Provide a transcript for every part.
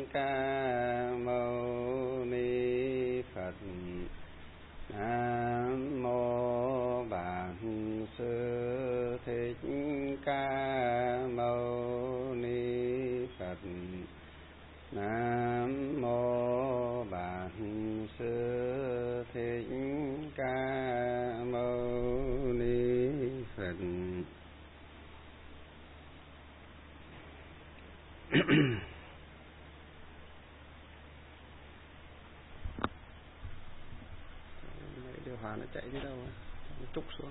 Ca Mâu Ni Phật. Nam mô Bản Sư Thích Ca Mâu Ni Phật. Nam mô Bản Sư Thích Ca Mâu Ni Phật. Điều hòa nó chạy đi đâu, nó trúc xuống.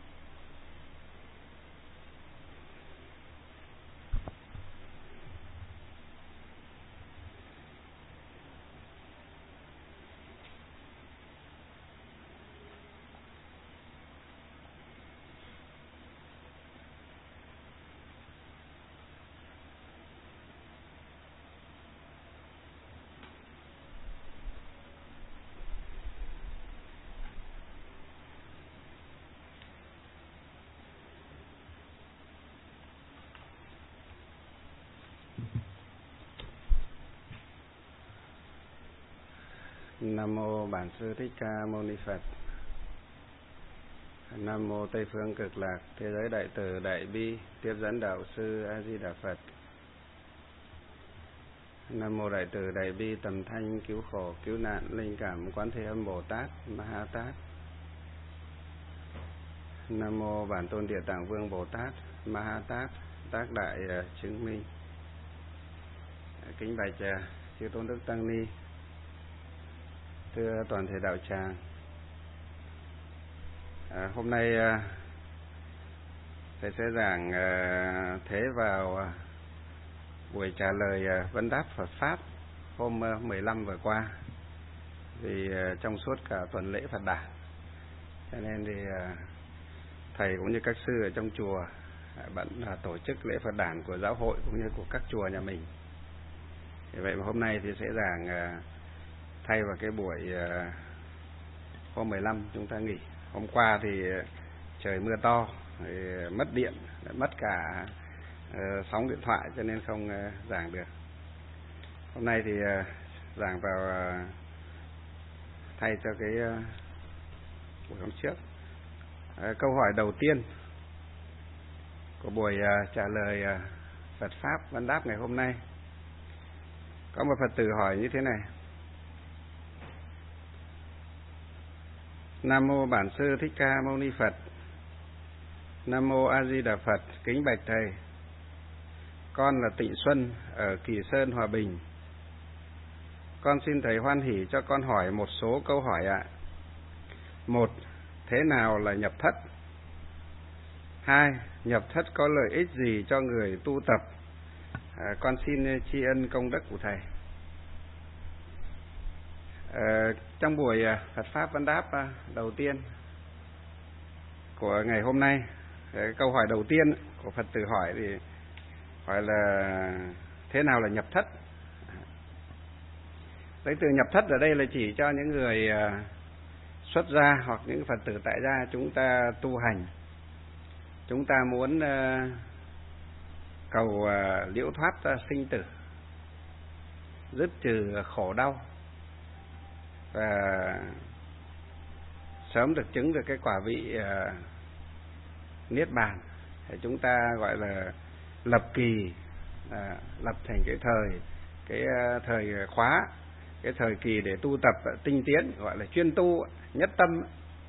Nam mô Bản Sư Thích Ca Mâu Ni Phật. Nam mô Tây Phương Cực Lạc Thế Giới Đại Từ Đại Bi Tiếp Dẫn Đạo Sư A Di Đà Phật. Nam mô Đại Từ Đại Bi Tầm Thanh Cứu Khổ Cứu Nạn Linh Cảm Quán Thế Âm Bồ Tát Ma Ha Tát. Nam mô Bản Tôn Địa Tạng Vương Bồ Tát Ma Ha Tát Tác Đại Chứng Minh. Kính bạch chư Tôn Đức Tăng Ni, thưa toàn thể đạo tràng. Hôm nay thầy sẽ giảng thế vào buổi trả lời vấn đáp Phật Pháp hôm 15 vừa qua. Vì trong suốt cả tuần lễ Phật đản, cho nên thì thầy cũng như các sư ở trong chùa vẫn tổ chức lễ Phật đản của giáo hội cũng như của các chùa nhà mình. Vì vậy mà hôm nay thì sẽ giảng thay vào cái buổi hôm 15 chúng ta nghỉ. Hôm qua thì trời mưa to, thì mất điện, mất cả sóng điện thoại cho nên không giảng được. Hôm nay thì giảng vào thay cho cái buổi hôm trước. Câu hỏi đầu tiên của buổi trả lời Phật Pháp vấn đáp ngày hôm nay. Có một Phật tử hỏi như thế này: Nam mô Bản Sư Thích Ca Mâu Ni Phật. Nam mô A Di Đà Phật. Kính bạch thầy, con là Tịnh Xuân ở Kỳ Sơn, Hòa Bình. Con xin thầy hoan hỷ cho con hỏi một số câu hỏi ạ. 1. Thế nào là nhập thất? 2. Nhập thất có lợi ích gì cho người tu tập? Con xin tri ân công đức của thầy. Trong buổi Phật Pháp vấn đáp đầu tiên của ngày hôm nay, câu hỏi đầu tiên của Phật tử hỏi thì hỏi là thế nào là nhập thất? Lấy từ nhập thất ở đây là chỉ cho những người xuất gia hoặc những Phật tử tại gia chúng ta tu hành, chúng ta muốn cầu liễu thoát sinh tử, dứt trừ khổ đau và sớm được chứng được cái quả vị niết bàn. Thì chúng ta gọi là lập kỳ, lập thành cái thời khóa, cái thời kỳ để tu tập tinh tiến, gọi là chuyên tu, nhất tâm,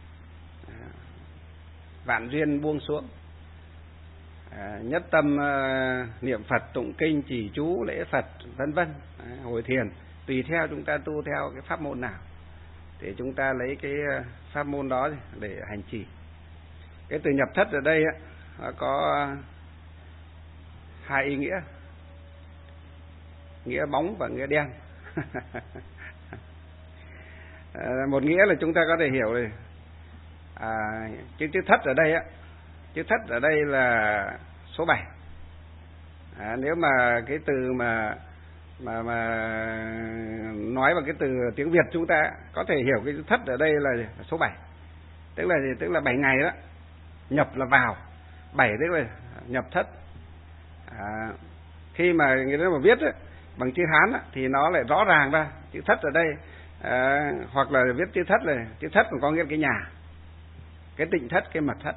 vạn duyên buông xuống, nhất tâm niệm Phật, tụng kinh, trì chú, lễ Phật, vân vân, hồi thiền, tùy theo chúng ta tu theo cái pháp môn nào thì chúng ta lấy cái pháp môn đó để hành trì. Cái từ nhập thất ở đây nó có hai ý nghĩa, nghĩa bóng và nghĩa đen. Một nghĩa là chúng ta có thể hiểu rồi, chữ thất ở đây chữ thất ở đây là số 7. Nếu mà cái từ mà nói bằng cái từ tiếng Việt chúng ta có thể hiểu cái chữ thất ở đây là số 7. Tức là gì? Tức là 7 ngày đó. Nhập là vào, 7 tức là nhập thất. Khi mà người ta mà viết bằng chữ Hán á, thì nó lại rõ ràng ra. Chữ thất ở đây hoặc là viết chữ thất là chữ thất còn có nghĩa là cái nhà, cái tịnh thất, cái mật thất.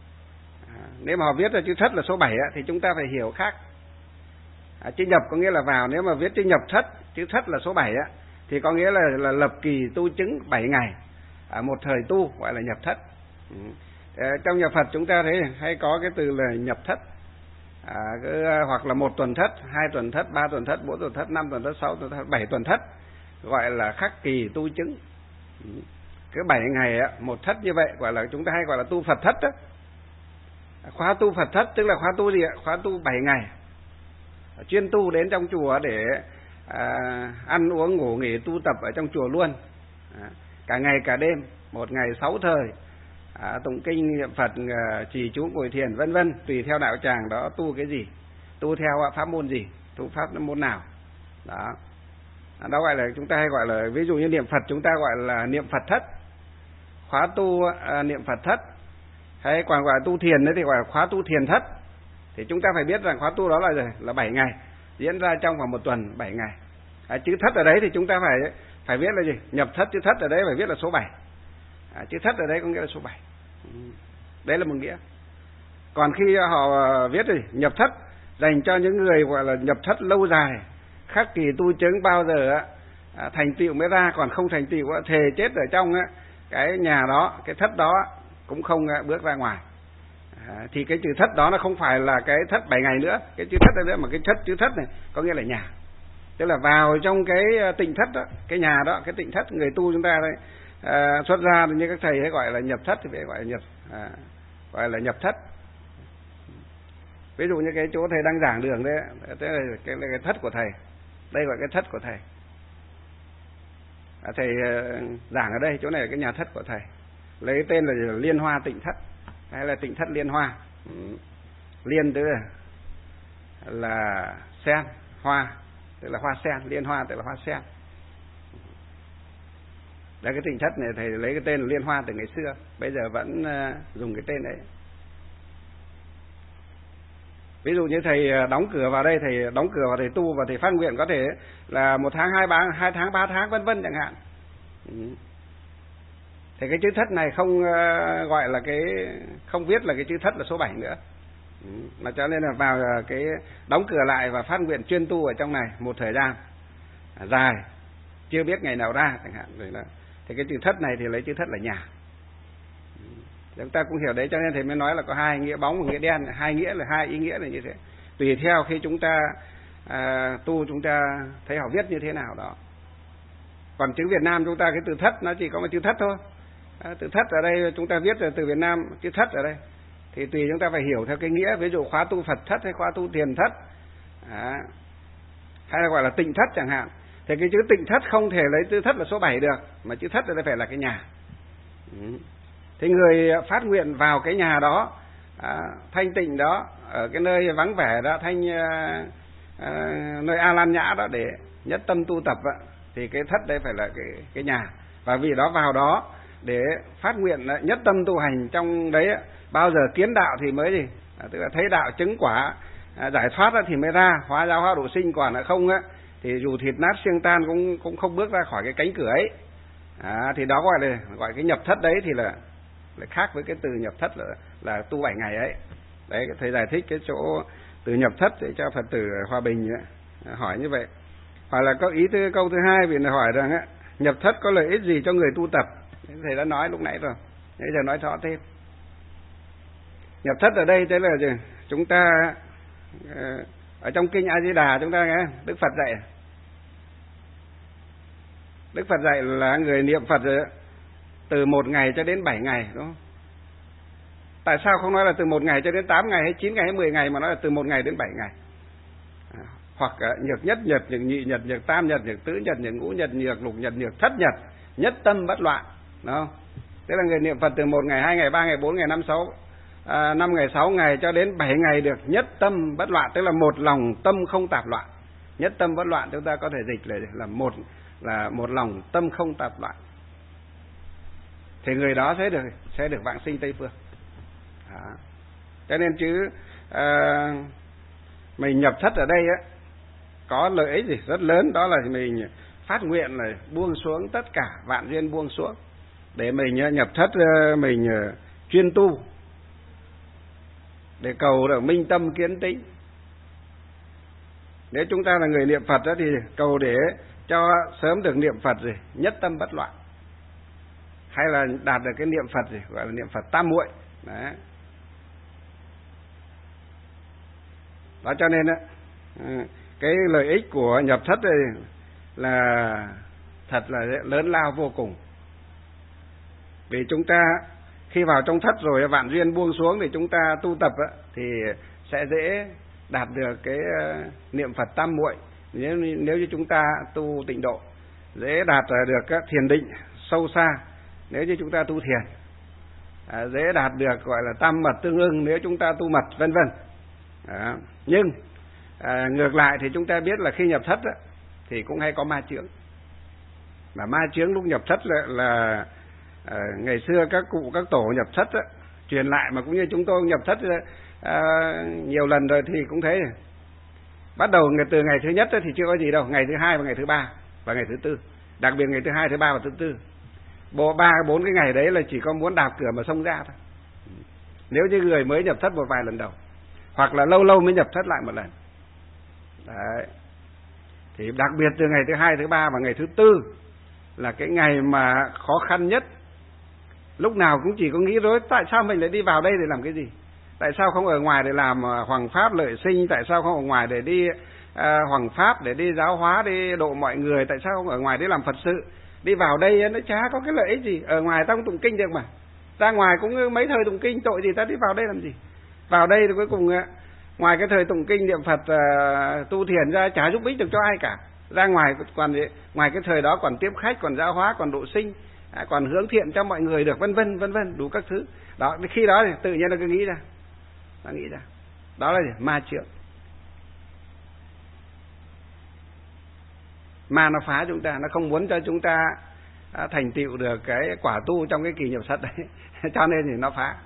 Nếu mà họ viết ra chữ thất là số 7 á, thì chúng ta phải hiểu khác. Chữ nhập có nghĩa là vào. Nếu mà viết chữ nhập thất, chữ thất là số 7 á, thì có nghĩa là lập kỳ tu chứng 7 ngày, một thời tu, gọi là nhập thất. Trong nhà Phật chúng ta thấy hay có cái từ là nhập thất, hoặc là 1 tuần thất, 2 tuần thất, 3 tuần thất, 4 tuần thất, 5 tuần thất, 6 tuần thất, 7 tuần thất, gọi là khắc kỳ tu chứng. Cái 7 ngày á, một thất như vậy gọi là chúng ta hay gọi là tu Phật thất đó. Khóa tu Phật thất tức là khóa tu gì ạ? Khóa tu 7 ngày, chuyên tu đến trong chùa để ăn uống ngủ nghỉ tu tập ở trong chùa luôn, cả ngày cả đêm, một ngày 6 thời, tụng kinh niệm Phật, trì chú ngồi thiền vân vân, tùy theo đạo tràng đó tu cái gì, tu theo pháp môn gì, tu pháp môn nào đó. Đó gọi là chúng ta hay gọi là, ví dụ như niệm Phật chúng ta gọi là niệm Phật thất, khóa tu niệm Phật thất, hay còn gọi là tu thiền đấy thì gọi là khóa tu thiền thất. Thì chúng ta phải biết rằng khóa tu đó là 7 ngày, diễn ra trong vòng 1 tuần 7 ngày. Chữ thất ở đấy thì chúng ta phải viết là gì? Nhập thất, chữ thất ở đấy phải viết là số 7. Chữ thất ở đấy có nghĩa là số 7. Đấy là một nghĩa. Còn khi họ viết gì? Nhập thất dành cho những người gọi là nhập thất lâu dài, khắc kỳ tu chứng bao giờ thành tựu mới ra, còn không thành tựu thề chết ở trong cái nhà đó, cái thất đó cũng không bước ra ngoài. Thì cái chữ thất đó nó không phải là cái thất 7 ngày nữa, cái chữ thất nữa, mà cái chữ thất này có nghĩa là nhà. Tức là vào trong cái tịnh thất đó, cái nhà đó, cái tịnh thất người tu chúng ta đây xuất ra như các thầy hay gọi là nhập thất thì phải gọi là nhập thất. Ví dụ như cái chỗ thầy đang giảng đường đấy, thế là cái thất của thầy. Đây gọi cái thất của thầy. Thầy giảng ở đây, chỗ này là cái nhà thất của thầy. Lấy cái tên là Liên Hoa Tịnh Thất, hay là Tịnh Thất Liên Hoa. Liên tức là sen, hoa tức là hoa sen, liên hoa tức là hoa sen. Đấy, cái tịnh thất này thầy lấy cái tên là Liên Hoa từ ngày xưa, bây giờ vẫn dùng cái tên đấy. Ví dụ như thầy đóng cửa vào đây, thầy đóng cửa vào thầy tu và thầy phát nguyện có thể là 1 tháng, 2 tháng, 3 tháng vân vân chẳng hạn. Thì cái chữ thất này không gọi là không viết là cái chữ thất là số 7 nữa. Mà cho nên là vào cái đóng cửa lại và phát nguyện chuyên tu ở trong này một thời gian dài, chưa biết ngày nào ra chẳng hạn rồi đó. Thì cái chữ thất này thì lấy chữ thất là nhà. Chúng ta cũng hiểu đấy, cho nên thầy mới nói là có 2 nghĩa bóng và nghĩa đen, 2 nghĩa là 2 ý nghĩa là như thế. Tùy theo khi chúng ta tu, chúng ta thấy họ viết như thế nào đó. Còn chữ Việt Nam chúng ta cái từ thất nó chỉ có một chữ thất thôi. Từ thất ở đây chúng ta viết là từ Việt Nam chữ thất ở đây. Thì tùy chúng ta phải hiểu theo cái nghĩa, ví dụ khóa tu Phật thất hay khóa tu thiền thất, hay là gọi là tịnh thất chẳng hạn. Thì cái chữ tịnh thất không thể lấy chữ thất là số 7 được, mà chữ thất ở đây phải là cái nhà. Thì người phát nguyện vào cái nhà đó, thanh tịnh đó, ở cái nơi vắng vẻ đó, nơi A Lan Nhã đó để nhất tâm tu tập đó, thì cái thất đây phải là cái nhà. Và vì đó vào đó để phát nguyện nhất tâm tu hành trong đấy, bao giờ kiến đạo thì mới gì, tức là thấy đạo chứng quả, giải thoát thì mới ra, hóa giáo hóa độ sinh, còn là không á thì dù thịt nát xương tan cũng không bước ra khỏi cái cánh cửa ấy. Thì đó gọi cái nhập thất đấy thì là khác với cái từ nhập thất là tu 7 ngày ấy. Đấy, thầy giải thích cái chỗ từ nhập thất để cho Phật tử Hòa Bình hỏi như vậy. Hoặc là có ý câu thứ 2 vì hỏi rằng nhập thất có lợi ích gì cho người tu tập. Thầy đã nói lúc nãy rồi, bây giờ nói rõ thêm. Nhập thất ở đây thế là gì? Chúng ta ở trong kinh A Di Đà chúng ta nghe Đức Phật dạy. Đức Phật dạy là người niệm Phật từ 1 ngày cho đến 7 ngày, đúng không? Tại sao không nói là từ 1 ngày cho đến 8 ngày hay 9 ngày hay 10 ngày mà nói là từ 1 ngày đến 7 ngày? Hoặc nhược nhất nhật, nhược nhị nhật, nhược tam nhật, nhược tứ nhật, nhược ngũ nhật, nhược lục nhật, nhược thất nhật, nhất tâm bất loạn, đúng không? Thế là người niệm Phật từ 1 ngày, 2 ngày, 3 ngày, 4 ngày, 5 ngày, 6 ngày cho đến 7 ngày được nhất tâm bất loạn, tức là một lòng tâm không tạp loạn. Nhất tâm bất loạn chúng ta có thể dịch là một lòng tâm không tạp loạn. Thì người đó sẽ được vãng sinh Tây Phương. Cho nên chứ mình nhập thất ở đây có lợi ích gì rất lớn, đó là mình phát nguyện là buông xuống tất cả vạn duyên, buông xuống để mình nhập thất, mình chuyên tu để cầu được minh tâm kiến tĩnh. Nếu chúng ta là người niệm Phật đó thì cầu để cho sớm được niệm Phật gì nhất tâm bất loạn, hay là đạt được cái niệm Phật gì gọi là niệm Phật tam muội. Đấy. Đó cho nên đó, cái lợi ích của nhập thất đây là thật là lớn lao vô cùng. Vì chúng ta khi vào trong thất rồi vạn duyên buông xuống thì chúng ta tu tập thì sẽ dễ đạt được cái niệm Phật tam muội. Nếu như chúng ta tu tịnh độ, dễ đạt được các thiền định sâu xa nếu như chúng ta tu thiền, dễ đạt được gọi là tam mật tương ưng nếu chúng ta tu mật, vân vân. Nhưng ngược lại thì chúng ta biết là khi nhập thất thì cũng hay có ma chướng. Mà ma chướng lúc nhập thất là ngày xưa các cụ các tổ nhập thất truyền lại, mà cũng như chúng tôi nhập thất nhiều lần rồi thì cũng thấy bắt đầu từ ngày thứ nhất thì chưa có gì đâu, ngày thứ hai và ngày thứ ba và ngày thứ tư, đặc biệt ngày thứ hai, thứ ba và thứ tư, bộ 3-4 cái ngày đấy là chỉ có muốn đạp cửa mà xông ra thôi. Nếu như người mới nhập thất một vài lần đầu, hoặc là lâu lâu mới nhập thất lại một lần. Đấy. Thì đặc biệt từ ngày thứ hai, thứ ba và ngày thứ tư là cái ngày mà khó khăn nhất. Lúc nào cũng chỉ có nghĩ rối, tại sao mình lại đi vào đây để làm cái gì? Tại sao không ở ngoài để làm hoằng pháp lợi sinh? Tại sao không ở ngoài để đi hoằng pháp, để đi giáo hóa, đi độ mọi người? Tại sao không ở ngoài để làm Phật sự? Đi vào đây nó chả có cái lợi ích gì. Ở ngoài ta không tụng kinh được mà. Ra ngoài cũng mấy thời tụng kinh, tội gì ta đi vào đây làm gì? Vào đây thì cuối cùng ngoài cái thời tụng kinh niệm Phật tu thiền ra chả giúp ích được cho ai cả. Ra ngoài còn ngoài cái thời đó còn tiếp khách, còn giáo hóa, còn độ sinh, còn hướng thiện cho mọi người được, vân vân đủ các thứ. Đó, khi đó thì tự nhiên nó cứ nghĩ ra. Nó nghĩ ra. Đó là gì? Ma chướng. Ma nó phá chúng ta, nó không muốn cho chúng ta thành tựu được cái quả tu trong cái kỳ nhập thất đấy. Cho nên thì nó phá.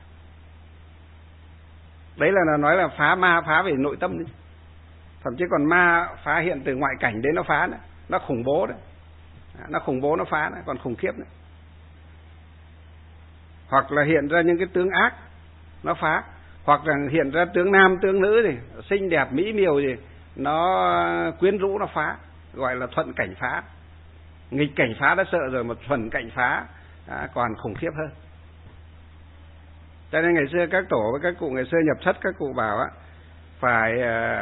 Đấy là nó nói là phá ma, phá về nội tâm đấy. Thậm chí còn ma phá hiện từ ngoại cảnh đến nó phá nữa. Nó khủng bố đấy. Nó khủng bố, nó phá nữa, còn khủng khiếp nữa. Hoặc là hiện ra những cái tướng ác, nó phá. Hoặc là hiện ra tướng nam, tướng nữ gì, xinh đẹp, mỹ miều gì, nó quyến rũ, nó phá. Gọi là thuận cảnh phá. Nghịch cảnh phá đã sợ rồi, mà thuận cảnh phá còn khủng khiếp hơn. Cho nên ngày xưa các tổ với các cụ ngày xưa nhập thất, các cụ bảo phải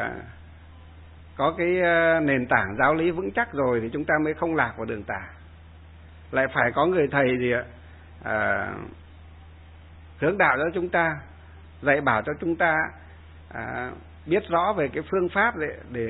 có cái nền tảng giáo lý vững chắc rồi thì chúng ta mới không lạc vào đường tà. Lại phải có người thầy gì hướng đạo cho chúng ta, dạy bảo cho chúng ta biết rõ về cái phương pháp để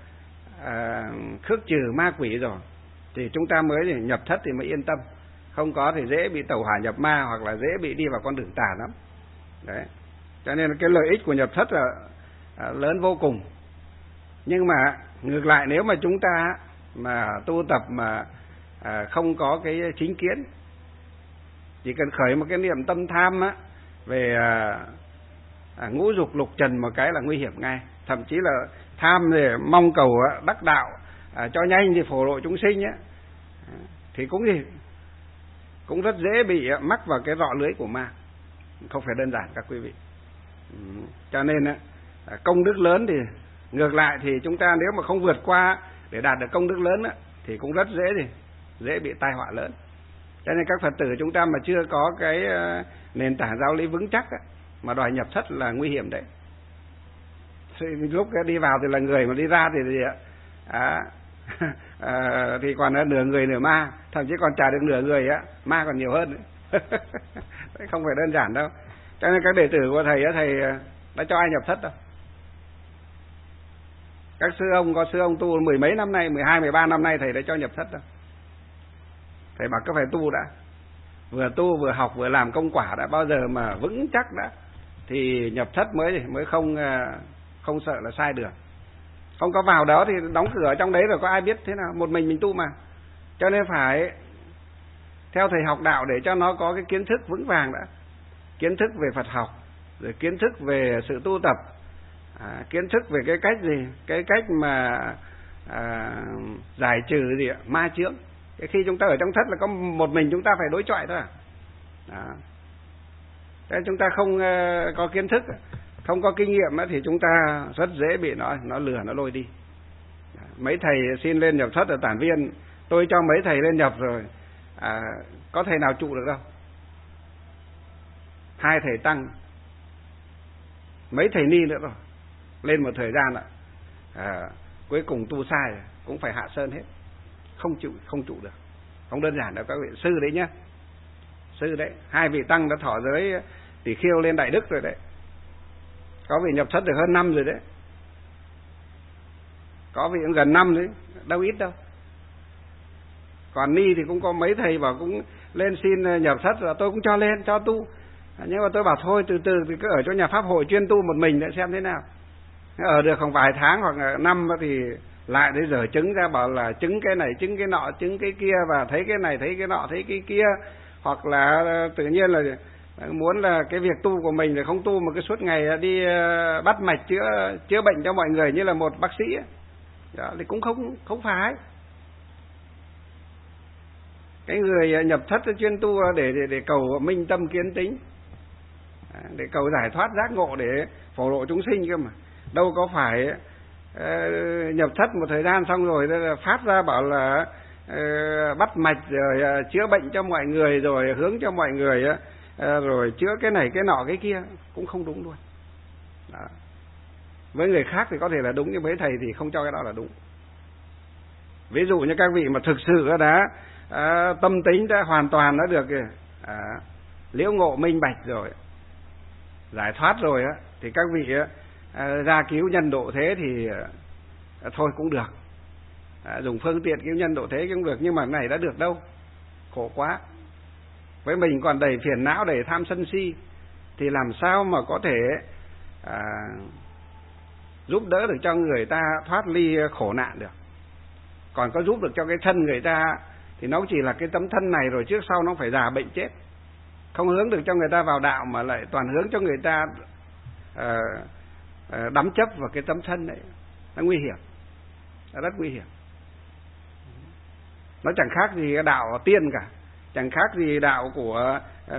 khước trừ ma quỷ rồi thì chúng ta mới nhập thất thì mới yên tâm. Không có thì dễ bị tẩu hỏa nhập ma, hoặc là dễ bị đi vào con đường tà lắm. Đấy. Cho nên cái lợi ích của nhập thất là lớn vô cùng. Nhưng mà ngược lại, nếu mà chúng ta mà tu tập mà không có cái chính kiến, chỉ cần khởi một cái niệm tâm tham về ngũ dục lục trần một cái là nguy hiểm ngay. Thậm chí là tham để mong cầu đắc đạo cho nhanh thì phổ độ chúng sinh thì cũng rất dễ bị mắc vào cái rọ lưới của ma. Không phải đơn giản các quý vị. Cho nên công đức lớn thì ngược lại thì chúng ta nếu mà không vượt qua để đạt được công đức lớn thì cũng rất dễ bị tai họa lớn. Cho nên các Phật tử chúng ta mà chưa có cái nền tảng giáo lý vững chắc mà đòi nhập thất là nguy hiểm đấy. Lúc đi vào thì là người, mà đi ra thì thì còn nửa người nửa ma, thậm chí còn chả được nửa người ma còn nhiều hơn. Không phải đơn giản đâu. Cho nên các đệ tử của thầy đã cho ai nhập thất đâu. Các có sư ông tu 10 mấy năm nay, 12, 13 năm nay thầy đã cho nhập thất đâu. Thầy bảo cứ phải tu đã. Vừa tu vừa học vừa làm công quả đã, bao giờ mà vững chắc đã thì nhập thất mới không sợ là sai được. Không có vào đó thì đóng cửa ở trong đấy rồi có ai biết thế nào, một mình tu mà. Cho nên phải theo thầy học đạo để cho nó có cái kiến thức vững vàng đã. Kiến thức về Phật học, rồi kiến thức về sự tu tập, kiến thức về cái cách gì, cái cách mà giải trừ gì ạ? Ma chướng. Khi chúng ta ở trong thất là có một mình chúng ta phải đối chọi thôi. Thế chúng ta không có kiến thức, không có kinh nghiệm thì chúng ta rất dễ bị nó lừa, nó lôi đi. Mấy thầy xin lên nhập thất ở Tản Viên, tôi cho mấy thầy lên nhập rồi, có thầy nào trụ được đâu. 2 thầy tăng, mấy thầy ni nữa rồi, lên một thời gian ạ, cuối cùng tu sai cũng phải hạ sơn hết, không trụ được, không đơn giản đâu các vị. Sư đấy nhá, sư đấy, 2 vị tăng đã thọ giới Tỷ Khiêu lên Đại Đức rồi đấy, có vị nhập thất được hơn 5 rồi đấy, có vị cũng gần 5 đấy, đâu ít đâu. Còn ni thì cũng có mấy thầy bảo cũng lên xin nhập thất rồi, tôi cũng cho lên cho tu, nhưng mà tôi bảo thôi từ từ thì cứ ở chỗ nhà pháp hội chuyên tu một mình để xem thế nào. Ở được không vài tháng hoặc là năm thì lại đến giờ chứng ra bảo là chứng cái này, chứng cái nọ, chứng cái kia, và thấy cái này, thấy cái nọ, thấy cái kia, hoặc là tự nhiên là muốn là cái việc tu của mình là không tu mà cứ suốt ngày đi bắt mạch chữa bệnh cho mọi người như là một bác sĩ ấy. Đó, thì cũng không phải. Cái người nhập thất chuyên tu để cầu minh tâm kiến tính, để cầu giải thoát giác ngộ, để phổ độ chúng sinh cơ mà. Đâu có phải nhập thất một thời gian xong rồi phát ra bảo là bắt mạch rồi chữa bệnh cho mọi người, rồi hướng cho mọi người, rồi chữa cái này cái nọ cái kia, cũng không đúng luôn. Đó. Với người khác thì có thể là đúng, nhưng với thầy thì không cho cái đó là đúng. Ví dụ như các vị mà thực sự đã tâm tính đã hoàn toàn đã được liễu ngộ minh bạch rồi, giải thoát rồi thì các vị ra cứu nhân độ thế thì thôi cũng được, dùng phương tiện cứu nhân độ thế cũng được, nhưng mà này đã được đâu, khổ quá. Với mình còn đầy phiền não, đầy tham sân si, thì làm sao mà có thể giúp đỡ được cho người ta thoát ly khổ nạn được. Còn có giúp được cho cái thân người ta thì nó chỉ là cái tấm thân này, rồi trước sau nó phải già bệnh chết. Không hướng được cho người ta vào đạo mà lại toàn hướng cho người ta đắm chấp vào cái tấm thân đấy. Nó nguy hiểm, nó rất nguy hiểm. Nó chẳng khác gì đạo tiên cả, chẳng khác gì đạo của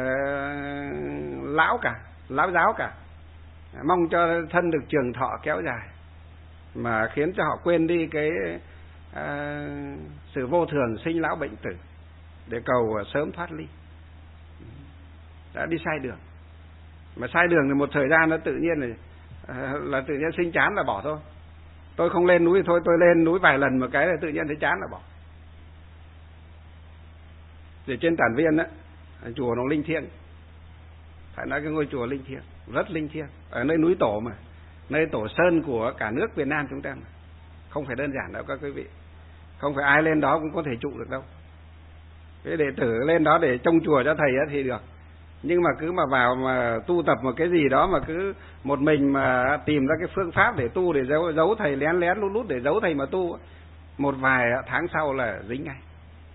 lão cả, lão giáo cả. Mong cho thân được trường thọ kéo dài, mà khiến cho họ quên đi cái sự vô thường sinh lão bệnh tử, để cầu sớm thoát ly. Đã đi sai đường, mà sai đường thì một thời gian nó tự nhiên là tự nhiên sinh chán là bỏ thôi. Tôi không lên núi thì thôi, tôi lên núi vài lần một cái là tự nhiên thấy chán là bỏ. Thì trên Tản Viên á, chùa nó linh thiêng, phải nói cái ngôi chùa linh thiêng, rất linh thiêng, ở nơi núi tổ mà, nơi tổ sơn của cả nước Việt Nam chúng ta mà. Không phải đơn giản đâu các quý vị, không phải ai lên đó cũng có thể trụ được đâu. Cái đệ tử lên đó để trông chùa cho thầy thì được, nhưng mà cứ mà vào mà tu tập một cái gì đó mà cứ một mình mà tìm ra cái phương pháp để tu, để giấu thầy, lén lén lút lút để giấu thầy mà tu, một vài tháng sau là dính ngay.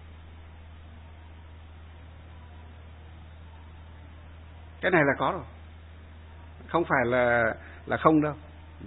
Cái này là có rồi, không phải là không đâu.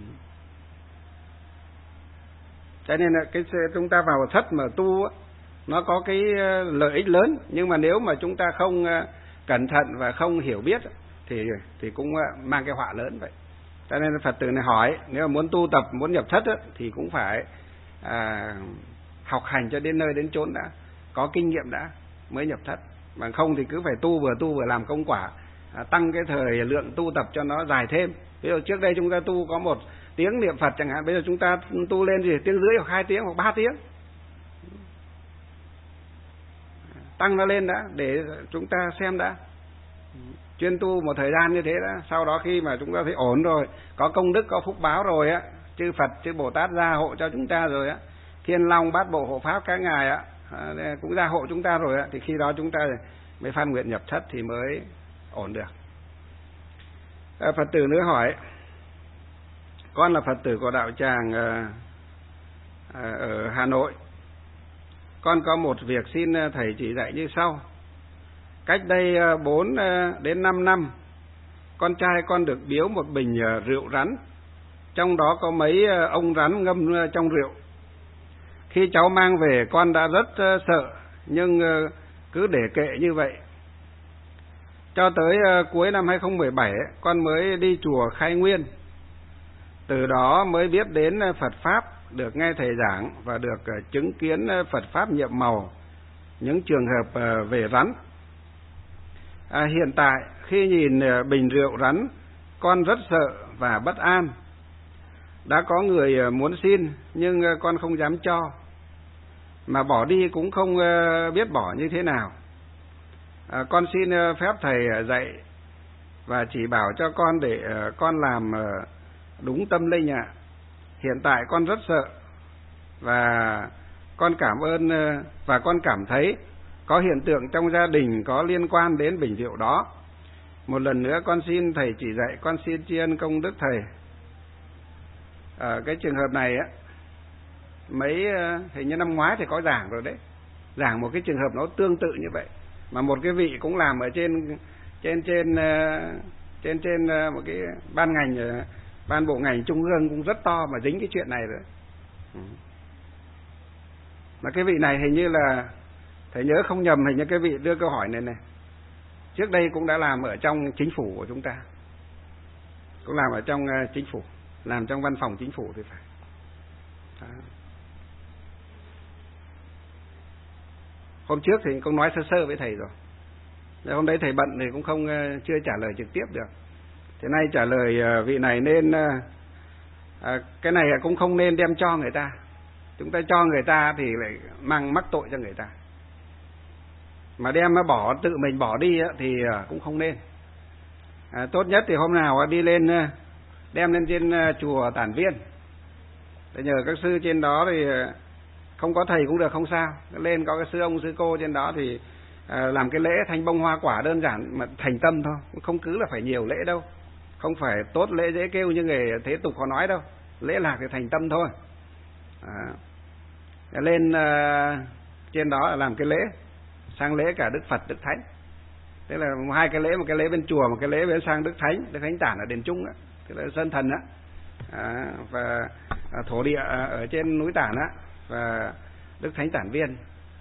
Cho nên là cái chúng ta vào thất mà tu nó có cái lợi ích lớn, nhưng mà nếu mà chúng ta không cẩn thận và không hiểu biết thì cũng mang cái họa lớn vậy. Cho nên Phật tử này hỏi, nếu mà muốn tu tập, muốn nhập thất thì cũng phải học hành cho đến nơi đến chốn đã, có kinh nghiệm đã mới nhập thất. Bằng không thì cứ phải tu vừa làm công quả, tăng cái thời lượng tu tập cho nó dài thêm. Ví dụ trước đây chúng ta tu có 1 tiếng niệm Phật chẳng hạn, bây giờ chúng ta tu lên gì 1,5 tiếng hoặc 2 tiếng hoặc 3 tiếng, tăng nó lên đã để chúng ta xem đã. Chuyên tu một thời gian như thế đã, sau đó khi mà chúng ta thấy ổn rồi, có công đức, có phúc báo rồi á, chư Phật chư Bồ Tát gia hộ cho chúng ta rồi á, Thiên Long Bát Bộ hộ pháp các ngài á cũng gia hộ chúng ta rồi á, thì khi đó chúng ta mới phát nguyện nhập thất thì mới ổn được. Phật tử nữa hỏi, con là Phật tử của đạo tràng ở Hà Nội. Con có một việc xin thầy chỉ dạy như sau. Cách đây 4 đến 5 năm, con trai con được biếu một bình rượu rắn, trong đó có mấy ông rắn ngâm trong rượu. Khi cháu mang về con đã rất sợ, nhưng cứ để kệ như vậy. Cho tới cuối năm 2017 con mới đi chùa khai nguyên. Từ đó mới biết đến Phật Pháp, được nghe thầy giảng và được chứng kiến Phật Pháp nhiệm màu, những trường hợp về rắn. Hiện tại khi nhìn bình rượu rắn, con rất sợ và bất an. Đã có người muốn xin nhưng con không dám cho, mà bỏ đi cũng không biết bỏ như thế nào. Con xin phép thầy dạy và chỉ bảo cho con để con làm đúng tâm linh ạ. Hiện tại con rất sợ và con cảm ơn và con cảm thấy có hiện tượng trong gia đình có liên quan đến bình rượu đó. Một lần nữa con xin thầy chỉ dạy, con xin tri ân công đức thầy. Cái trường hợp này á, hình như năm ngoái thì có giảng rồi đấy, giảng một cái trường hợp nó tương tự như vậy, mà một cái vị cũng làm ở trên một cái ban ngành, ban bộ ngành trung ương cũng rất to mà dính cái chuyện này rồi. Mà cái vị này hình như là thầy nhớ không nhầm, hình như cái vị đưa câu hỏi này trước đây cũng đã làm ở trong chính phủ của chúng ta, cũng làm ở trong chính phủ, làm trong văn phòng chính phủ thì phải. Đó. Hôm trước thì cũng nói sơ sơ với thầy rồi, hôm đấy thầy bận thì cũng không chưa trả lời trực tiếp được. Thế nay trả lời vị này nên cái này cũng không nên đem cho người ta. Chúng ta cho người ta thì lại mắc tội cho người ta, mà đem bỏ tự mình bỏ đi thì cũng không nên. Tốt nhất thì hôm nào đi lên đem lên trên chùa Tản Viên, để nhờ các sư trên đó, thì không có thầy cũng được, không sao, lên có cái sư ông sư cô trên đó thì làm cái lễ thanh bông hoa quả đơn giản mà thành tâm thôi, không cứ là phải nhiều lễ đâu, không phải tốt lễ dễ kêu như người thế tục họ nói đâu, lễ lạc thì thành tâm thôi. Lên trên đó là làm cái lễ, sang lễ cả Đức Phật Đức Thánh, thế là hai cái lễ, một cái lễ bên chùa, một cái lễ bên sang Đức Thánh Tản ở đền Trung á, cái là Sơn Thần á, và thổ địa ở trên núi Tản á, và Đức Thánh Tản Viên,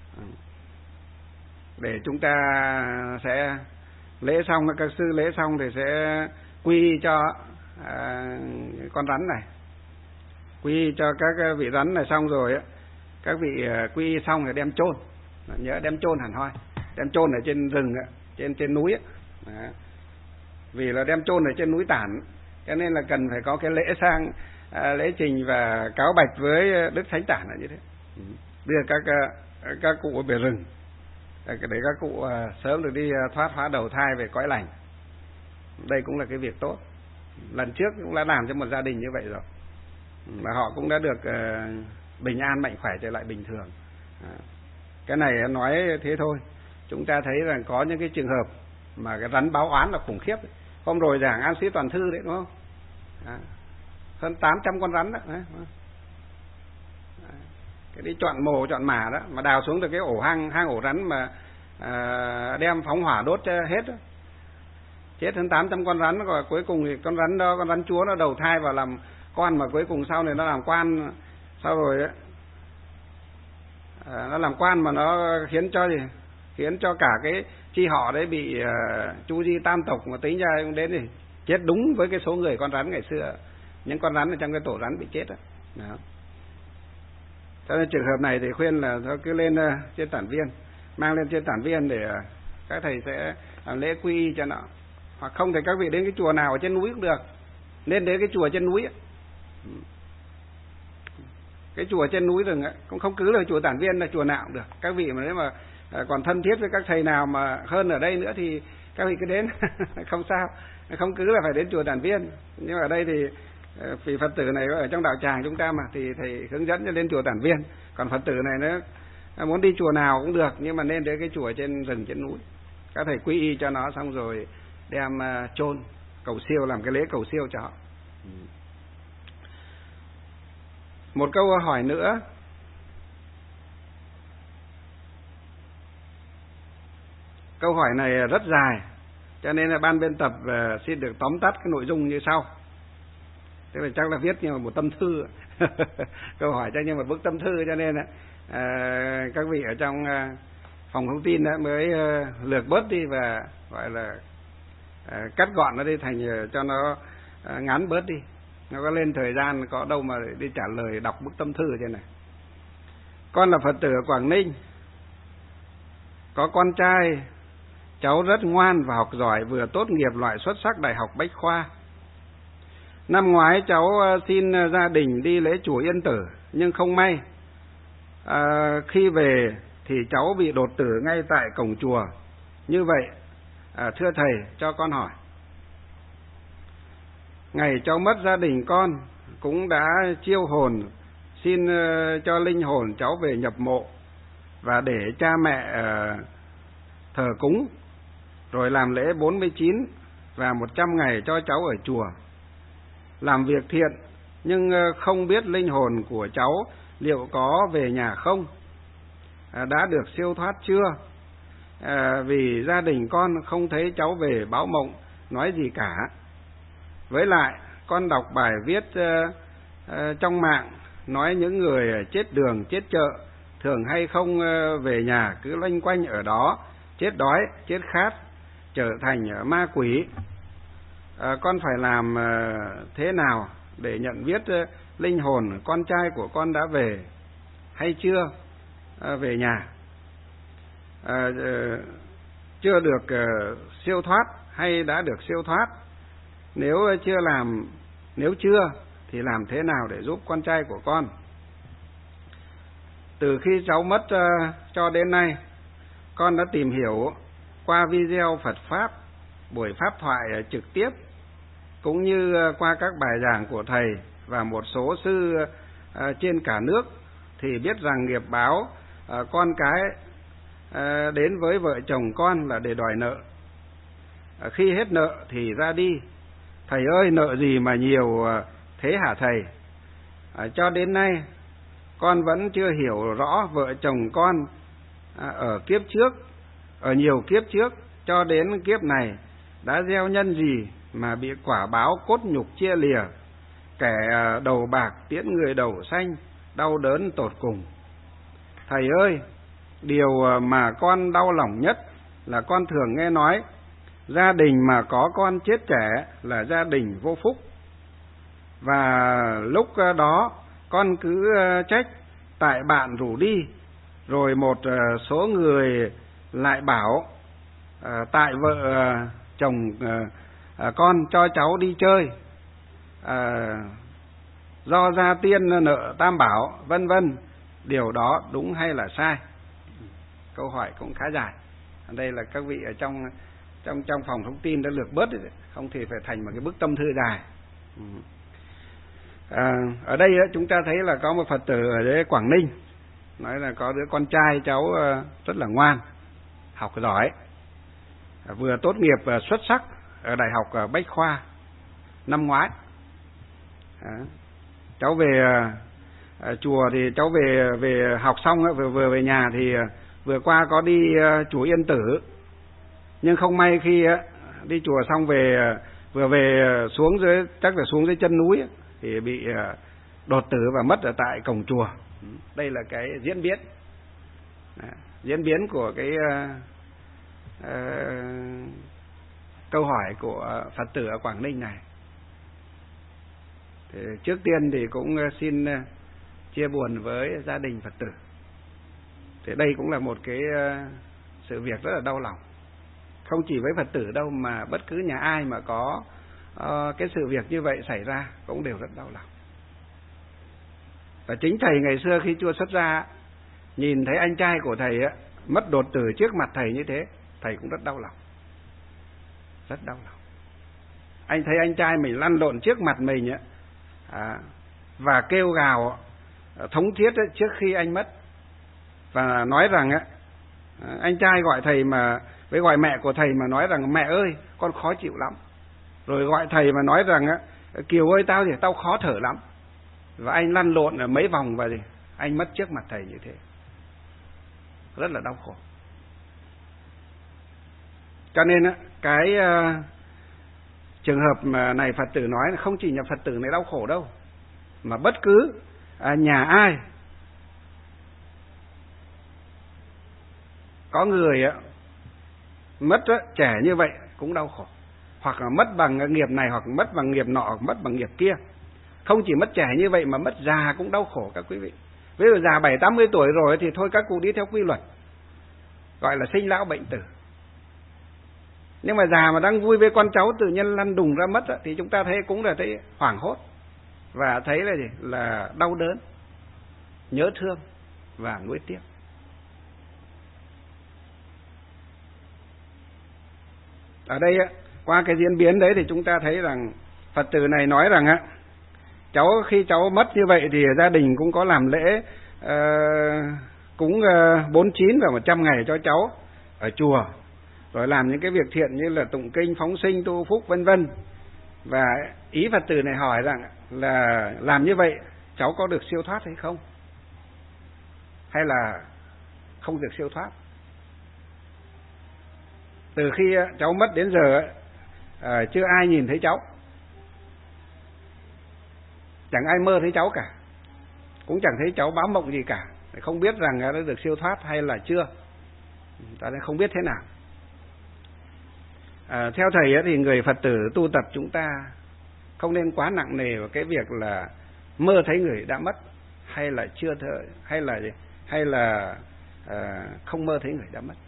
để chúng ta sẽ lễ xong, các sư lễ xong thì sẽ quy cho con rắn này, quy cho các vị rắn này, xong rồi á, các vị quy xong thì đem chôn, nhớ đem chôn hẳn hoi, đem chôn ở trên rừng á, trên núi á. Vì là đem chôn ở trên núi Tản, cho nên là cần phải có cái lễ sang lễ trình và cáo bạch với Đức Thánh Tản là như thế, đưa các cụ về rừng để các cụ sớm được đi thoát hóa đầu thai về cõi lành. Đây cũng là cái việc tốt. Lần trước cũng đã làm cho một gia đình như vậy rồi, và họ cũng đã được bình an mạnh khỏe trở lại bình thường. Cái này nói thế thôi. Chúng ta thấy rằng có những cái trường hợp mà cái rắn báo oán là khủng khiếp. Hôm rồi giảng An Sĩ Toàn Thư đấy, đúng không? Hơn 800 con rắn đó. Cái đi chọn mồ chọn mả đó, mà đào xuống được cái ổ hang ổ rắn mà đem phóng hỏa đốt cho hết đó. Chết hơn 800 con rắn, rồi cuối cùng thì con rắn đó, con rắn chúa nó đầu thai vào làm con, mà cuối cùng sau này nó làm quan, sau rồi ấy, nó làm quan mà nó khiến cho cả cái chi họ đấy bị chu di tam tộc, mà tính ra cũng đến thì chết đúng với cái số người con rắn ngày xưa, những con rắn ở trong cái tổ rắn bị chết đó. Cho nên trường hợp này thì khuyên là thôi cứ lên trên Tản Viên, mang lên trên Tản Viên để các thầy sẽ làm lễ quy y cho nó. Hoặc không thì các vị đến cái chùa nào ở trên núi cũng được, nên đến cái chùa trên núi ấy. Cái chùa trên núi rừng ấy, cũng không cứ là chùa Tản Viên là chùa nào cũng được. Các vị mà nếu mà còn thân thiết với các thầy nào mà hơn ở đây nữa thì các vị cứ đến không sao, không cứ là phải đến chùa Tản Viên. Nhưng mà ở đây thì vì Phật tử này ở trong đạo tràng chúng ta mà, thì thầy hướng dẫn cho lên chùa Tản Viên. Còn Phật tử này nó muốn đi chùa nào cũng được, nhưng mà nên đến cái chùa trên rừng trên núi. Các thầy quy y cho nó, xong rồi đem chôn cầu siêu, làm cái lễ cầu siêu cho họ. Một câu hỏi nữa. Câu hỏi này rất dài, cho nên là ban biên tập xin được tóm tắt cái nội dung như sau. tức là chắc là viết như một tâm thư. Câu hỏi chắc như một bức tâm thư, cho nên các vị ở trong phòng thông tin mới lược bớt đi và gọi là cắt gọn nó đi thành cho nó ngắn bớt đi, nó có lên thời gian có đâu mà đi trả lời đọc bức tâm thư thế này. Con là Phật tử ở Quảng Ninh, có con trai, cháu rất ngoan và học giỏi, vừa tốt nghiệp loại xuất sắc Đại học Bách Khoa. Năm ngoái cháu xin gia đình đi lễ chùa Yên Tử, nhưng không may khi về thì cháu bị đột tử ngay tại cổng chùa. Như vậy, thưa thầy cho con hỏi, ngày cháu mất gia đình con cũng đã chiêu hồn xin cho linh hồn cháu về nhập mộ và để cha mẹ thờ cúng, rồi làm lễ 49 và 100 ngày cho cháu ở chùa làm việc thiện, nhưng không biết linh hồn của cháu liệu có về nhà không, đã được siêu thoát chưa, vì gia đình con không thấy cháu về báo mộng nói gì cả. Với lại con đọc bài viết trong mạng nói những người chết đường chết chợ thường hay không về nhà, cứ loanh quanh ở đó, chết đói chết khát, trở thành ma quỷ. Con phải làm thế nào để nhận biết linh hồn con trai của con đã về hay chưa về nhà, chưa được siêu thoát hay đã được siêu thoát? Nếu chưa thì làm thế nào để giúp con trai của con? Từ khi cháu mất cho đến nay, con đã tìm hiểu qua video Phật Pháp, buổi pháp thoại trực tiếp, cũng như qua các bài giảng của thầy và một số sư trên cả nước, thì biết rằng nghiệp báo con cái đến với vợ chồng con là để đòi nợ. Khi hết nợ thì ra đi. Thầy ơi, nợ gì mà nhiều thế hả thầy? Cho đến nay con vẫn chưa hiểu rõ vợ chồng con ở kiếp trước, ở nhiều kiếp trước cho đến kiếp này đã gieo nhân gì mà bị quả báo cốt nhục chia lìa, kẻ đầu bạc tiễn người đầu xanh, đau đớn tột cùng. Thầy ơi, điều mà con đau lòng nhất là con thường nghe nói gia đình mà có con chết trẻ là gia đình vô phúc. Và lúc đó con cứ trách tại bạn rủ đi, rồi một số người lại bảo tại vợ chồng con cho cháu đi chơi, do gia tiên nợ tam bảo, vân vân. Điều đó đúng hay là sai? Câu hỏi cũng khá dài. Đây là các vị ở trong phòng thông tin đã lược bớt rồi, không thì phải thành một cái bức tâm thư dài. Ở đây chúng ta thấy là có một Phật tử ở đây Quảng Ninh nói là có đứa con trai cháu rất là ngoan, học giỏi, vừa tốt nghiệp xuất sắc ở Đại học Bách Khoa năm ngoái. Cháu về chùa thì cháu về học xong vừa về nhà thì vừa qua có đi chùa Yên Tử, nhưng không may khi đi chùa xong vừa về xuống dưới, chắc là xuống dưới chân núi thì bị đột tử và mất ở tại cổng chùa. Đây là cái diễn biến của cái câu hỏi của Phật tử ở Quảng Ninh này. Thì trước tiên thì cũng xin chia buồn với gia đình Phật tử. Thì đây cũng là một cái sự việc rất là đau lòng, không chỉ với Phật tử đâu mà bất cứ nhà ai mà có cái sự việc như vậy xảy ra cũng đều rất đau lòng. Và chính thầy ngày xưa khi chưa xuất gia, nhìn thấy anh trai của thầy mất đột tử trước mặt thầy như thế, thầy cũng rất đau lòng, rất đau lòng. Anh thấy anh trai mình lăn lộn trước mặt mình và kêu gào thống thiết trước khi anh mất, và nói rằng anh trai gọi thầy mà với gọi mẹ của thầy mà nói rằng mẹ ơi con khó chịu lắm, rồi gọi thầy mà nói rằng Kiều ơi tao khó thở lắm, và anh lăn lộn ở mấy vòng và anh mất trước mặt thầy như thế, rất là đau khổ. Cho nên cái Trường hợp mà này Phật tử nói là không chỉ nhà Phật tử này đau khổ đâu, mà bất cứ nhà ai có người mất trẻ như vậy cũng đau khổ, hoặc là mất bằng nghiệp này, hoặc mất bằng nghiệp nọ, hoặc mất bằng nghiệp kia. Không chỉ mất trẻ như vậy mà mất già cũng đau khổ các quý vị. Ví dụ già 70-80 tuổi rồi thì thôi các cụ đi theo quy luật, gọi là sinh lão bệnh tử. Nhưng mà già mà đang vui với con cháu tự nhiên lăn đùng ra mất thì chúng ta thấy cũng là thấy hoảng hốt, và thấy là gì? Là đau đớn, nhớ thương và nuối tiếc. Ở đây qua cái diễn biến đấy thì chúng ta thấy rằng Phật tử này nói rằng khi cháu mất như vậy thì gia đình cũng có làm lễ cúng 49 và 100 ngày cho cháu ở chùa, rồi làm những cái việc thiện như là tụng kinh, phóng sinh, tu phúc vân vân. Và ý Phật tử này hỏi rằng là làm như vậy cháu có được siêu thoát hay không, hay là không được siêu thoát. Từ khi cháu mất đến giờ chưa ai nhìn thấy cháu, chẳng ai mơ thấy cháu cả, cũng chẳng thấy cháu báo mộng gì cả, không biết rằng đã được siêu thoát hay là chưa, ta không biết thế nào. Theo thầy thì người Phật tử tu tập chúng ta không nên quá nặng nề vào cái việc là mơ thấy người đã mất, hay là chưa thấy, hay là không mơ thấy người đã mất.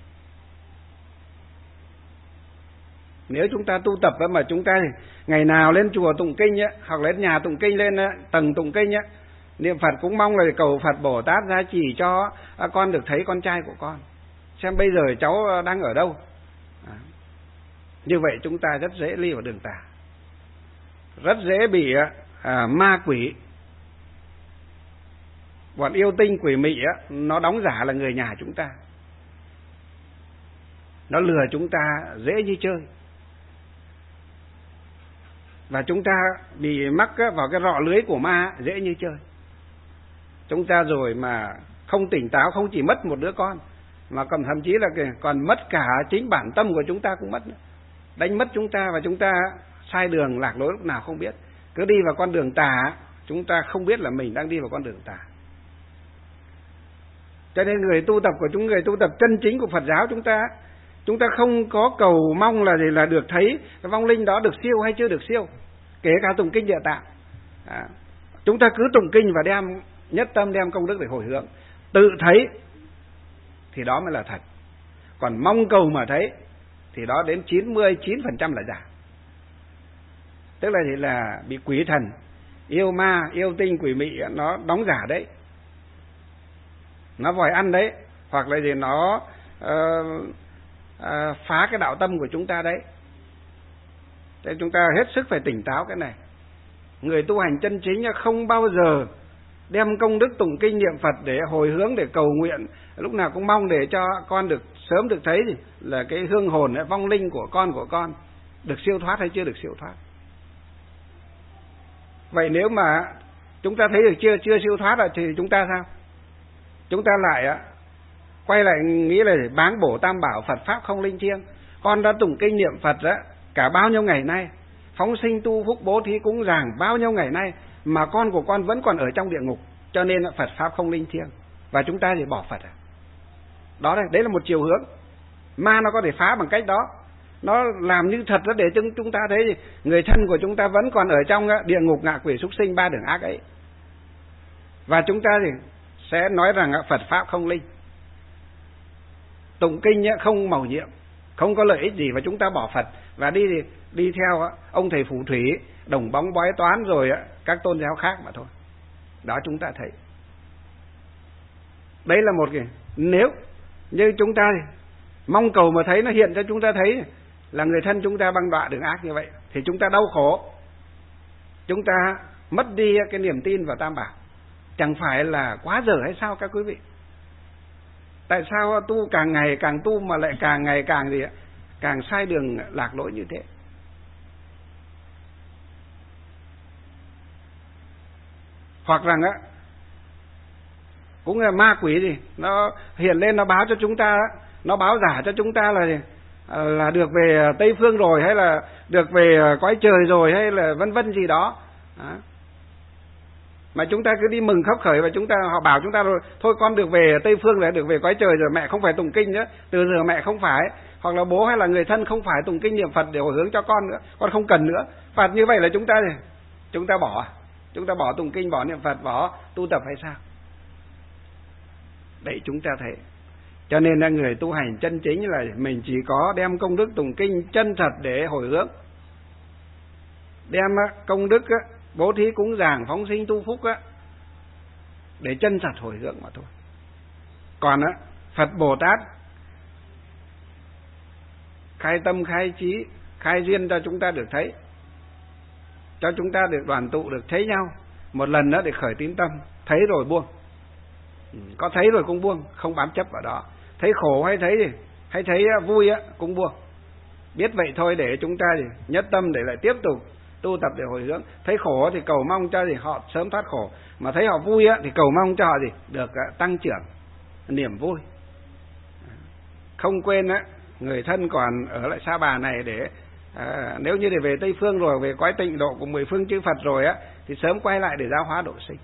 Nếu chúng ta tu tập mà chúng ta ngày nào lên chùa tụng kinh hoặc lên nhà tụng kinh, lên tầng tụng kinh niệm Phật, cũng mong là cầu Phật Bồ Tát gia trì cho con được thấy con trai của con, xem bây giờ cháu đang ở đâu. Như vậy chúng ta rất dễ đi vào đường tà, rất dễ bị ma quỷ, bọn yêu tinh quỷ mị nó đóng giả là người nhà chúng ta, nó lừa chúng ta dễ như chơi. Và chúng ta bị mắc vào cái rọ lưới của ma dễ như chơi. Chúng ta rồi mà không tỉnh táo, không chỉ mất một đứa con, mà còn thậm chí là còn mất cả chính bản tâm của chúng ta cũng mất nữa. Đánh mất chúng ta, và chúng ta sai đường lạc lối lúc nào không biết, cứ đi vào con đường tà, chúng ta không biết là mình đang đi vào con đường tà. Cho nên người tu tập của người tu tập chân chính của Phật giáo chúng ta không có cầu mong là được thấy cái vong linh đó được siêu hay chưa được siêu, kể cả tụng kinh Địa Tạng. Chúng ta cứ tụng kinh và đem nhất tâm, đem công đức để hồi hướng, tự thấy thì đó mới là thật. Còn mong cầu mà thấy thì đó đến 99% là giả. Tức là bị quỷ thần, yêu ma, yêu tinh, quỷ mị nó đóng giả đấy, nó vòi ăn đấy, hoặc là gì nó phá cái đạo tâm của chúng ta đấy. Thế chúng ta hết sức phải tỉnh táo cái này. Người tu hành chân chính không bao giờ đem công đức tụng kinh niệm Phật để hồi hướng, để cầu nguyện, lúc nào cũng mong để cho con được sớm được thấy là cái hương hồn, vong linh của con được siêu thoát hay chưa được siêu thoát. Vậy nếu mà chúng ta thấy được chưa siêu thoát thì chúng ta sao? Chúng ta lại quay lại nghĩ là báng bổ tam bảo, Phật pháp không linh thiêng. Con đã tụng kinh niệm Phật cả bao nhiêu ngày nay, phóng sinh tu phúc bố thí cúng dường bao nhiêu ngày nay, mà con của con vẫn còn ở trong địa ngục, cho nên Phật pháp không linh thiêng, và chúng ta thì bỏ Phật. Đó đấy là một chiều hướng. Ma nó có thể phá bằng cách đó, nó làm như thật để chúng ta thấy người thân của chúng ta vẫn còn ở trong địa ngục, ngạ quỷ, súc sinh, ba đường ác ấy, và chúng ta thì sẽ nói rằng Phật pháp không linh, tụng kinh không mầu nhiệm, không có lợi ích gì, và chúng ta bỏ Phật và đi theo ông thầy phù thủy, đồng bóng bói toán, rồi các tôn giáo khác mà thôi. Đó chúng ta thấy. Đấy là một cái, nếu như chúng ta mong cầu mà thấy nó hiện cho chúng ta thấy là người thân chúng ta băng đọa đường ác như vậy, thì chúng ta đau khổ, chúng ta mất đi cái niềm tin vào Tam Bảo. Chẳng phải là quá dở hay sao các quý vị? Tại sao tu càng ngày càng tu mà lại càng ngày càng sai đường lạc lối như thế? Hoặc rằng cũng là ma quỷ gì nó hiện lên, nó báo cho chúng ta, nó báo giả cho chúng ta là được về Tây Phương rồi, hay là được về cõi trời rồi, hay là vân vân gì đó. Mà chúng ta cứ đi mừng khấp khởi, và họ bảo chúng ta rồi, thôi con được về Tây Phương là được về cõi trời rồi, mẹ không phải tụng kinh nữa, từ giờ mẹ không phải, hoặc là bố hay là người thân không phải tụng kinh niệm Phật để hồi hướng cho con nữa, con không cần nữa. Phạt như vậy là chúng ta bỏ tụng kinh, bỏ niệm Phật, bỏ tu tập hay sao? Để chúng ta thấy. Cho nên là người tu hành chân chính là mình chỉ có đem công đức tụng kinh chân thật để hồi hướng, đem công đức bố thí cúng dường phóng sinh tu phúc để chân thật hồi hướng mà thôi. Còn Phật Bồ Tát khai tâm khai trí khai duyên cho chúng ta được thấy, cho chúng ta được đoàn tụ, được thấy nhau một lần nữa để khởi tín tâm. Thấy rồi buông, có thấy rồi cũng buông, không bám chấp vào đó. Thấy khổ hay thấy vui cũng buông, biết vậy thôi để chúng ta nhất tâm để lại tiếp tục tu tập để hồi hướng. Thấy khổ thì cầu mong cho họ sớm thoát khổ, mà thấy họ vui thì cầu mong cho họ được tăng trưởng niềm vui. Không quên người thân còn ở lại Sa Bà này để nếu như để về Tây Phương rồi, về cõi tịnh độ của 10 phương chư Phật rồi thì sớm quay lại để giáo hóa độ sinh.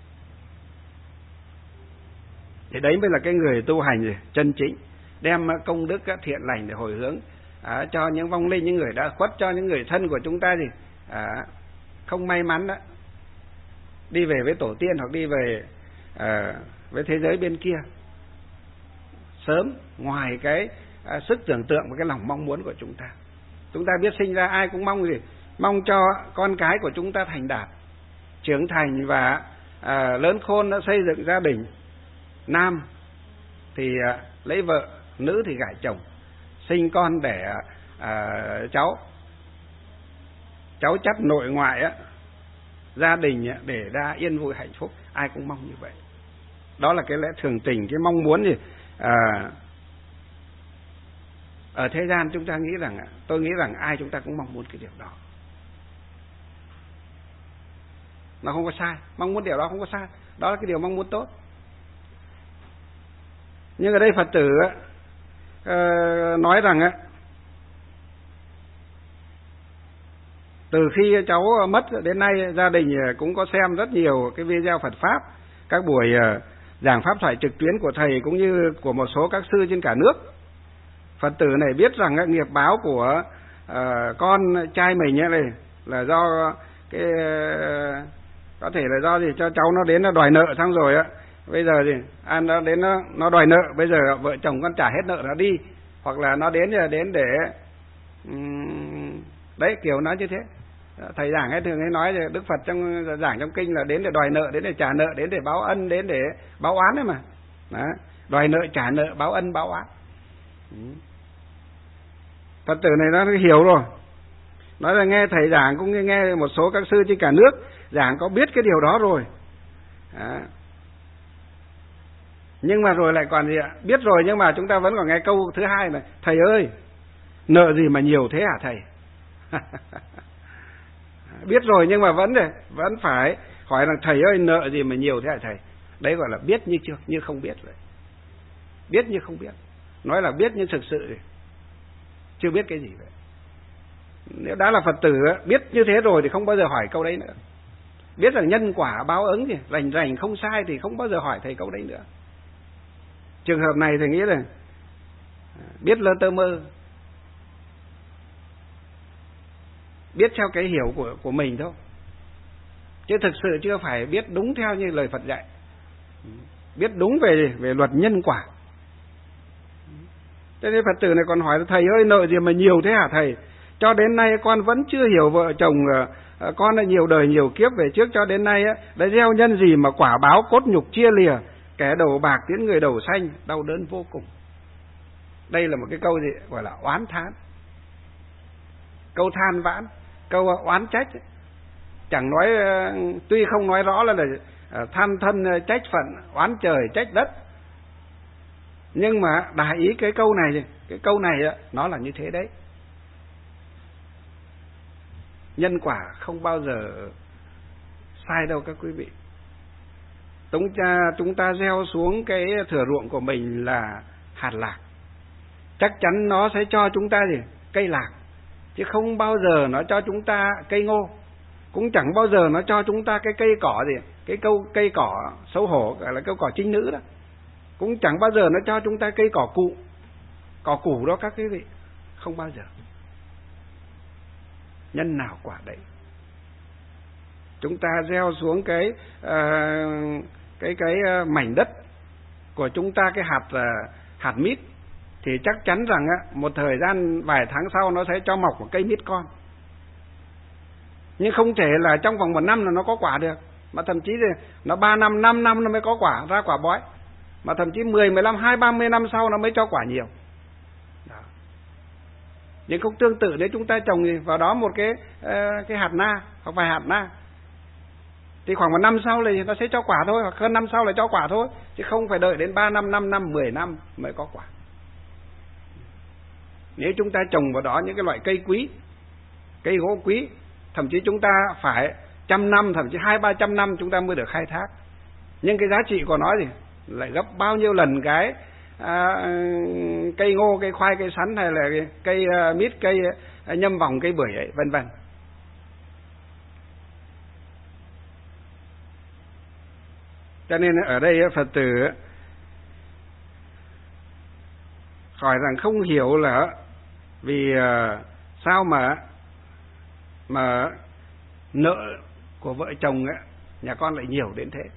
Thì đấy mới là cái người tu hành chân chính, đem công đức thiện lành để hồi hướng cho những vong linh, những người đã khuất, cho những người thân của chúng ta không may mắn đi về với tổ tiên, hoặc đi về với thế giới bên kia sớm, ngoài cái sức tưởng tượng và cái lòng mong muốn của chúng ta. Chúng ta biết sinh ra ai cũng mong cho con cái của chúng ta thành đạt, trưởng thành và lớn khôn, đã xây dựng gia đình. Nam thì lấy vợ, nữ thì gả chồng, sinh con đẻ cháu chắt nội ngoại gia đình để ra yên vui hạnh phúc. Ai cũng mong như vậy. Đó là cái lẽ thường tình, cái mong muốn ở thế gian chúng ta nghĩ rằng, tôi nghĩ rằng ai chúng ta cũng mong muốn cái điều đó. Nó không có sai, mong muốn điều đó không có sai, đó là cái điều mong muốn tốt. Nhưng ở đây Phật tử nói rằng từ khi cháu mất đến nay, gia đình cũng có xem rất nhiều cái video Phật Pháp, các buổi giảng Pháp thoại trực tuyến của thầy cũng như của một số các sư trên cả nước. Phật tử này biết rằng nghiệp báo của con trai mình này là do cái có thể là do cho cháu nó đến nó đòi nợ xong rồi bây giờ nó đến nó đòi nợ, bây giờ vợ chồng con trả hết nợ nó đi, hoặc là nó đến để đấy, kiểu nói như thế. Thầy giảng thường nói Đức Phật trong giảng trong kinh là đến để đòi nợ, đến để trả nợ, đến để báo ân, đến để báo oán đấy mà. Đó. Đòi nợ trả nợ, báo ân báo oán. Phật tử này nó hiểu rồi, nói là nghe thầy giảng cũng nghe một số các sư trên cả nước giảng có biết cái điều đó rồi. Đó. Nhưng mà rồi lại còn biết rồi, nhưng mà chúng ta vẫn còn nghe câu thứ hai này: thầy ơi, nợ gì mà nhiều thế hả thầy? Biết rồi nhưng mà vẫn phải hỏi là thầy ơi, nợ gì mà nhiều thế hả thầy? Đấy gọi là biết như không biết vậy. Biết như không biết, nói là biết như thực sự chưa biết cái gì vậy. Nếu đã là Phật tử biết như thế rồi thì không bao giờ hỏi câu đấy nữa. Biết rằng nhân quả báo ứng thì rành không sai thì không bao giờ hỏi thầy câu đấy nữa. Trường hợp này thầy nghĩ là biết lơ tơ mơ, biết theo cái hiểu của mình thôi, chứ thực sự chưa phải biết đúng theo như lời Phật dạy, biết đúng về luật nhân quả. Cho nên Phật tử này còn hỏi là thầy ơi, nợ gì mà nhiều thế hả thầy? Cho đến nay con vẫn chưa hiểu vợ chồng con là nhiều đời nhiều kiếp về trước cho đến nay đã gieo nhân gì mà quả báo cốt nhục chia lìa, kẻ đầu bạc tiến người đầu xanh, đau đớn vô cùng. Đây là một cái câu gì gọi là oán thán, câu than vãn, câu oán trách. Chẳng nói, tuy không nói rõ là than thân trách phận, oán trời trách đất, nhưng mà đại ý cái câu này nó là như thế đấy. Nhân quả không bao giờ sai đâu các quý vị. Chúng ta gieo xuống cái thửa ruộng của mình là hạt lạc, chắc chắn nó sẽ cho chúng ta gì? Cây lạc, chứ không bao giờ nó cho chúng ta cây ngô, cũng chẳng bao giờ nó cho chúng ta cái cây cỏ gì, cây cỏ xấu hổ, gọi là cây cỏ trinh nữ đó, cũng chẳng bao giờ nó cho chúng ta cây cỏ củ đó các quý vị, không bao giờ. Nhân nào quả đấy. Chúng ta gieo xuống cái mảnh đất của chúng ta cái hạt mít, thì chắc chắn rằng một thời gian vài tháng sau nó sẽ cho mọc một cây mít con. Nhưng không thể là trong vòng 1 năm là nó có quả được, mà thậm chí thì nó 3 năm, 5 năm nó mới có quả, ra quả bói, mà thậm chí 10, 15, 20, 30 năm sau nó mới cho quả nhiều. Đó. Nhưng cũng tương tự nếu chúng ta trồng vào đó một cái hạt na hoặc vài hạt na, thì khoảng 1 năm sau thì nó sẽ cho quả thôi, hoặc hơn năm sau là cho quả thôi, chứ không phải đợi đến 3 năm, 5 năm, 10 năm mới có quả. Nếu chúng ta trồng vào đó những cái loại cây quý, cây gỗ quý, thậm chí chúng ta phải 100 năm, thậm chí 200-300 năm chúng ta mới được khai thác. Nhưng cái giá trị của nó thì lại gấp bao nhiêu lần cái cây ngô, cây khoai, cây sắn, hay là cây mít, cây nhâm vòng, cây bưởi ấy, vân vân. Cho nên ở đây Phật tử hỏi rằng không hiểu là vì sao mà nợ của vợ chồng ấy, nhà con lại nhiều đến thế.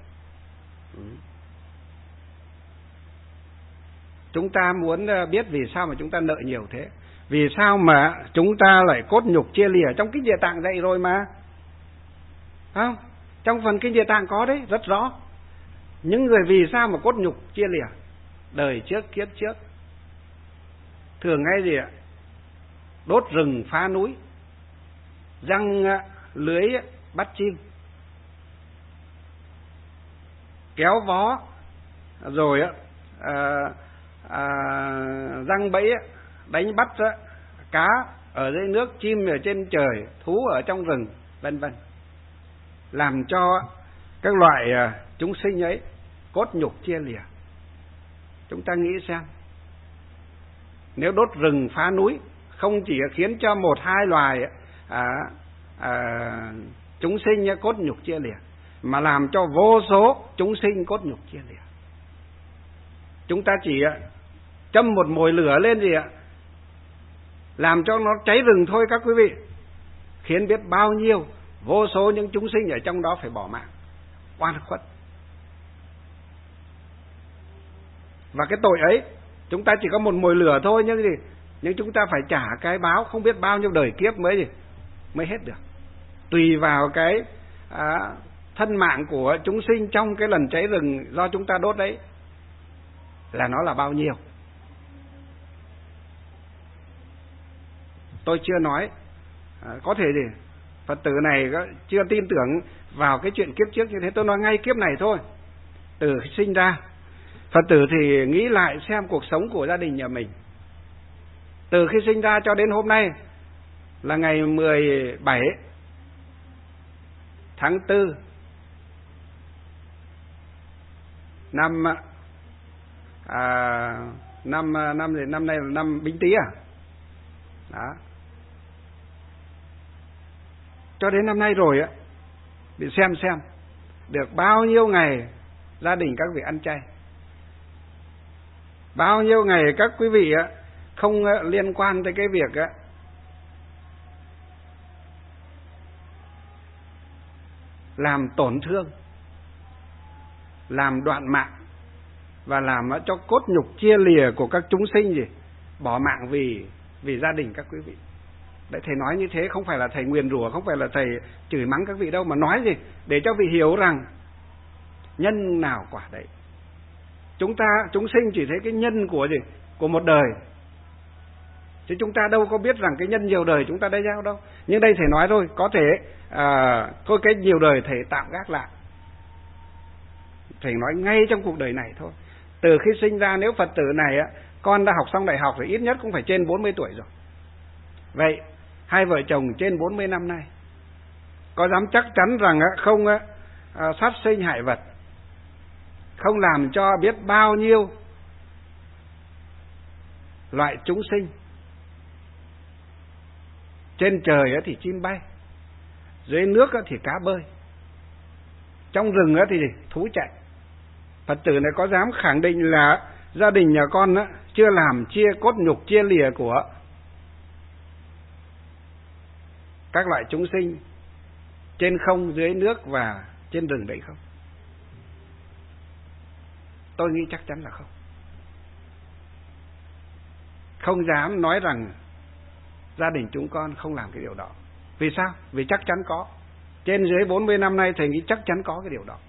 Chúng ta muốn biết vì sao mà chúng ta nợ nhiều thế, vì sao mà chúng ta lại cốt nhục chia lìa. Trong Kinh Địa Tạng dạy rồi mà, không? Trong phần Kinh Địa Tạng có đấy, rất rõ. Những người vì sao mà cốt nhục chia lìa, đời trước kiếp trước thường hay gì ạ? Đốt rừng phá núi, giăng lưới bắt chim, kéo vó, rồi giăng bẫy đánh bắt cá ở dưới nước, chim ở trên trời, thú ở trong rừng, vân vân, làm cho các loại chúng sinh ấy cốt nhục chia lìa. Chúng ta nghĩ xem, nếu đốt rừng phá núi không chỉ khiến cho 1-2 loài chúng sinh cốt nhục chia lìa, mà làm cho vô số chúng sinh cốt nhục chia lìa. Chúng ta chỉ châm một mồi lửa lên gì ạ, làm cho nó cháy rừng thôi các quý vị, khiến biết bao nhiêu vô số những chúng sinh ở trong đó phải bỏ mạng, oan khuất. Và cái tội ấy chúng ta chỉ có một mồi lửa thôi, nhưng chúng ta phải trả cái báo không biết bao nhiêu đời kiếp mới hết được. Tùy vào cái thân mạng của chúng sinh trong cái lần cháy rừng do chúng ta đốt đấy, là nó là bao nhiêu. Tôi chưa nói, có thể gì Phật tử này chưa tin tưởng vào cái chuyện kiếp trước như thế, tôi nói ngay kiếp này thôi. Từ khi sinh ra, Phật tử thì nghĩ lại xem cuộc sống của gia đình nhà mình, từ khi sinh ra cho đến hôm nay là ngày 17 tháng 4 năm nay là năm Bính Tý à? Đó. Cho đến năm nay rồi để xem được bao nhiêu ngày gia đình các vị ăn chay, bao nhiêu ngày các quý vị không liên quan tới cái việc làm tổn thương, làm đoạn mạng, và làm cho cốt nhục chia lìa của các chúng sinh bỏ mạng vì gia đình các quý vị. Đấy, thầy nói như thế không phải là thầy nguyền rủa, không phải là thầy chửi mắng các vị đâu, mà nói để cho vị hiểu rằng nhân nào quả đấy. Chúng sinh chỉ thấy cái nhân của một đời, chứ chúng ta đâu có biết rằng cái nhân nhiều đời chúng ta đã gieo đâu. Nhưng đây thầy nói thôi, có thể thôi cái nhiều đời thầy tạm gác lại, thầy nói ngay trong cuộc đời này thôi. Từ khi sinh ra, nếu Phật tử này con đã học xong đại học thì ít nhất cũng phải trên 40 tuổi rồi. Vậy hai vợ chồng trên 40 năm nay, có dám chắc chắn rằng không sát sinh hại vật, không làm cho biết bao nhiêu loại chúng sinh. Trên trời thì chim bay, dưới nước thì cá bơi, trong rừng thì thú chạy. Phật tử này có dám khẳng định là gia đình nhà con chưa làm chia cốt nhục, chia lìa của các loại chúng sinh trên không, dưới nước và trên rừng đấy không? Tôi nghĩ chắc chắn là không. Không dám nói rằng gia đình chúng con không làm cái điều đó. Vì sao? Vì chắc chắn có. Trên dưới 40 năm nay thầy nghĩ chắc chắn có cái điều đó.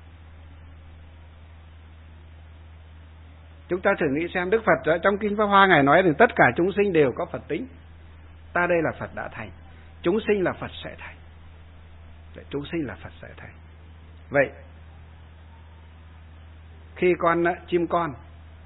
Chúng ta thử nghĩ xem, Đức Phật trong Kinh Pháp Hoa Ngài nói rằng tất cả chúng sinh đều có Phật tính. Ta đây là Phật đã thành, chúng sinh là Phật sẽ thành. Chúng sinh là Phật sẽ thành. Vậy khi chim con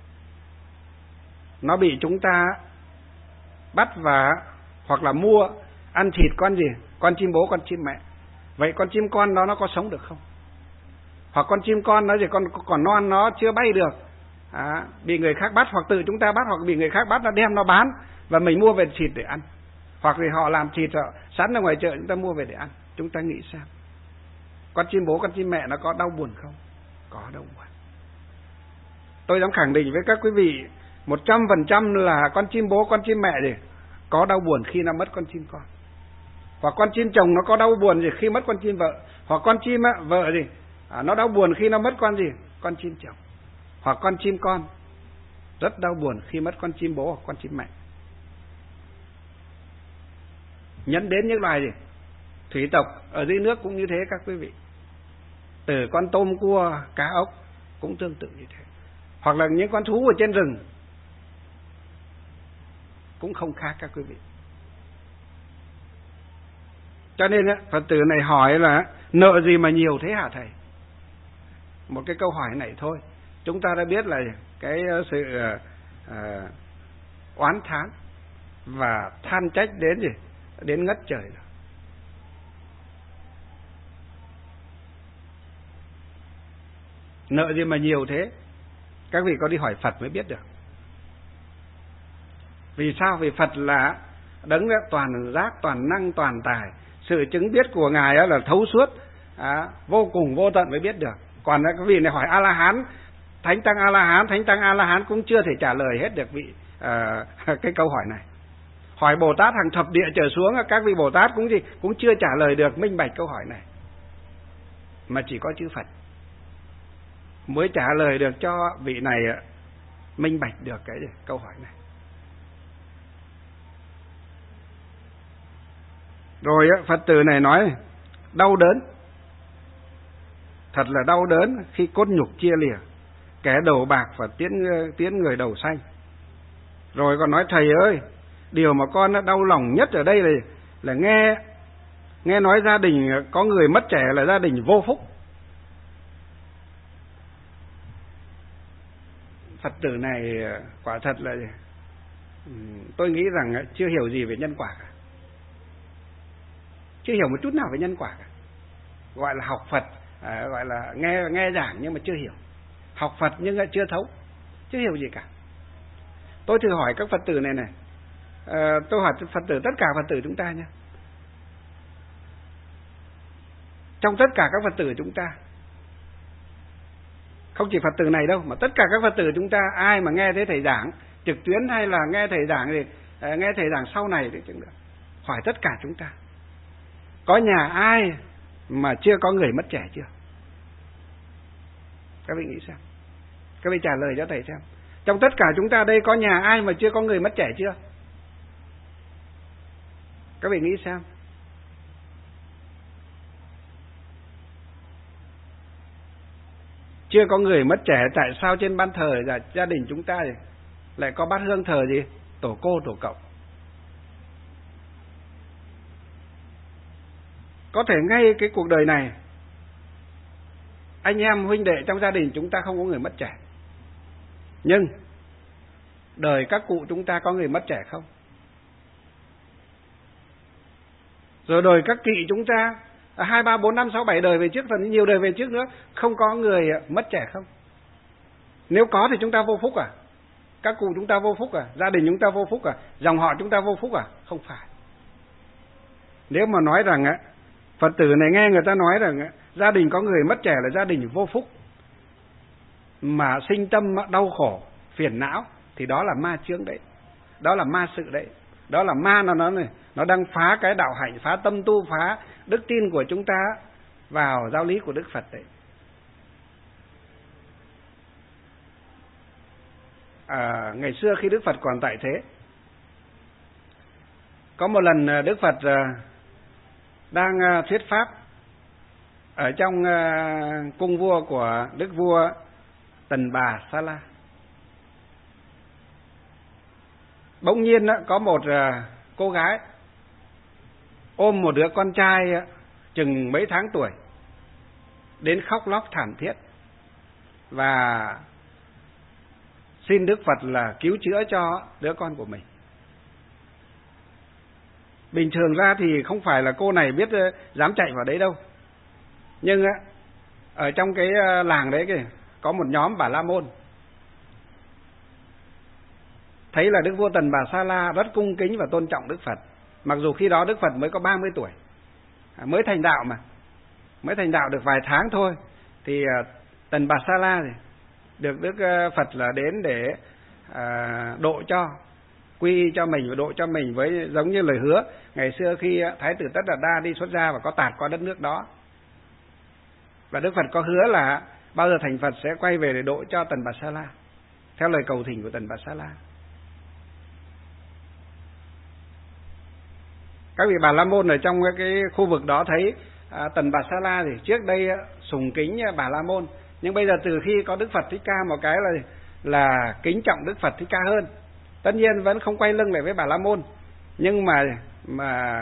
nó bị chúng ta bắt và hoặc là mua ăn thịt con gì? Con chim bố, con chim mẹ. Vậy con chim con đó nó có sống được không? Hoặc con chim con nó gì còn non, nó chưa bay được, bị người khác bắt, hoặc tự chúng ta bắt, hoặc bị người khác bắt nó đem nó bán và mình mua về thịt để ăn. Hoặc thì họ làm thịt sẵn ở ngoài chợ, chúng ta mua về để ăn. Chúng ta nghĩ xem, con chim bố, con chim mẹ nó có đau buồn không? Có đau buồn. Tôi dám khẳng định với các quý vị 100% là con chim bố, con chim mẹ gì có đau buồn khi nó mất con chim con. Hoặc con chim chồng nó có đau buồn gì khi mất con chim vợ. Hoặc con chim vợ gì nó đau buồn khi nó mất con gì? Con chim chồng. Hoặc con chim con rất đau buồn khi mất con chim bố hoặc con chim mẹ. Nhấn đến những loài gì? Thủy tộc ở dưới nước cũng như thế các quý vị. Từ con tôm, cua, cá ốc cũng tương tự như thế. Hoặc là những con thú ở trên rừng cũng không khác các quý vị. Cho nên Phật tử này hỏi là nợ gì mà nhiều thế hả thầy? Một cái câu hỏi này thôi, chúng ta đã biết là cái sự oán thán và than trách đến gì? Đến ngất trời rồi. Nợ gì mà nhiều thế? Các vị có đi hỏi Phật mới biết được. Vì sao? Vì Phật là đấng toàn giác, toàn năng, toàn tài. Sự chứng biết của Ngài là thấu suốt, vô cùng vô tận mới biết được. Còn các vị này hỏi A-la-hán, Thánh Tăng A-la-hán, Thánh Tăng A-la-hán cũng chưa thể trả lời hết được vị cái câu hỏi này. Hỏi Bồ Tát hàng thập địa trở xuống, các vị Bồ Tát cũng chưa trả lời được minh bạch câu hỏi này. Mà chỉ có chư Phật mới trả lời được cho vị này minh bạch được cái câu hỏi này. Rồi Phật tử này nói đau đớn, thật là đau đớn khi cốt nhục chia lìa, kẻ đầu bạc và tiến người đầu xanh. Rồi còn nói thầy ơi, điều mà con đau lòng nhất ở đây là nghe nói gia đình có người mất trẻ là gia đình vô phúc. Phật tử này quả thật là tôi nghĩ rằng chưa hiểu gì về nhân quả cả. Chưa hiểu một chút nào về nhân quả cả. Gọi là học Phật, gọi là nghe giảng nhưng mà chưa hiểu. Học Phật nhưng chưa thấu, chưa hiểu gì cả. Tôi thử hỏi các Phật tử này tôi hỏi Phật tử, tất cả Phật tử chúng ta nhé. Trong tất cả các Phật tử chúng ta, không chỉ Phật tử này đâu, mà tất cả các Phật tử chúng ta, ai mà nghe thấy thầy giảng trực tuyến hay là nghe thầy giảng thì nghe thầy giảng sau này thì chẳng được. Hỏi tất cả chúng ta, có nhà ai mà chưa có người mất trẻ chưa? Các vị nghĩ xem, các vị trả lời cho thầy xem. Trong tất cả chúng ta đây có nhà ai mà chưa có người mất trẻ chưa? Các vị nghĩ xem. Chưa có người mất trẻ, tại sao trên ban thờ là gia đình chúng ta lại có bát hương thờ gì? Tổ cô, tổ cậu. Có thể ngay cái cuộc đời này, anh em huynh đệ trong gia đình chúng ta không có người mất trẻ, nhưng đời các cụ chúng ta có người mất trẻ không? Rồi đời các kỵ chúng ta 2, 3, 4, 5, 6, 7 đời về trước, phần nhiều đời về trước nữa, không có người mất trẻ không? Nếu có thì chúng ta vô phúc à? Các cụ chúng ta vô phúc à? Gia đình chúng ta vô phúc à? Dòng họ chúng ta vô phúc à? Không phải. Nếu mà nói rằng á, Phật tử này nghe người ta nói rằng gia đình có người mất trẻ là gia đình vô phúc, mà sinh tâm đau khổ, phiền não, thì đó là ma chướng đấy, đó là ma sự đấy, đó là ma nó đang phá cái đạo hạnh, phá tâm tu, phá đức tin của chúng ta vào giáo lý của Đức Phật đấy. Ngày xưa khi Đức Phật còn tại thế, có một lần Đức Phật đang thuyết pháp ở trong cung vua của Đức vua Tần Bà Sa La. Bỗng nhiên có một cô gái ôm một đứa con trai chừng mấy tháng tuổi đến khóc lóc thảm thiết và xin Đức Phật là cứu chữa cho đứa con của mình. Bình thường ra thì không phải là cô này biết dám chạy vào đấy đâu, nhưng ở trong cái làng đấy kìa, có một nhóm Bà La Môn thấy là Đức vua Tần Bà Sa La rất cung kính và tôn trọng Đức Phật, mặc dù khi đó Đức Phật mới có 30 tuổi, mới thành đạo mà, mới thành đạo được vài tháng thôi, thì Tần Bà Sa La thì được Đức Phật là đến để độ cho, quy y cho mình và độ cho mình, với giống như lời hứa ngày xưa khi Thái tử Tất Đạt Đa đi xuất gia và có tạt qua đất nước đó. Và Đức Phật có hứa là bao giờ thành Phật sẽ quay về để độ cho Tần Bà Sa La, theo lời cầu thỉnh của Tần Bà Sa La. Các vị Bà La Môn ở trong cái khu vực đó thấy Tần Bà Sa La thì trước đây sùng kính Bà La Môn, nhưng bây giờ từ khi có Đức Phật Thích Ca một cái là kính trọng Đức Phật Thích Ca hơn. Tất nhiên vẫn không quay lưng lại với Bà La Môn, nhưng mà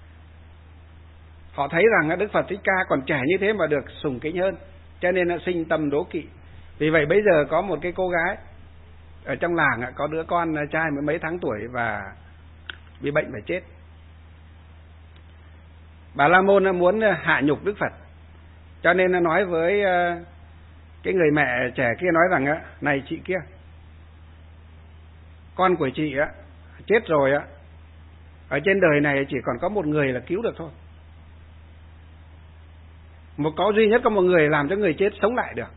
họ thấy rằng Đức Phật Thích Ca còn trẻ như thế mà được sùng kính hơn, cho nên sinh tâm đố kỵ. Vì vậy bây giờ có một cái cô gái ở trong làng có đứa con trai mới mấy tháng tuổi và bị bệnh phải chết. Bà La Môn muốn hạ nhục Đức Phật, cho nên nó nói với cái người mẹ trẻ kia, nói rằng này chị kia, con của chị chết rồi ở trên đời này chỉ còn có một người là cứu được thôi, có duy nhất có một người làm cho người chết sống lại được.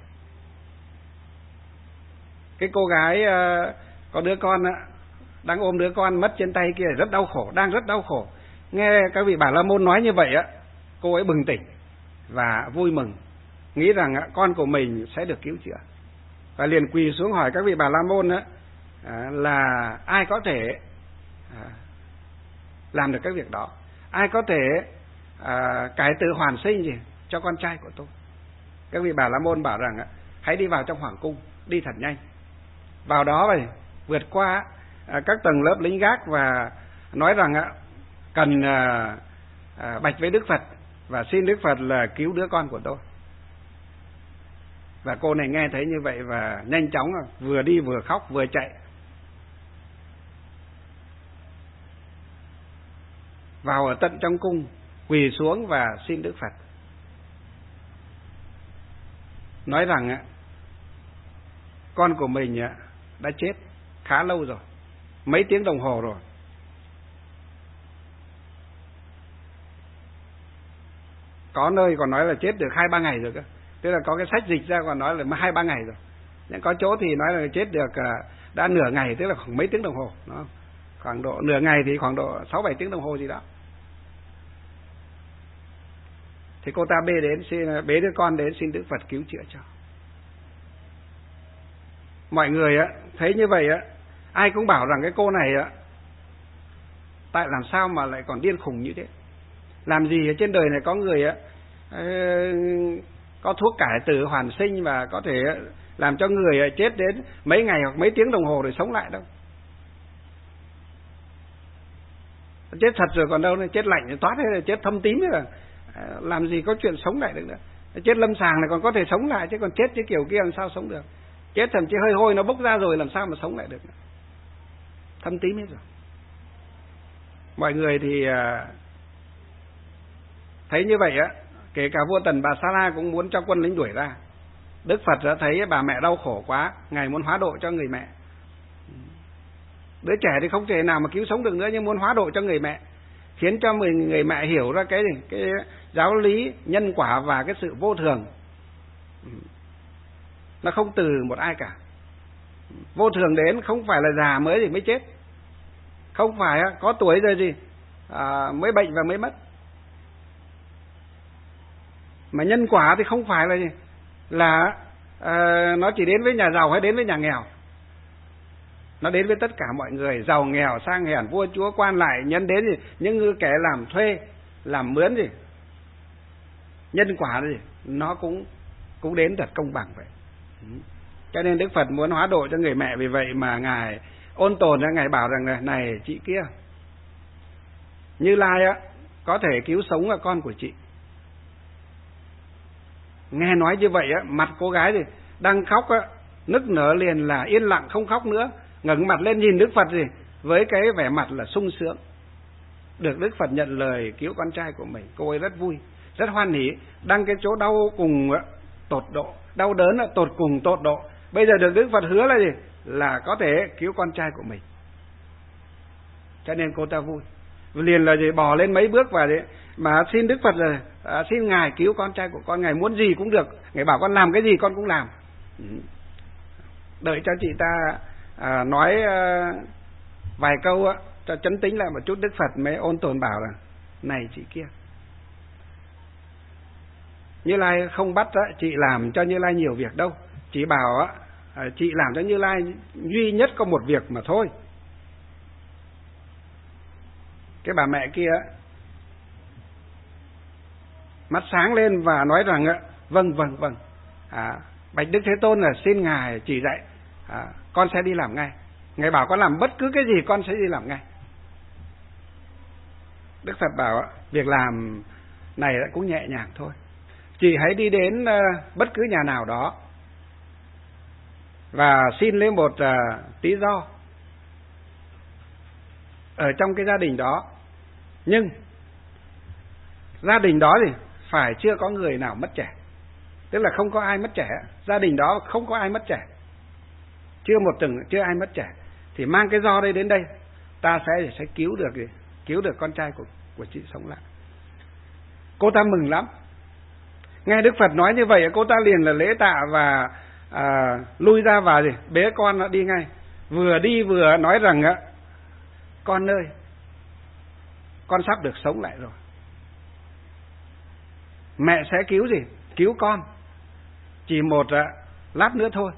Cái cô gái có đứa con đang ôm đứa con mất trên tay kia rất đau khổ, đang rất đau khổ. Nghe các vị Bà La Môn nói như vậy cô ấy bừng tỉnh và vui mừng, nghĩ rằng con của mình sẽ được cứu chữa, và liền quỳ xuống hỏi các vị Bà La Môn là ai có thể làm được cái việc đó, ai có thể cải tử hoàn sinh gì cho con trai của tôi. Các vị Bà La Môn bảo rằng hãy đi vào trong hoàng cung, đi thật nhanh vào đó rồi vượt qua các tầng lớp lính gác và nói rằng cần bạch với Đức Phật và xin Đức Phật là cứu đứa con của tôi. Và cô này nghe thấy như vậy và nhanh chóng vừa đi vừa khóc vừa chạy vào ở tận trong cung, quỳ xuống và xin Đức Phật, nói rằng con của mình đã chết khá lâu rồi, mấy tiếng đồng hồ rồi. Có nơi còn nói là chết được 2-3 ngày rồi cơ, tức là có cái sách dịch ra còn nói là 2-3 ngày rồi. Nhưng có chỗ thì nói là chết được đã nửa ngày, tức là khoảng mấy tiếng đồng hồ, đúng không? Khoảng độ nửa ngày thì khoảng độ 6-7 tiếng đồng hồ gì đó. Thì cô ta bế đứa con đến xin Đức Phật cứu chữa cho. Mọi người thấy như vậy ai cũng bảo rằng cái cô này tại làm sao mà lại còn điên khùng như thế? Làm gì ở trên đời này có người có thuốc cải tử hoàn sinh và có thể làm cho người chết đến mấy ngày hoặc mấy tiếng đồng hồ rồi sống lại đâu. Chết thật rồi còn đâu, chết lạnh thì toát hay là chết thâm tím rồi, làm gì có chuyện sống lại được nữa. Chết lâm sàng này còn có thể sống lại, chứ còn chết cái kiểu kia làm sao sống được. Chết thậm chí hơi hôi nó bốc ra rồi làm sao mà sống lại được nữa. Thâm tím hết rồi. Mọi người thì thấy như vậy kể cả vua Tần Bà Sa La cũng muốn cho quân lính đuổi ra. Đức Phật đã thấy bà mẹ đau khổ quá, Ngài muốn hóa độ cho người mẹ. Đứa trẻ thì không thể nào mà cứu sống được nữa, nhưng muốn hóa độ cho người mẹ, khiến cho người mẹ hiểu ra cái giáo lý nhân quả và cái sự vô thường. Nó không từ một ai cả. Vô thường đến không phải là già mới thì mới chết, không phải có tuổi rồi gì mới bệnh và mới mất. Mà nhân quả thì không phải là gì, là nó chỉ đến với nhà giàu hay đến với nhà nghèo. Nó đến với tất cả mọi người, giàu nghèo sang hèn, vua chúa quan lại, nhân đến gì, những kẻ làm thuê làm mướn gì. Nhân quả gì nó cũng đến thật công bằng vậy. Cho nên Đức Phật muốn hóa độ cho người mẹ, vì vậy mà ngài ôn tồn ra, ngài bảo rằng này chị kia, Như Lai có thể cứu sống con của chị. Nghe nói như vậy mặt cô gái thì đang khóc nức nở liền là yên lặng không khóc nữa, ngẩng mặt lên nhìn Đức Phật gì với cái vẻ mặt là sung sướng. Được Đức Phật nhận lời cứu con trai của mình, cô ấy rất vui, rất hoan hỉ. Đang cái chỗ đau cùng tột độ, đau đớn tột cùng tột độ, bây giờ được Đức Phật hứa là gì, là có thể cứu con trai của mình. Cho nên cô ta vui, liền là gì bò lên mấy bước và mà xin Đức Phật rồi, xin ngài cứu con trai của con, ngài muốn gì cũng được, ngài bảo con làm cái gì con cũng làm. Đợi cho chị ta nói vài câu cho chấn tĩnh lại một chút, Đức Phật mới ôn tồn bảo là này chị kia, Như Lai không bắt chị làm cho Như Lai nhiều việc đâu, chỉ bảo chị làm cho Như Lai duy nhất có một việc mà thôi. Cái bà mẹ kia mắt sáng lên và nói rằng vâng, bạch Đức Thế Tôn là xin ngài chỉ dạy, con sẽ đi làm ngay. Ngài bảo con làm bất cứ cái gì con sẽ đi làm ngay. Đức Phật bảo việc làm này cũng nhẹ nhàng thôi, chị hãy đi đến bất cứ nhà nào đó và xin lấy một lý do ở trong cái gia đình đó, nhưng gia đình đó thì phải chưa có người nào mất trẻ, tức là không có ai mất trẻ, gia đình đó không có ai mất trẻ, chưa ai mất trẻ, thì mang cái do đây đến đây, ta sẽ cứu được con trai của chị sống lại. Cô ta mừng lắm, nghe Đức Phật nói như vậy, cô ta liền là lễ tạ và lui ra và bế con đi ngay. Vừa đi vừa nói rằng con ơi, con sắp được sống lại rồi, mẹ sẽ cứu con chỉ một lát nữa thôi.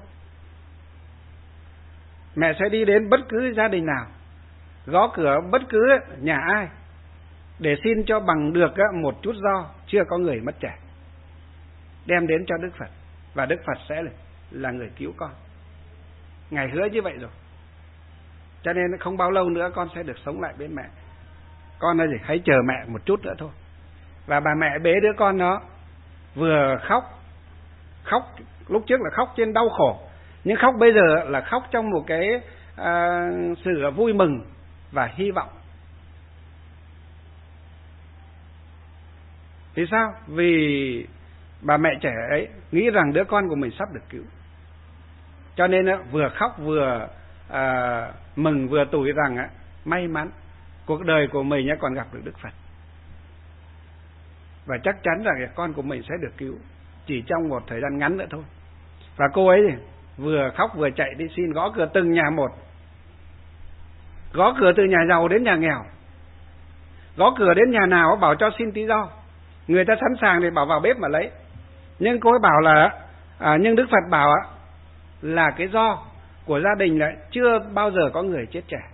Mẹ sẽ đi đến bất cứ gia đình nào, gõ cửa bất cứ nhà ai để xin cho bằng được một chút do chưa có người mất trẻ, đem đến cho Đức Phật, và Đức Phật sẽ là người cứu con. Ngài hứa như vậy rồi, cho nên không bao lâu nữa con sẽ được sống lại bên mẹ. Con ơi, hãy chờ mẹ một chút nữa thôi. Và bà mẹ bế đứa con nó, vừa khóc lúc trước là khóc trên đau khổ, nhưng khóc bây giờ là khóc trong một cái sự vui mừng và hy vọng. Vì sao? Vì bà mẹ trẻ ấy nghĩ rằng đứa con của mình sắp được cứu, cho nên vừa khóc vừa mừng vừa tủi rằng may mắn cuộc đời của mình còn gặp được Đức Phật, và chắc chắn rằng con của mình sẽ được cứu chỉ trong một thời gian ngắn nữa thôi. Và cô ấy vừa khóc vừa chạy đi xin, gõ cửa từng nhà một, gõ cửa từ nhà giàu đến nhà nghèo, gõ cửa đến nhà nào bảo cho xin tí do, người ta sẵn sàng thì bảo vào bếp mà lấy. Nhưng cô ấy bảo là nhưng Đức Phật bảo là cái do của gia đình lại chưa bao giờ có người chết trẻ.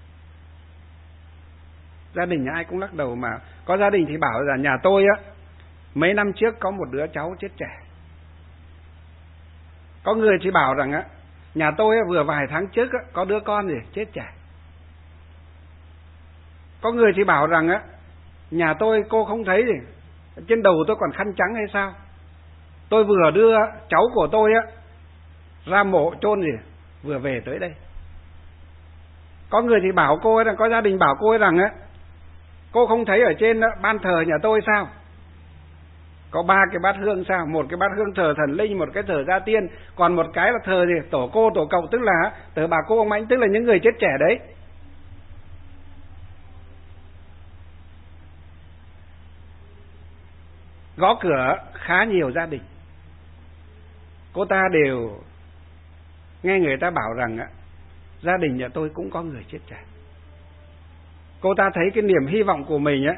Gia đình nhà ai cũng lắc đầu, mà có gia đình thì bảo là nhà tôi mấy năm trước có một đứa cháu chết trẻ. Có người thì bảo rằng nhà tôi vừa vài tháng trước có đứa con gì chết trẻ. Có người thì bảo rằng nhà tôi cô không thấy gì, trên đầu tôi còn khăn trắng hay sao, tôi vừa đưa cháu của tôi ra mộ chôn gì vừa về tới đây. Có người thì bảo cô ấy rằng, có gia đình bảo cô ấy rằng cô không thấy ở trên ban thờ nhà tôi sao, có 3 cái bát hương sao, một cái bát hương thờ thần linh, một cái thờ gia tiên, còn một cái là thờ gì tổ cô tổ cậu, tức là thờ bà cô ông anh, tức là những người chết trẻ đấy. gõ cửa khá nhiều gia đình. Cô ta đều nghe người ta bảo rằng gia đình nhà tôi cũng có người chết trẻ. Cô ta thấy cái niềm hy vọng của mình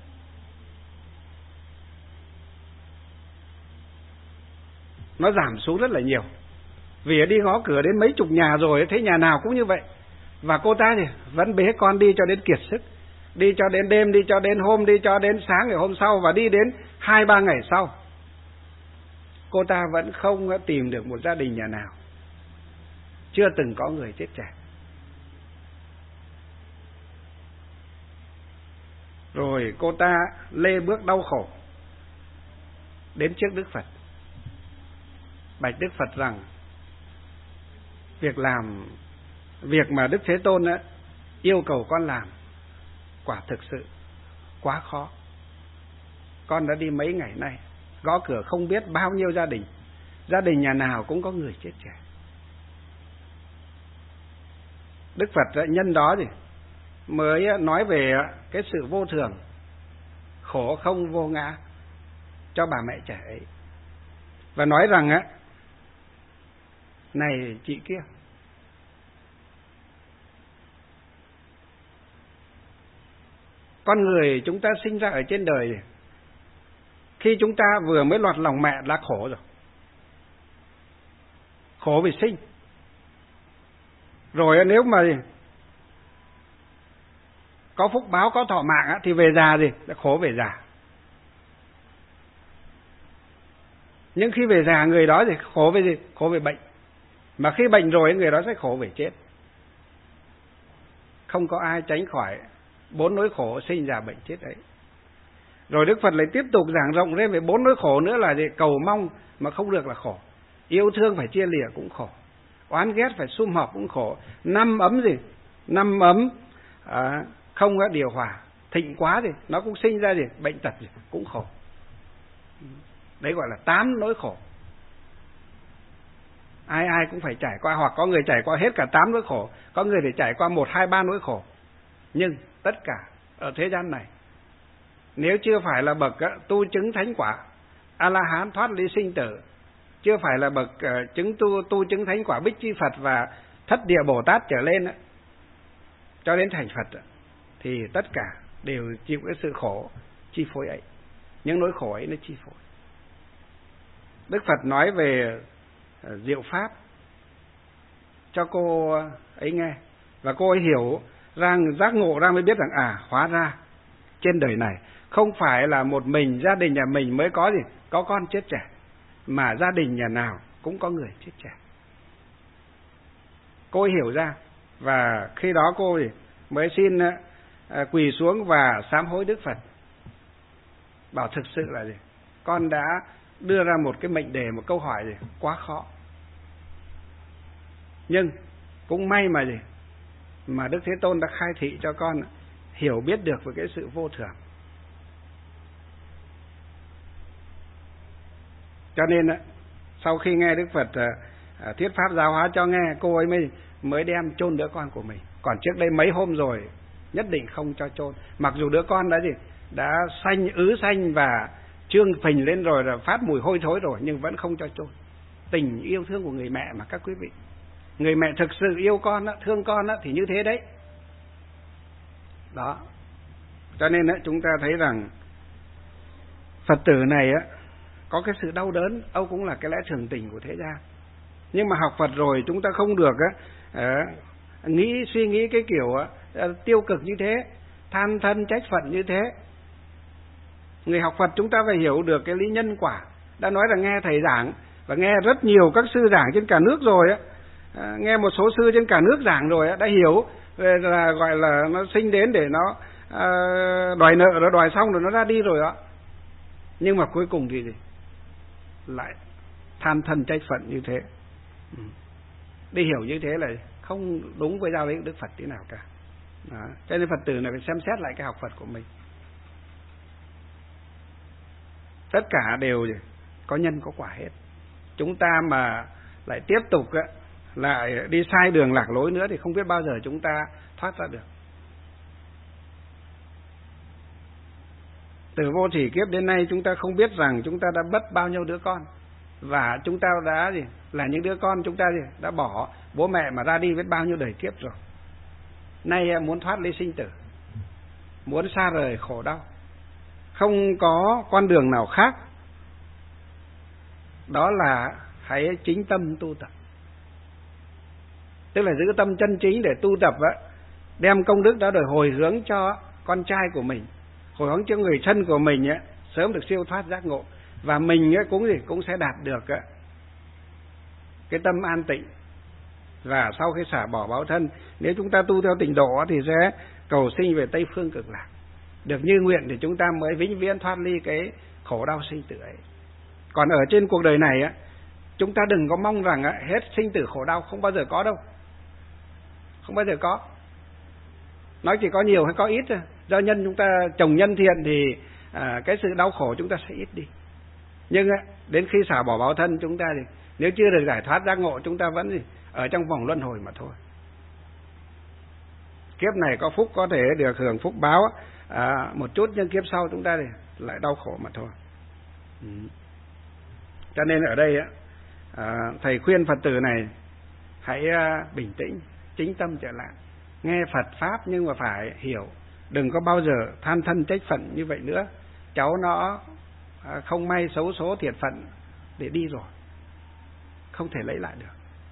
nó giảm xuống rất là nhiều. Vì đi gõ cửa đến mấy chục nhà rồi, thấy nhà nào cũng như vậy. Và cô ta thì vẫn bế con đi cho đến kiệt sức, đi cho đến đêm, đi cho đến hôm, đi cho đến sáng ngày hôm sau, và đi đến 2-3 ngày sau. Cô ta vẫn không tìm được một gia đình nhà nào chưa từng có người chết trẻ. Rồi cô ta lê bước đau khổ đến trước Đức Phật, bạch Đức Phật rằng việc mà Đức Thế Tôn yêu cầu con làm quả thực sự quá khó. Con đã đi mấy ngày nay gõ cửa không biết bao nhiêu gia đình nhà nào cũng có người chết trẻ. Đức Phật nhân đó thì mới nói về cái sự vô thường, khổ không vô ngã cho bà mẹ trẻ ấy, và nói rằng này chị kia, con người chúng ta sinh ra ở trên đời, khi chúng ta vừa mới lọt lòng mẹ đã khổ rồi. Khổ vì sinh. Rồi nếu mà có phúc báo, có thọ mạng thì về già là khổ về già. Nhưng khi về già người đó thì khổ về gì? Khổ về bệnh. Mà khi bệnh rồi người đó sẽ khổ về chết. Không có ai tránh khỏi 4 nỗi khổ sinh già bệnh chết ấy. Rồi Đức Phật lại tiếp tục giảng rộng thêm về 4 nỗi khổ nữa là gì? Cầu mong mà không được là khổ, yêu thương phải chia lìa cũng khổ, oán ghét phải sum họp cũng khổ, năm ấm không có điều hòa, thịnh quá thì nó cũng sinh ra bệnh tật cũng khổ. Đấy gọi là 8 nỗi khổ. Ai cũng phải trải qua, hoặc có người trải qua hết cả 8 nỗi khổ, có người thì trải qua 1, 2, 3 nỗi khổ. Nhưng tất cả ở thế gian này, nếu chưa phải là bậc tu chứng thánh quả A-la-hán thoát ly sinh tử, chưa phải là bậc tu chứng thánh quả Bích Chi Phật và Thất Địa Bồ Tát trở lên cho đến thành Phật, thì tất cả đều chịu cái sự khổ chi phối ấy. Những nỗi khổ ấy nó chi phối. Đức Phật nói về diệu pháp cho cô ấy nghe, và cô ấy hiểu rằng, giác ngộ ra mới biết rằng hóa ra trên đời này không phải là một mình gia đình nhà mình mới có có con chết trẻ, mà gia đình nhà nào cũng có người chết trẻ. Cô ấy hiểu ra, và khi đó cô mới xin quỳ xuống và sám hối Đức Phật, bảo thực sự là con đã đưa ra một cái mệnh đề, một câu hỏi quá khó. Nhưng cũng may mà Đức Thế Tôn đã khai thị cho con hiểu biết được về cái sự vô thường. Cho nên sau khi nghe Đức Phật thuyết pháp giáo hóa cho nghe, cô ấy mới đem chôn đứa con của mình. Còn trước đây mấy hôm rồi nhất định không cho chôn. Mặc dù đứa con đã xanh và trương phình lên rồi, là phát mùi hôi thối rồi, nhưng vẫn không cho chôn. Tình yêu thương của người mẹ mà các quý vị. Người mẹ thực sự yêu con, thương con thì như thế đấy. Đó. Cho nên chúng ta thấy rằng Phật tử này có cái sự đau đớn, Âu cũng là cái lẽ thường tình của thế gian. Nhưng mà học Phật rồi chúng ta không được suy nghĩ cái kiểu tiêu cực như thế, than thân trách phận như thế. Người học Phật chúng ta phải hiểu được cái lý nhân quả. Đã nói là nghe thầy giảng và nghe rất nhiều các sư giảng trên cả nước rồi nghe một số sư trên cả nước giảng rồi đã hiểu về là gọi là nó sinh đến để nó đòi nợ, nó đòi xong rồi nó ra đi rồi đó. Nhưng mà cuối cùng thì lại than thân trách phận như thế. Đi hiểu như thế là không đúng với giáo lý Đức Phật tí nào cả. Đó. Cho nên Phật tử này phải xem xét lại cái học Phật của mình. Tất cả đều có nhân có quả hết. Chúng ta mà lại tiếp tục lại đi sai đường lạc lối nữa thì không biết bao giờ chúng ta thoát ra được. Từ vô thủy kiếp đến nay chúng ta không biết rằng chúng ta đã mất bao nhiêu đứa con, và chúng ta đã là những đứa con chúng ta đã bỏ bố mẹ mà ra đi với bao nhiêu đời kiếp rồi. Nay muốn thoát ly sinh tử, muốn xa rời khổ đau, không có con đường nào khác, đó là hãy chính tâm tu tập. Tức là giữ tâm chân chính để tu tập á, đem công đức đó để hồi hướng cho con trai của mình, hồi hướng cho người thân của mình á, sớm được siêu thoát giác ngộ, và mình á cũng sẽ đạt được á cái tâm an tịnh. Và sau khi xả bỏ báo thân, nếu chúng ta tu theo tịnh độ thì sẽ cầu sinh về Tây phương cực lạc, được như nguyện thì chúng ta mới vĩnh viễn thoát ly cái khổ đau sinh tử ấy. Còn ở trên cuộc đời này á, chúng ta đừng có mong rằng á, hết sinh tử khổ đau, không bao giờ có đâu, không bao giờ có. Nói chỉ có nhiều hay có ít thôi. Do nhân chúng ta trồng nhân thiện thì cái sự đau khổ chúng ta sẽ ít đi. Nhưng á, đến khi xả bỏ báo thân chúng ta thì nếu chưa được giải thoát giác ngộ, chúng ta vẫn ở trong vòng luân hồi mà thôi. Kiếp này có phúc có thể được hưởng phúc báo một chút, nhưng kiếp sau chúng ta thì lại đau khổ mà thôi. Cho nên ở đây thầy khuyên Phật tử này hãy bình tĩnh, chính tâm trở lại, nghe Phật pháp nhưng mà phải hiểu, đừng có bao giờ than thân trách phận như vậy nữa. Cháu nó không may xấu số thiệt phận để đi rồi, không thể lấy lại được,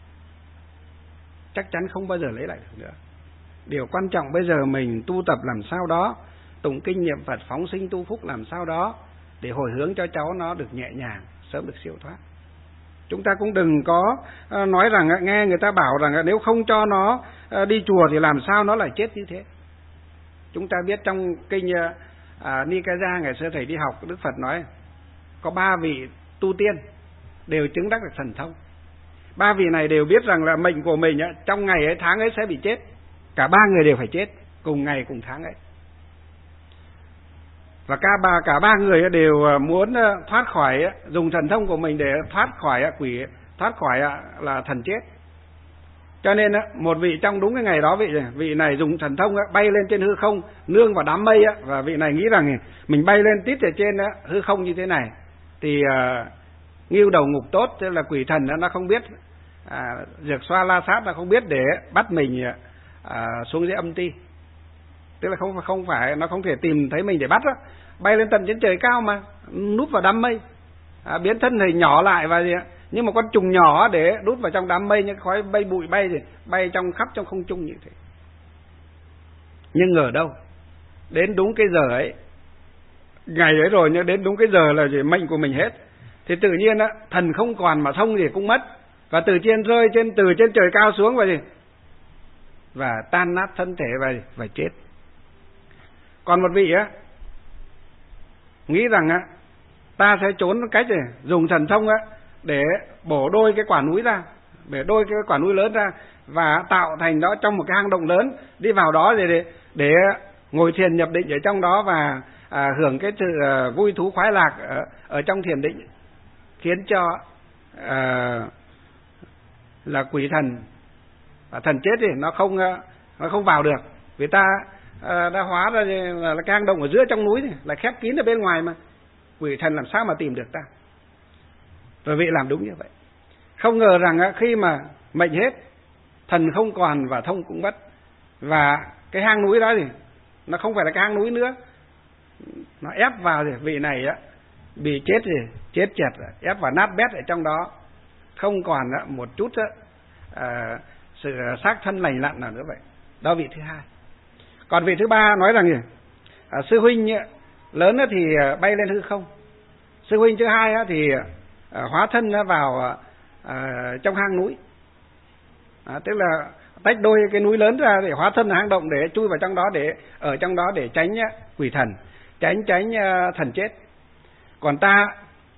chắc chắn không bao giờ lấy lại được nữa. Điều quan trọng bây giờ mình tu tập làm sao đó, tụng kinh niệm Phật phóng sinh tu phúc làm sao đó để hồi hướng cho cháu nó được nhẹ nhàng, sớm được siêu thoát. Chúng ta cũng đừng có nói rằng nghe người ta bảo rằng nếu không cho nó đi chùa thì làm sao nó lại chết như thế. Chúng ta biết trong kinh Nikaya ngày xưa thầy đi học, Đức Phật nói có 3 vị tu tiên đều chứng đắc được thần thông. 3 vị này đều biết rằng là mệnh của mình trong ngày ấy tháng ấy sẽ bị chết. Cả 3 người đều phải chết cùng ngày cùng tháng ấy. Và cả ba người đều muốn thoát khỏi, dùng thần thông của mình để thoát khỏi quỷ, thoát khỏi là thần chết. Cho nên một vị trong đúng cái ngày đó, vị này dùng thần thông bay lên trên hư không, nương vào đám mây, và vị này nghĩ rằng mình bay lên tít ở trên hư không như thế này thì ngưu đầu ngục tốt, tức là quỷ thần nó không biết, dược xoa la sát nó không biết để bắt mình xuống dưới âm ti. Tức là không phải, nó không thể tìm thấy mình để bắt đó. Bay lên tận trên trời cao mà núp vào đám mây, biến thân hình nhỏ lại và nhưng mà con trùng nhỏ để đút vào trong đám mây, những khói bay bụi bay trong khắp trong không trung như thế. Nhưng ngờ đâu đến đúng cái giờ ấy, ngày ấy rồi, nhưng đến đúng cái giờ là mệnh của mình hết thì tự nhiên thần không còn mà thông thì cũng mất, và từ trên rơi từ trên trời cao xuống và tan nát thân thể và chết. Còn một vị nghĩ rằng ta sẽ trốn cách dùng thần thông để bổ đôi cái quả núi ra, để đôi cái quả núi lớn ra và tạo thành đó trong một cái hang động lớn, đi vào đó để ngồi thiền nhập định ở trong đó và hưởng cái sự vui thú khoái lạc ở trong thiền định, khiến cho là quỷ thần và thần chết thì nó không vào được, vì ta đã hóa ra là cái hang động ở giữa trong núi này, là khép kín ở bên ngoài mà quỷ thần làm sao mà tìm được ta. Rồi vị làm đúng như vậy. Không ngờ rằng khi mà mệnh hết, thần không còn và thông cũng mất, và cái hang núi đó thì nó không phải là cái hang núi nữa, nó ép vào thì vị này bị chết chẹt, ép vào nát bét ở trong đó, không còn một chút sự xác thân lành lặn nào nữa vậy. Đó vị thứ hai. Còn vị thứ ba nói rằng sư huynh lớn thì bay lên hư không, sư huynh thứ hai thì hóa thân vào trong hang núi, tức là tách đôi cái núi lớn ra để hóa thân hang động, để chui vào trong đó, để ở trong đó để tránh quỷ thần, tránh thần chết. Còn ta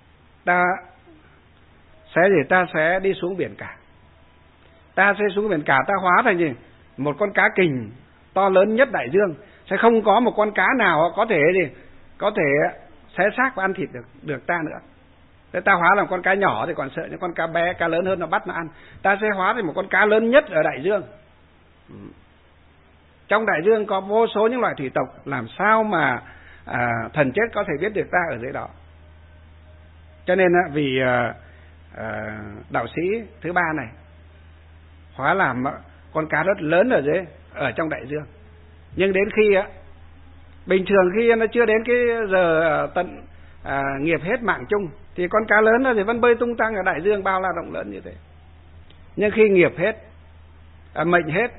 sẽ đi xuống biển cả, ta sẽ xuống biển cả, ta hóa thành gì một con cá kình to lớn nhất đại dương, sẽ không có một con cá nào có thể xé xác và ăn thịt được ta nữa. Thế ta hóa làm con cá nhỏ thì còn sợ những con cá bé, cá lớn hơn nó bắt nó ăn. Ta sẽ hóa thành một con cá lớn nhất ở đại dương. Trong đại dương có vô số những loại thủy tộc, làm sao mà thần chết có thể biết được ta ở dưới đó. Cho nên vì đạo sĩ thứ ba này hóa làm con cá rất lớn ở trong đại dương, nhưng đến khi bình thường khi nó chưa đến cái giờ tận nghiệp hết mạng chung thì con cá lớn thì vẫn bơi tung tăng ở đại dương bao la rộng lớn như thế. Nhưng khi nghiệp hết, mệnh hết,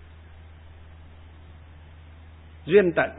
duyên tận,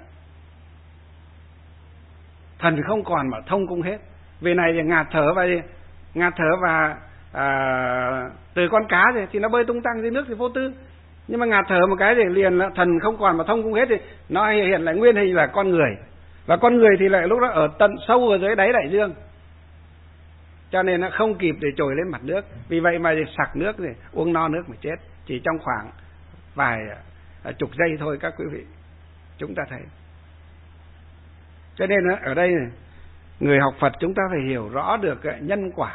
thần không còn mà thông cung hết. Vì này thì ngạt thở và từ con cá thì nó bơi tung tăng dưới nước thì vô tư. Nhưng mà ngạt thở một cái thì liền là thần không còn mà thông cung hết thì nó hiện lại nguyên hình là con người. Và con người thì lại lúc đó ở tận sâu ở dưới đáy đại dương, cho nên nó không kịp để trồi lên mặt nước. Vì vậy mà sặc nước thì uống no nước mà chết, chỉ trong khoảng vài chục giây thôi các quý vị, chúng ta thấy. Cho nên ở đây người học Phật chúng ta phải hiểu rõ được nhân quả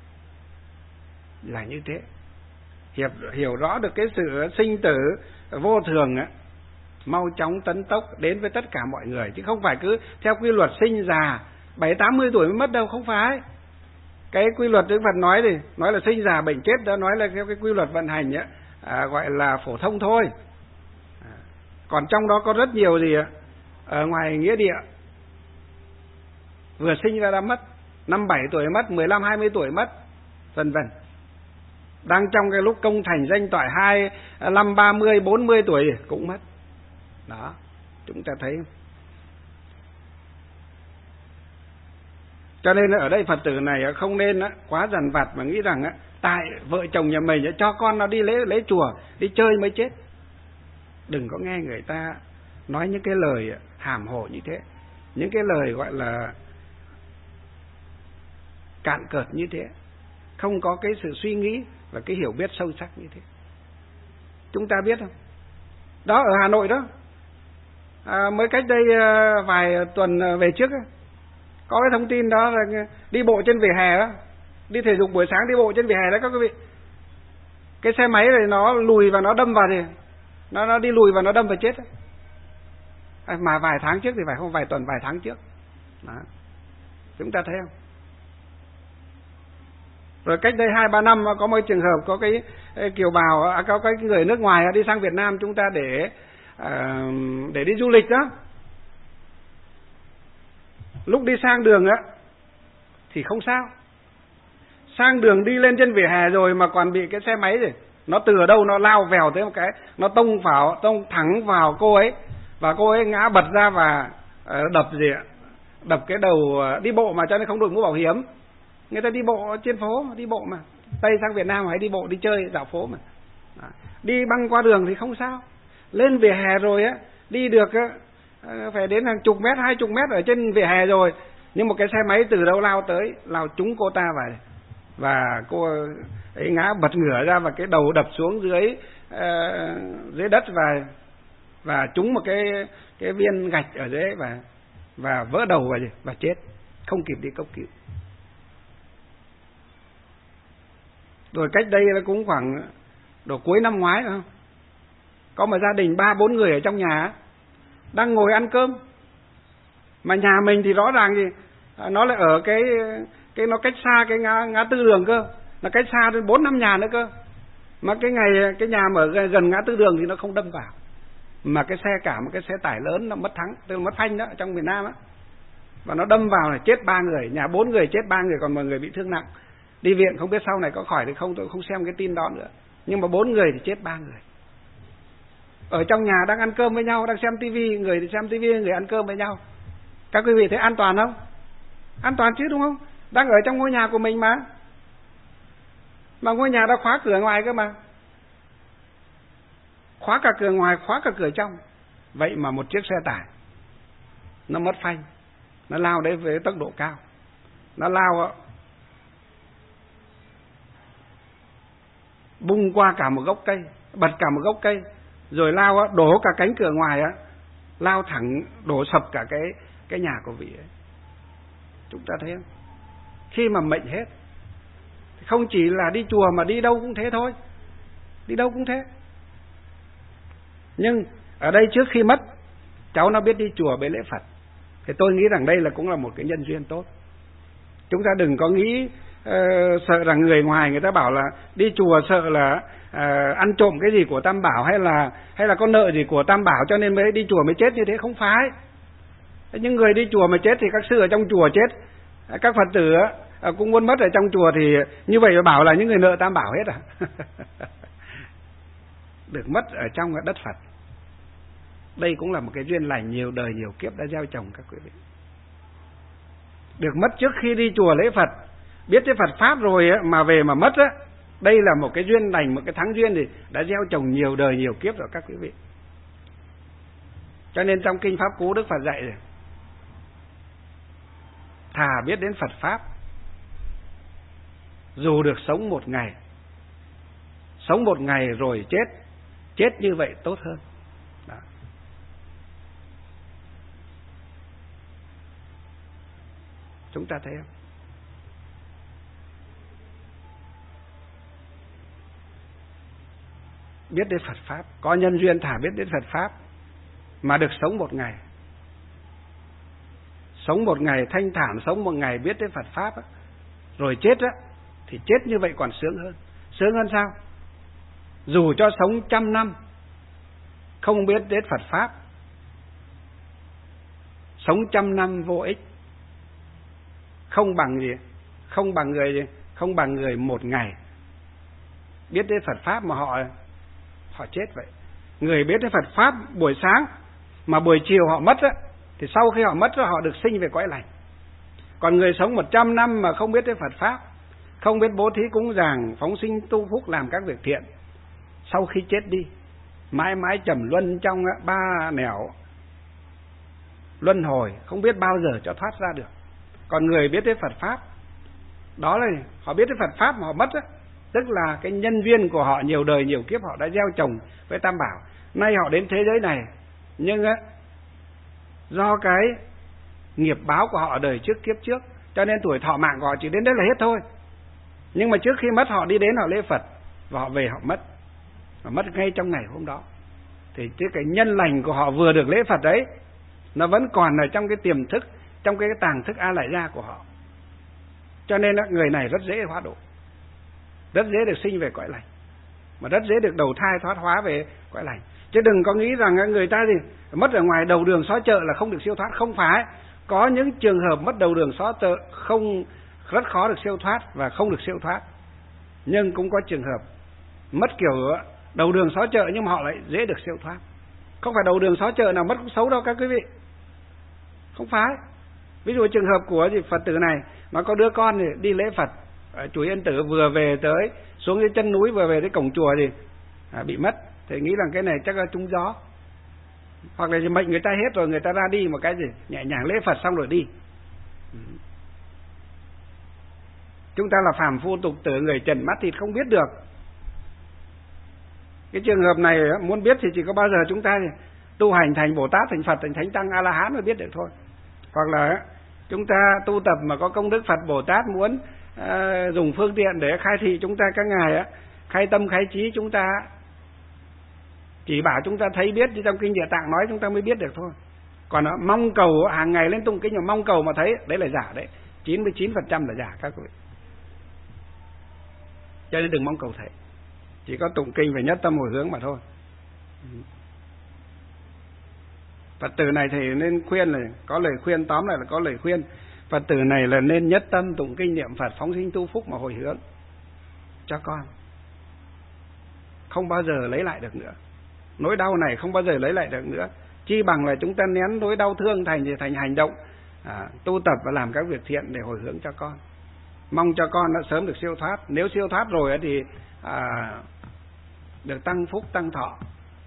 là như thế, hiểu rõ được cái sự sinh tử vô thường mau chóng tấn tốc đến với tất cả mọi người, chứ không phải cứ theo quy luật sinh già 70-80 tuổi mới mất đâu, không phải. Cái quy luật Đức Phật nói là sinh già bệnh chết, đó nói là theo cái quy luật vận hành gọi là phổ thông thôi. Còn trong đó có rất nhiều gì ở ngoài nghĩa địa, vừa sinh ra đã mất, 5-7 tuổi mất, 15-20 tuổi mất, vân vân. Đang trong cái lúc công thành danh toại 25-30-40 tuổi cũng mất. Đó, chúng ta thấy. Cho nên ở đây Phật tử này không nên quá dằn vặt mà nghĩ rằng tại vợ chồng nhà mình cho con nó đi lễ chùa, đi chơi mới chết. Đừng có nghe người ta nói những cái lời hàm hồ như thế, những cái lời gọi là cạn cợt như thế, không có cái sự suy nghĩ và cái hiểu biết sâu sắc như thế. Chúng ta biết không? Đó, ở Hà Nội đó, mới cách đây vài tuần về trước có cái thông tin đó là đi bộ trên vỉa hè đó, đi thể dục buổi sáng đi bộ trên vỉa hè đó các quý vị. Cái xe máy này nó lùi và nó đâm vào thì nó đi lùi và nó đâm vào chết. Mà vài tháng trước thì phải không, vài tuần, vài tháng trước đó. Chúng ta thấy không? Rồi cách đây 2-3 năm có một trường hợp có cái kiều bào, có cái người nước ngoài đi sang Việt Nam chúng ta để đi du lịch đó. Lúc đi sang đường thì không sao, sang đường đi lên trên vỉa hè rồi mà còn bị cái xe máy rồi, nó từ ở đâu nó lao vèo tới một cái, nó tông thẳng vào cô ấy, và cô ấy ngã bật ra và đập cái đầu. Đi bộ mà cho nên không đội mũ bảo hiểm. Người ta đi bộ trên phố, đi bộ mà Tây sang Việt Nam hay đi bộ đi chơi dạo phố mà. Đi băng qua đường thì không sao, lên vỉa hè rồi đi được phải đến hàng chục mét, 20 mét ở trên vỉa hè rồi, nhưng một cái xe máy từ đâu lao tới, lao trúng cô ta vào, và cô ấy ngã bật ngửa ra và cái đầu đập xuống dưới đất và trúng một cái viên gạch ở dưới và vỡ đầu và chết, không kịp đi cấp cứu. Rồi cách đây là cũng khoảng độ cuối năm ngoái không? Có một gia đình 3-4 người ở trong nhà đang ngồi ăn cơm, mà nhà mình thì rõ ràng thì nó lại ở cái nó cách xa cái ngã tư đường cơ, nó cách xa đến 4-5 nhà nữa cơ. Mà cái nhà mà ở gần ngã tư đường thì nó không đâm vào, mà cái xe tải lớn nó mất thắng, tức là mất phanh đó, trong miền Nam á, và nó đâm vào là chết 3 người, nhà 4 người chết 3 người, còn 10 người bị thương nặng. Đi viện không biết sau này có khỏi thì không, tôi không xem cái tin đó nữa. Nhưng mà 4 người thì chết 3 người. Ở trong nhà đang ăn cơm với nhau, đang xem tivi, người thì xem tivi, người ăn cơm với nhau. Các quý vị thấy an toàn không? An toàn chứ, đúng không? Đang ở trong ngôi nhà của mình mà ngôi nhà đã khóa cửa ngoài cơ mà. Khóa cả cửa ngoài, khóa cả cửa trong. Vậy mà một chiếc xe tải nó mất phanh, nó lao đấy với tốc độ cao, nó lao bung qua cả một gốc cây, bật cả một gốc cây, rồi lao đổ cả cánh cửa ngoài lao thẳng đổ sập cả cái nhà của vị ấy. Chúng ta thấy không? Khi mà mệnh hết, không chỉ là đi chùa mà đi đâu cũng thế thôi, đi đâu cũng thế. Nhưng ở đây trước khi mất, cháu nó biết đi chùa bế lễ Phật, Thì tôi nghĩ rằng đây cũng là một cái nhân duyên tốt. Chúng ta đừng có nghĩ sợ rằng người ngoài người ta bảo là đi chùa sợ là ăn trộm cái gì của Tam Bảo, hay là có nợ gì của Tam Bảo cho nên mới đi chùa mới chết, như thế không phải. Những người đi chùa mà chết thì các sư ở trong chùa chết, các Phật tử cũng muốn mất ở trong chùa, thì như vậy mà bảo là những người nợ Tam Bảo hết à? Được mất ở trong đất Phật, đây cũng là một cái duyên lành nhiều đời nhiều kiếp đã gieo trồng các quý vị. Được mất trước khi đi chùa lễ Phật, biết cái Phật pháp rồi mà về mà mất á, đây là một cái duyên lành, một cái thắng duyên thì đã gieo trồng nhiều đời nhiều kiếp rồi các quý vị. Cho nên trong kinh Pháp Cú Đức Phật dạy rồi, thà biết đến Phật pháp, dù được sống một ngày, sống một ngày rồi chết như vậy tốt hơn. Đó. Chúng ta thấy không? Biết đến Phật pháp, có nhân duyên thà biết đến Phật pháp mà được sống một ngày, sống một ngày thanh thản, sống một ngày biết đến Phật pháp rồi chết á, thì chết như vậy còn sướng hơn. Sướng hơn sao? Dù cho sống 100 năm không biết đến Phật pháp, sống 100 năm vô ích, không bằng gì? Không bằng người gì? Không bằng người một ngày biết đến Phật pháp mà họ chết vậy. Người biết đến Phật pháp buổi sáng mà buổi chiều họ mất á, thì sau khi họ mất á, họ được sinh về cõi lành. Còn người sống 100 năm mà không biết đến Phật pháp, không biết bố thí cúng dường, phóng sinh tu phúc, làm các việc thiện, sau khi chết đi mãi mãi trầm luân trong 3 nẻo luân hồi, không biết bao giờ cho thoát ra được. Còn người biết đến Phật pháp, đó là họ biết đến Phật pháp mà họ mất á, tức là cái nhân duyên của họ nhiều đời nhiều kiếp họ đã gieo trồng với Tam Bảo. Nay họ đến thế giới này, nhưng á, do cái nghiệp báo của họ ở đời trước kiếp trước, cho nên tuổi thọ mạng của họ chỉ đến đấy là hết thôi. Nhưng mà trước khi mất họ đi đến họ lễ Phật, và họ về họ mất ngay trong ngày hôm đó. Thì cái nhân lành của họ vừa được lễ Phật đấy, nó vẫn còn ở trong cái tiềm thức, trong cái tàng thức A Lại Gia của họ. Cho nên người này rất dễ hóa độ, rất dễ được sinh về cõi lành, mà rất dễ được đầu thai thoát hóa về cõi lành. Chứ đừng có nghĩ rằng người ta gì mất ở ngoài đầu đường xó chợ là không được siêu thoát. Không phải. Có những trường hợp mất đầu đường xó chợ không, rất khó được siêu thoát và không được siêu thoát. Nhưng cũng có trường hợp mất kiểu đầu đường xó chợ nhưng mà họ lại dễ được siêu thoát. Không phải đầu đường xó chợ nào mất cũng xấu đâu các quý vị. Không phải. Ví dụ trường hợp của Phật tử này, nó có đứa con thì đi lễ Phật ở chùa Yên Tử, vừa về tới xuống cái chân núi, vừa về tới cổng chùa thì bị mất. Thì nghĩ rằng cái này chắc là trúng gió, hoặc là mệnh người ta hết rồi, người ta ra đi một cái gì nhẹ nhàng lễ Phật xong rồi đi. Chúng ta là phàm phu tục tử, người trần mắt thịt không biết được. Cái trường hợp này muốn biết thì chỉ có bao giờ chúng ta tu hành thành Bồ Tát, thành Phật, thành Thánh Tăng, A La Hán mới biết được thôi. Hoặc là chúng ta tu tập mà có công đức Phật Bồ Tát muốn dùng phương tiện để khai thị chúng ta các ngài khai tâm khai trí, chúng ta chỉ bảo chúng ta thấy biết, như trong kinh Địa Tạng nói chúng ta mới biết được thôi. Còn mong cầu hàng ngày lên tụng kinh mà mong cầu mà thấy, đấy là giả đấy, 99% là giả các quý vị. Cho nên đừng mong cầu thấy, chỉ có tụng kinh về nhất tâm hồi hướng mà thôi. Phật tử này thì nên khuyên, là có lời khuyên, tóm lại là có lời khuyên Phật tử này là nên nhất tâm tụng kinh niệm Phật, phóng sinh tu phúc mà hồi hướng cho con, không bao giờ lấy lại được nữa. Nỗi đau này không bao giờ lấy lại được nữa. Chi bằng là chúng ta nén nỗi đau thương thành hành động, tu tập và làm các việc thiện để hồi hướng cho con, mong cho con nó sớm được siêu thoát. Nếu siêu thoát rồi thì được tăng phúc tăng thọ,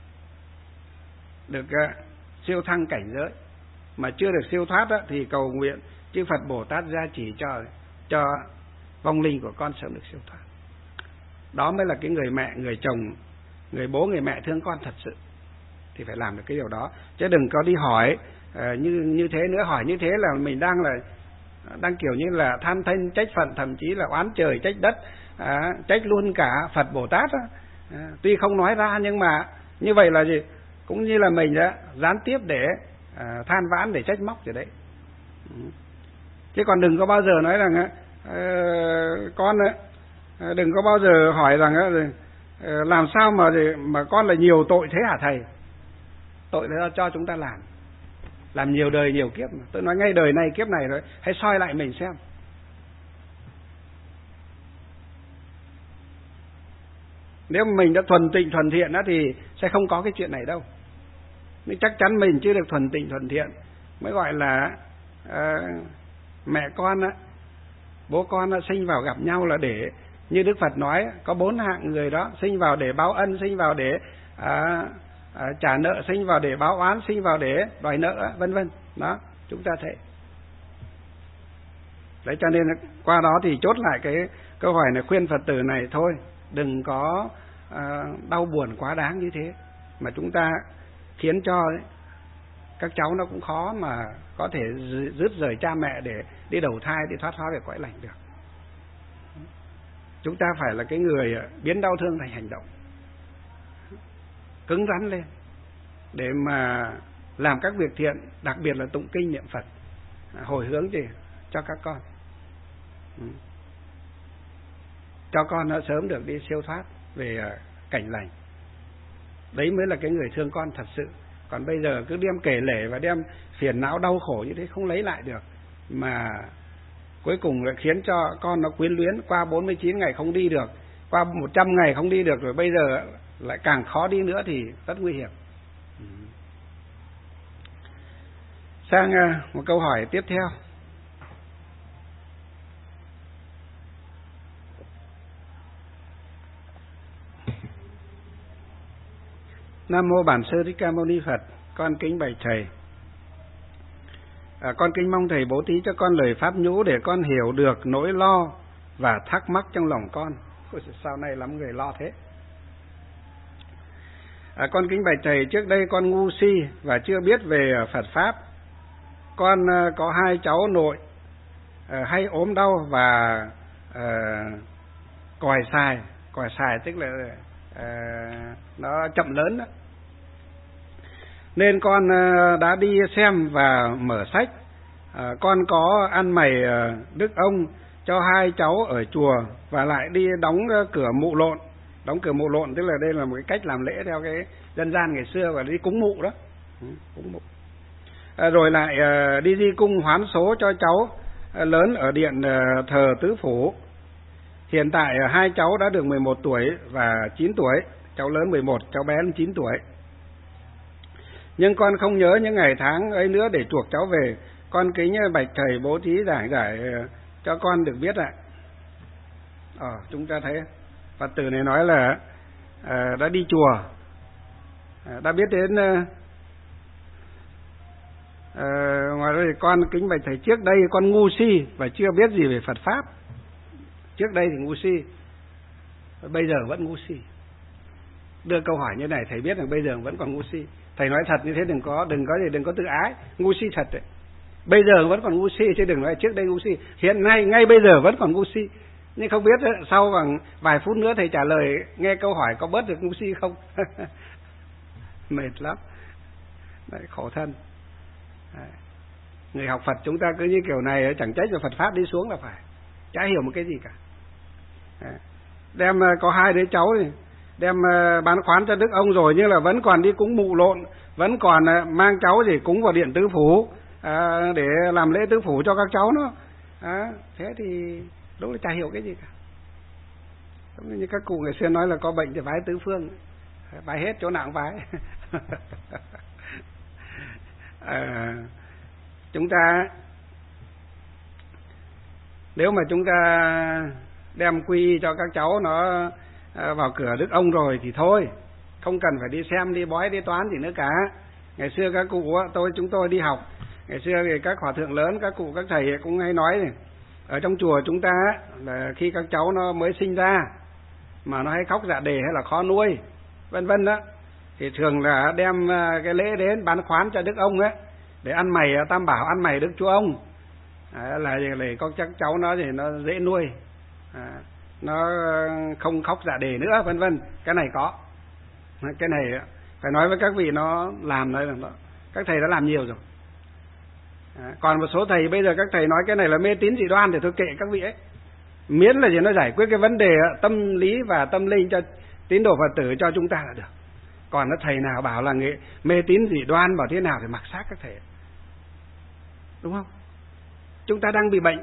được siêu thăng cảnh giới. Mà chưa được siêu thoát thì cầu nguyện chư Phật Bồ Tát gia trì cho vong linh của con sớm được siêu thoát. Đó mới là cái người mẹ, người chồng, người bố, người mẹ thương con thật sự, thì phải làm được cái điều đó. Chứ đừng có đi hỏi như thế nữa. Hỏi như thế là mình đang kiểu như là than thân trách phận, thậm chí là oán trời trách đất, trách luôn cả Phật Bồ Tát. Tuy không nói ra nhưng mà như vậy là gì, cũng như là mình gián tiếp để than vãn, để trách móc rồi đấy. Chứ còn đừng có bao giờ nói rằng con đừng có bao giờ hỏi rằng làm sao mà con là nhiều tội thế hả thầy? Tội là cho chúng ta làm nhiều đời nhiều kiếp mà. Tôi nói ngay đời này kiếp này rồi, hãy soi lại mình xem. Nếu mình đã thuần tịnh thuần thiện đó thì sẽ không có cái chuyện này đâu. Nhưng chắc chắn mình chưa được thuần tịnh thuần thiện mới gọi là mẹ con á, bố con sinh vào gặp nhau là để, như Đức Phật nói, có 4 hạng người đó: sinh vào để báo ân, sinh vào để trả nợ, sinh vào để báo oán, sinh vào để đòi nợ, vân vân. Đó, chúng ta thấy. Đấy, cho nên qua đó thì chốt lại cái câu hỏi này, khuyên Phật tử này thôi, đừng có đau buồn quá đáng như thế, mà chúng ta khiến cho các cháu nó cũng khó mà có thể dứt rời cha mẹ để đi đầu thai, đi thoát hóa về cõi lành được. Chúng ta phải là cái người biến đau thương thành hành động, cứng rắn lên để mà làm các việc thiện, đặc biệt là tụng kinh niệm Phật, hồi hướng gì cho các con, cho con nó sớm được đi siêu thoát về cảnh lành. Đấy mới là cái người thương con thật sự. Còn bây giờ cứ đem kể lể và đem phiền não đau khổ như thế không lấy lại được, mà cuối cùng lại khiến cho con nó quyến luyến, qua 49 ngày không đi được, qua 100 ngày không đi được, rồi bây giờ lại càng khó đi nữa thì rất nguy hiểm. Sang một câu hỏi tiếp theo. Nam mô Bản Sư Thích Ca Mâu Ni Phật. Con kính bạch thầy. Con kính mong thầy bố thí cho con lời pháp nhũ để con hiểu được nỗi lo và thắc mắc trong lòng con. Ôi, sao nay lắm người lo thế. Con kính bạch thầy, trước đây con ngu si và chưa biết về Phật pháp. Con có 2 cháu nội hay ốm đau và còi xài tức là nó chậm lớn đó. Nên con đã đi xem và mở sách. Con có ăn mày Đức ông cho 2 cháu ở chùa và lại đi đóng cửa mụ lộn. Đóng cửa mụ lộn tức là đây là một cái cách làm lễ theo cái dân gian ngày xưa, và đi cúng mụ đó. Cúng mụ. Rồi lại đi di cung hoán số cho cháu lớn ở điện thờ Tứ Phủ. Hiện tại 2 cháu đã được 11 tuổi và 9 tuổi, cháu lớn 11, cháu bé 9 tuổi. Nhưng con không nhớ những ngày tháng ấy nữa để chuộc cháu về. Con kính bạch thầy bố thí giải cho con được biết ạ. Chúng ta thấy Phật tử này nói là đã đi chùa, đã biết đến ngoài ra thì con kính bạch thầy, trước đây con ngu si và chưa biết gì về Phật pháp. Trước đây thì ngu si, bây giờ vẫn ngu si. Đưa câu hỏi như này thầy biết rằng bây giờ vẫn còn ngu si. Thầy nói thật như thế, đừng có tự ái, ngu si thật đấy. Bây giờ vẫn còn ngu si chứ đừng nói trước đây ngu si. Hiện nay ngay bây giờ vẫn còn ngu si. Nhưng không biết sau bằng vài phút nữa thầy trả lời nghe câu hỏi có bớt được ngu si không. Mệt lắm. Đấy, khổ thân. Đấy. Người học Phật chúng ta cứ như kiểu này chẳng trách là Phật pháp đi xuống là phải. Chả hiểu một cái gì cả. Đấy. Đem có 2 đứa cháu thì đem bán khoán cho Đức ông rồi, nhưng là vẫn còn đi cúng mụ lộn, vẫn còn mang cháu gì cúng vào điện Tứ Phủ để làm lễ Tứ Phủ cho các cháu nó. Thế thì đúng là chả hiểu cái gì cả. Giống như các cụ ngày xưa nói là có bệnh thì vái tứ phương, vái hết chỗ nào cũng vái. Chúng ta nếu mà chúng ta đem quy y cho các cháu nó vào cửa Đức ông rồi thì thôi, không cần phải đi xem, đi bói, đi toán gì nữa cả. Ngày xưa các cụ chúng tôi đi học, ngày xưa thì các hòa thượng lớn, các cụ các thầy cũng hay nói này, ở trong chùa chúng ta là khi các cháu nó mới sinh ra mà nó hay khóc dạ đề hay là khó nuôi vân vân đó, thì thường là đem cái lễ đến bán khoán cho Đức ông ấy để ăn mày Tam Bảo, ăn mày Đức Chúa ông. Là có các cháu nó thì nó dễ nuôi, nó không khóc dạ đề nữa vân vân. Cái này có, cái này phải nói với các vị nó làm đây là các thầy đã làm nhiều rồi. Còn một số thầy bây giờ các thầy nói cái này là mê tín dị đoan thì thôi kệ các vị ấy, miễn là gì nó giải quyết cái vấn đề tâm lý và tâm linh cho tín đồ Phật tử cho chúng ta là được. Còn nó thầy nào bảo là mê tín dị đoan bảo thế nào thì mặc xác các thầy, đúng không? Chúng ta đang bị bệnh,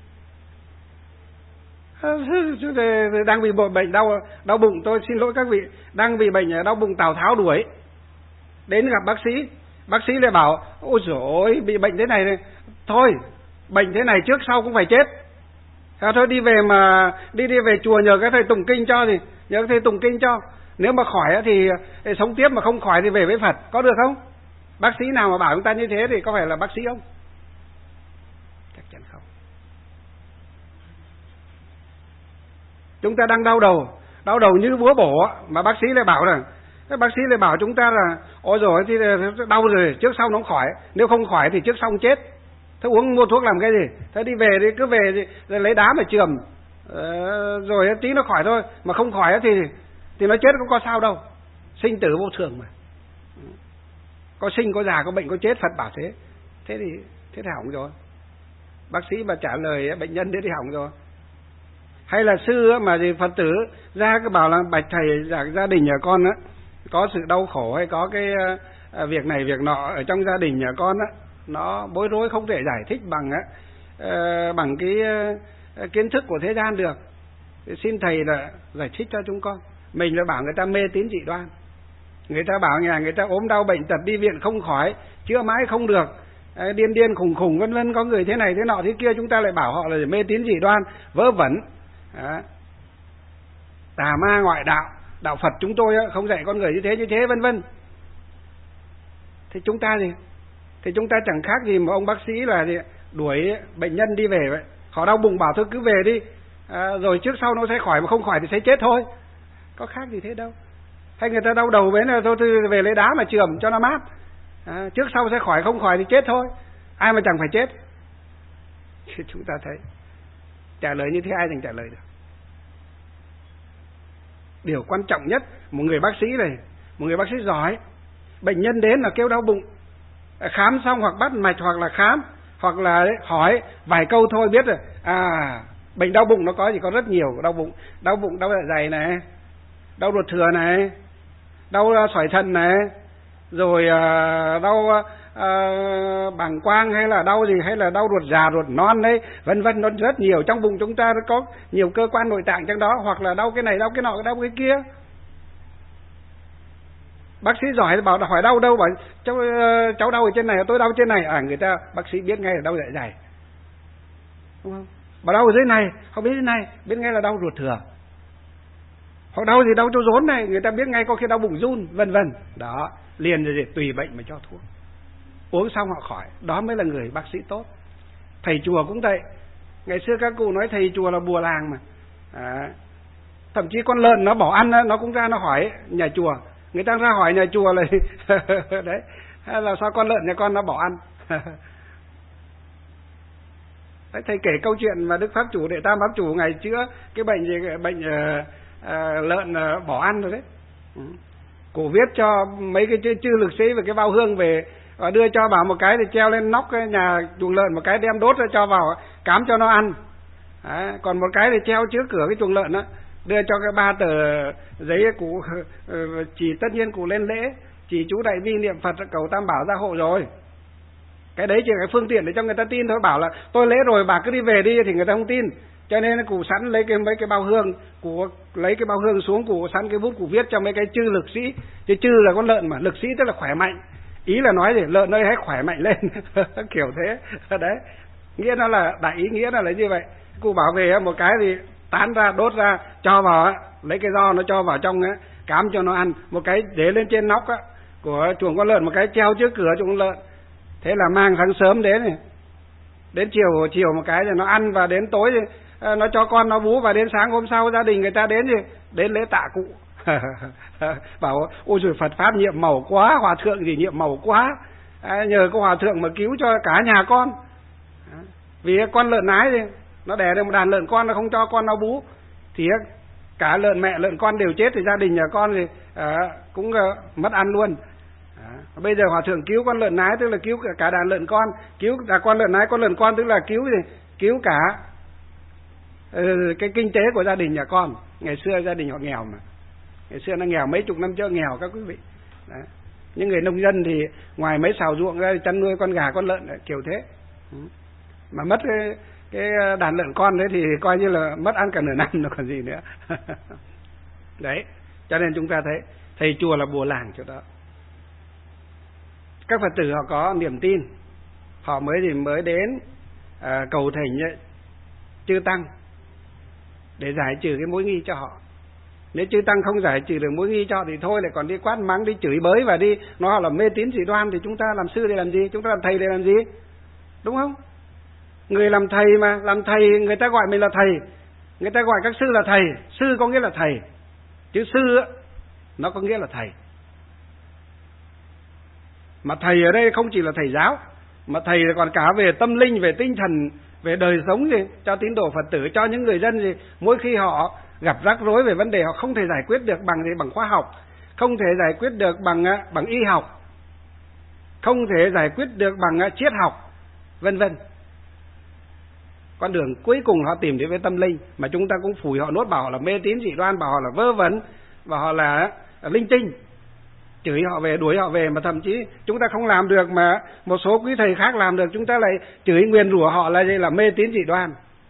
đang bị bệnh đau bụng, tôi xin lỗi các vị, đang bị bệnh đau bụng Tào Tháo đuổi, đến gặp bác sĩ lại bảo ôi giời ơi bị bệnh thế này, thôi bệnh thế này trước sau cũng phải chết, thôi đi về mà đi về chùa nhờ các thầy tụng kinh cho, thì nhờ các thầy tụng kinh cho, nếu mà khỏi thì sống tiếp, mà không khỏi thì về với Phật, có được không? Bác sĩ nào mà bảo chúng ta như thế thì có phải là bác sĩ không? Chắc chắn không. Chúng ta đang đau đầu như búa bổ, mà bác sĩ lại bảo là, bác sĩ lại bảo chúng ta là ôi rồi thì đau rồi trước sau nó không khỏi, nếu không khỏi thì trước sau không chết. Thế uống mua thuốc làm cái gì? Thế đi về đi, cứ về đi, rồi lấy đá mà chườm, rồi tí nó khỏi thôi, mà không khỏi thì nó chết cũng có sao đâu. Sinh tử vô thường mà, có sinh có già có bệnh có chết, Phật bảo thế. Thế thì hỏng rồi. Bác sĩ mà trả lời bệnh nhân thế thì hỏng rồi. Hay là sư mà gì Phật tử ra cái bảo là bạch thầy, gia đình nhà con á có sự đau khổ hay có cái việc này việc nọ ở trong gia đình nhà con á, nó bối rối không thể giải thích bằng cái kiến thức của thế gian được, thì xin thầy là giải thích cho chúng con. Mình là bảo người ta mê tín dị đoan, người ta bảo nhà người ta ốm đau bệnh tật đi viện không khỏi, chữa mãi không được, điên khùng vân vân, có người thế này thế nọ thế kia, chúng ta lại bảo họ là mê tín dị đoan, vớ vẩn. Tà ma ngoại đạo Phật chúng tôi không dạy con người như thế vân vân. Thì chúng ta thì chúng ta chẳng khác gì một ông bác sĩ là đuổi bệnh nhân đi về vậy. Họ đau bụng bảo thôi cứ về đi, rồi trước sau nó sẽ khỏi, mà không khỏi thì sẽ chết thôi, có khác gì thế đâu. Hay người ta đau đầu bến là thôi về lấy đá mà chườm cho nó mát, trước sau sẽ khỏi, không khỏi thì chết thôi, ai mà chẳng phải chết. Thì chúng ta thấy trả lời như thế ai chẳng trả lời được. Điều quan trọng nhất, một người bác sĩ giỏi, bệnh nhân đến là kêu đau bụng, khám xong hoặc bắt mạch hoặc là khám hoặc là hỏi vài câu thôi biết rồi, bệnh đau bụng nó có rất nhiều đau bụng, đau dạ dày này, đau ruột thừa này, đau sỏi thận này, rồi đau bàng quang, hay là đau gì, hay là đau ruột già ruột non đấy, vân vân, nó rất nhiều. Trong bụng chúng ta có nhiều cơ quan nội tạng trong đó, hoặc là đau cái này đau cái nọ đau cái kia. Bác sĩ giỏi bảo hỏi đau đâu, bảo cháu đau ở trên này, tôi đau trên này, người ta bác sĩ biết ngay là đau dạ dày, đúng không? Bảo đau ở dưới này, họ biết dưới này, biết ngay là đau ruột thừa. Hoặc đau gì đau chỗ rốn này, người ta biết ngay có khi đau bụng run, vân vân. Đó, liền rồi tùy bệnh mà cho thuốc, uống xong họ khỏi. Đó mới là người bác sĩ tốt. Thầy chùa cũng vậy. Ngày xưa các cụ nói thầy chùa là bùa làng mà. Thậm chí con lợn nó bỏ ăn nó cũng ra nó hỏi nhà chùa. Người ta ra hỏi nhà chùa là đấy, hay là sao con lợn nhà con nó bỏ ăn. Đấy, thầy kể câu chuyện mà Đức Pháp Chủ Đệ Tam Pháp Chủ ngày chữa cái bệnh gì, bệnh lợn bỏ ăn rồi đấy. Cụ viết cho mấy cái chư lực sĩ về cái bao hương về, và đưa cho bảo một cái thì treo lên nóc cái nhà chuồng lợn, một cái đem đốt ra cho vào cám cho nó ăn. Còn một cái thì treo trước cửa cái chuồng lợn đó, đưa cho cái 3 tờ giấy. Cụ chỉ tất nhiên cụ lên lễ chỉ chú đại bi niệm Phật cầu Tam Bảo gia hộ rồi, cái đấy chỉ là cái phương tiện để cho người ta tin thôi. Bảo là tôi lễ rồi bà cứ đi về đi thì người ta không tin, cho nên cụ sẵn lấy mấy cái bao hương, cụ lấy cái bao hương xuống, cụ sẵn cái bút, cụ viết cho mấy cái chư lực sĩ. Chứ chư là con lợn mà, lực sĩ tức là khỏe mạnh, ý là nói gì lợn ơi hãy khỏe mạnh lên kiểu thế đấy, nghĩa nó là đại ý nghĩa là như vậy. Cụ bảo về một cái thì tán ra đốt ra cho vào, lấy cái giò nó cho vào trong cám cho nó ăn, một cái để lên trên nóc của chuồng con lợn, một cái treo trước cửa chuồng con lợn. Thế là mang sáng sớm đến chiều một cái rồi nó ăn, và đến tối thì nó cho con nó bú, và đến sáng hôm sau gia đình người ta đến lễ tạ cụ. Bảo ôi giời Phật pháp nhiệm màu quá, hòa thượng gì nhiệm màu quá, nhờ có hòa thượng mà cứu cho cả nhà con. Vì con lợn nái thì nó đẻ được một đàn lợn con, nó không cho con nó bú thì cả lợn mẹ lợn con đều chết, thì gia đình nhà con thì cũng mất ăn luôn. Bây giờ hòa thượng cứu con lợn nái tức là cứu cả đàn lợn con, cứu cả con lợn nái con lợn con tức là cứu gì? Cứu cả cái kinh tế của gia đình nhà con. Ngày xưa gia đình họ nghèo mà, ngày xưa nó nghèo, mấy chục năm trước nghèo các quý vị. Đấy. Những người nông dân thì ngoài mấy xào ruộng ra chăn nuôi con gà con lợn kiểu thế. Mà mất cái đàn lợn con đấy thì coi như là mất ăn cả nửa năm rồi còn gì nữa. Đấy, cho nên chúng ta thấy thầy chùa là bùa làng chỗ đó. Các Phật tử họ có niềm tin, họ mới đến cầu thỉnh chư tăng để giải trừ cái mối nghi cho họ. Nếu chư tăng không giải trừ được mối nghi cho thì thôi, lại còn đi quát mắng, đi chửi bới và đi nói họ là mê tín dị đoan thì chúng ta làm sư để làm gì? Chúng ta làm thầy để làm gì? Đúng không? Người làm thầy mà, làm thầy người ta gọi mình là thầy, người ta gọi các sư là thầy. Sư có nghĩa là thầy, chứ sư nó có nghĩa là thầy. Mà thầy ở đây không chỉ là thầy giáo, mà thầy còn cả về tâm linh, về tinh thần, về đời sống gì cho tín đồ Phật tử, cho những người dân gì. Mỗi khi họ gặp rắc rối về vấn đề họ không thể giải quyết được bằng khoa học, không thể giải quyết được bằng y học, không thể giải quyết được bằng triết học, vân vân. Con đường cuối cùng họ tìm đến với tâm linh, mà chúng ta cũng phủi họ nốt, bảo họ là mê tín dị đoan, bảo họ là vơ vẩn, bảo họ là linh tinh, chửi họ về, đuổi họ về. Mà thậm chí chúng ta không làm được mà một số quý thầy khác làm được, chúng ta lại chửi nguyền rủa họ là mê tín dị đoan.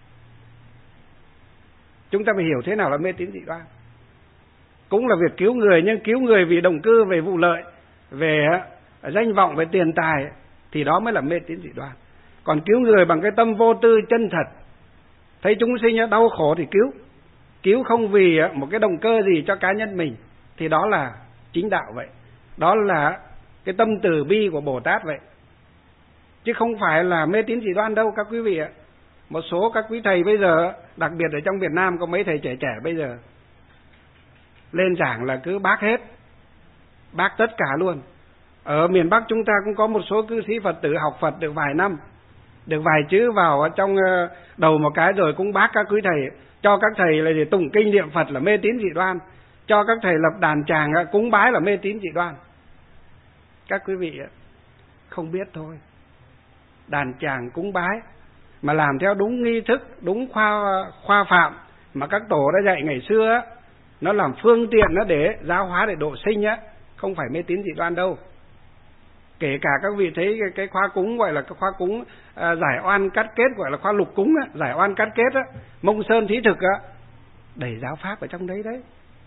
Chúng ta phải hiểu thế nào là mê tín dị đoan. Cũng là việc cứu người, nhưng cứu người vì động cơ, về vụ lợi, về danh vọng, về tiền tài thì đó mới là mê tín dị đoan. Còn cứu người bằng cái tâm vô tư chân thật, thấy chúng sinh đau khổ thì cứu không vì một cái động cơ gì cho cá nhân mình, thì đó là chính đạo vậy. Đó là cái tâm từ bi của Bồ Tát vậy, chứ không phải là mê tín dị đoan đâu các quý vị ạ. Một số các quý thầy bây giờ, đặc biệt ở trong Việt Nam có mấy thầy trẻ bây giờ lên giảng là cứ bác hết, bác tất cả luôn. Ở miền Bắc chúng ta cũng có một số cư sĩ Phật tử học Phật được vài năm, được vài chữ vào trong đầu một cái rồi cũng bác các quý thầy, cho các thầy là gì tụng kinh niệm Phật là mê tín dị đoan, cho các thầy lập đàn tràng cúng bái là mê tín dị đoan. Các quý vị không biết thôi. Đàn tràng cúng bái mà làm theo đúng nghi thức, đúng khoa phạm mà các tổ đã dạy ngày xưa, nó làm phương tiện nó để giáo hóa, để độ sinh á, không phải mê tín dị đoan đâu. Kể cả các vị thấy cái khóa cúng gọi là cái khóa cúng giải oan cắt kết, gọi là khóa lục cúng á, giải oan cắt kết á, Mông Sơn Thí Thực á, đầy giáo pháp ở trong đấy đấy,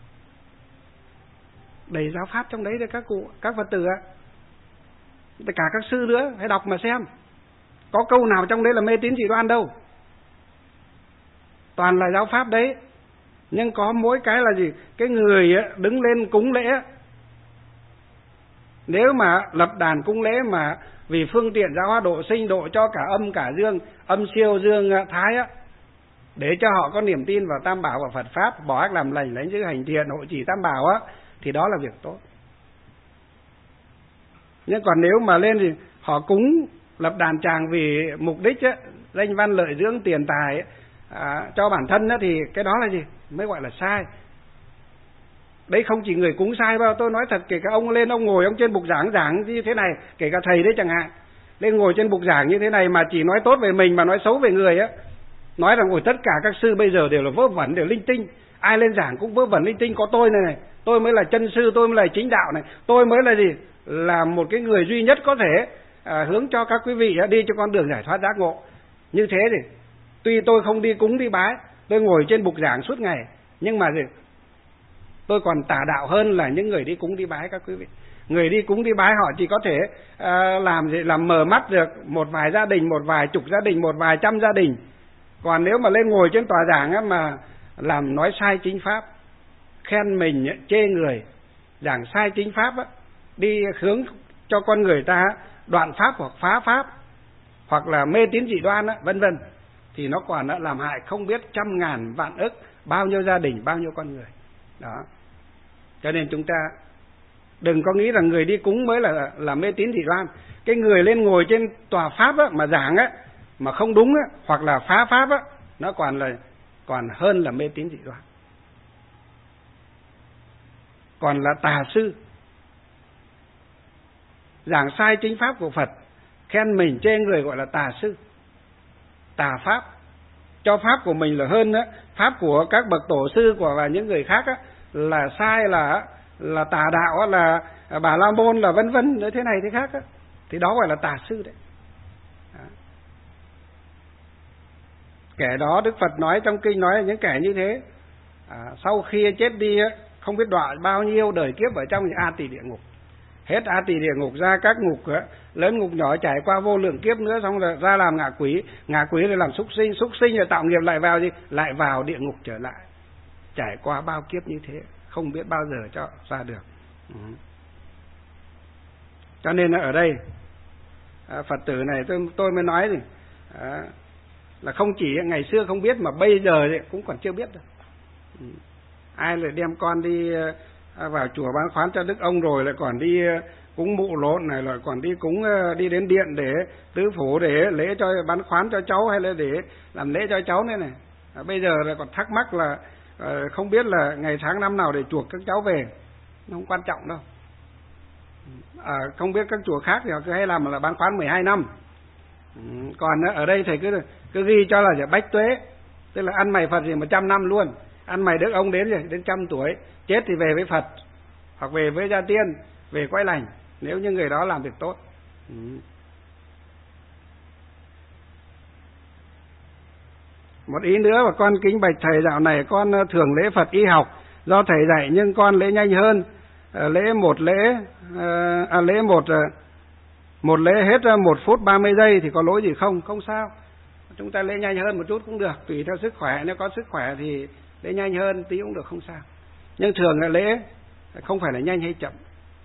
đầy giáo pháp trong đấy đấy các Phật tử á, cả các sư nữa, hãy đọc mà xem, có câu nào trong đấy là mê tín dị đoan đâu, toàn là giáo pháp đấy. Nhưng có mỗi cái là gì, cái người đứng lên cúng lễ, nếu mà lập đàn cúng lễ mà vì phương tiện giáo hóa độ sinh, độ cho cả âm cả dương, âm siêu dương thái á, để cho họ có niềm tin vào Tam Bảo và Phật Pháp, bỏ ác làm lành, lãnh giữ hành thiện, hộ trì Tam Bảo á, thì đó là việc tốt. Nhưng còn nếu mà lên thì họ cúng lập đàn tràng vì mục đích á, danh văn lợi dưỡng tiền tài cho bản thân á, thì cái đó là gì? Mới gọi là sai. Đấy không chỉ người cúng sai bao, tôi nói thật, kể cả ông lên ông ngồi ông trên bục giảng như thế này, kể cả thầy đấy chẳng hạn, lên ngồi trên bục giảng như thế này mà chỉ nói tốt về mình mà nói xấu về người á, nói rằng ôi tất cả các sư bây giờ đều là vớ vẩn, đều linh tinh, ai lên giảng cũng vớ vẩn linh tinh, có tôi này, tôi mới là chân sư, tôi mới là chính đạo này, tôi mới là gì, là một cái người duy nhất có thể hướng cho các quý vị đi cho con đường giải thoát giác ngộ. Như thế thì tuy tôi không đi cúng đi bái, tôi ngồi trên bục giảng suốt ngày, nhưng mà gì, tôi còn tà đạo hơn là những người đi cúng đi bái các quý vị. Người đi cúng đi bái họ chỉ có thể làm mờ mắt được một vài gia đình, một vài chục gia đình, một vài trăm gia đình. Còn nếu mà lên ngồi trên tòa giảng á, mà làm nói sai chính pháp, khen mình chê người, giảng sai chính pháp á, đi hướng cho con người ta đoạn pháp hoặc phá pháp, hoặc là mê tín dị đoan á, vân vân, thì nó còn làm hại không biết trăm ngàn vạn ức bao nhiêu gia đình, bao nhiêu con người. Đó. Cho nên chúng ta đừng có nghĩ rằng người đi cúng mới là mê tín dị đoan. Cái người lên ngồi trên tòa pháp á, mà giảng á, mà không đúng á, hoặc là phá pháp á, nó còn hơn là mê tín dị đoan, còn là tà sư. giảng sai chính pháp của Phật, khen mình chê người gọi là tà sư, tà pháp, cho pháp của mình là hơn đó, pháp của các bậc tổ sư và những người khác đó, là sai, là tà đạo, là Bà La Môn, là vân vân thế này thế khác đó. Thì đó gọi là tà sư đấy. Kẻ đó Đức Phật nói trong kinh nói là những kẻ như thế sau khi chết đi không biết đọa bao nhiêu đời kiếp ở trong những A Tỳ địa ngục. Hết A Tỳ địa ngục ra các ngục lớn ngục nhỏ, trải qua vô lượng kiếp nữa, xong rồi ra làm ngạ quỷ rồi làm súc sinh rồi tạo nghiệp lại vào gì? Lại vào địa ngục trở lại. Trải qua bao kiếp như thế, không biết bao giờ cho ra được. Cho nên ở đây Phật tử này tôi mới nói gì là không chỉ ngày xưa không biết mà bây giờ cũng còn chưa biết đâu. Ai lại đem con đi vào chùa bán khoán cho đức ông rồi lại còn đi cúng mụ lộn này, lại còn đi cúng đi đến điện để tứ phủ để lễ cho bán khoán cho cháu hay là để làm lễ cho cháu này. Bây giờ lại còn thắc mắc là không biết là ngày tháng năm nào để chuộc các cháu về. Nó không quan trọng đâu. Không biết các chùa khác thì họ cứ hay làm là bán khoán 12 năm. Còn ở đây thầy cứ ghi cho là bách tuế, tức là ăn mày Phật thì 100 năm luôn. Ăn mày đức ông đến 100 tuổi, chết thì về với Phật hoặc về với gia tiên, về quay lành, nếu như người đó làm việc tốt. Một ý nữa mà con kính bạch thầy, dạo này con thường lễ Phật y học do thầy dạy, nhưng con lễ nhanh hơn. Một lễ hết 1 phút 30 giây thì có lỗi gì không? Không sao. Chúng ta lễ nhanh hơn một chút cũng được, tùy theo sức khỏe. Nếu có sức khỏe thì lễ nhanh hơn tí cũng được, không sao. Nhưng thường là lễ không phải là nhanh hay chậm.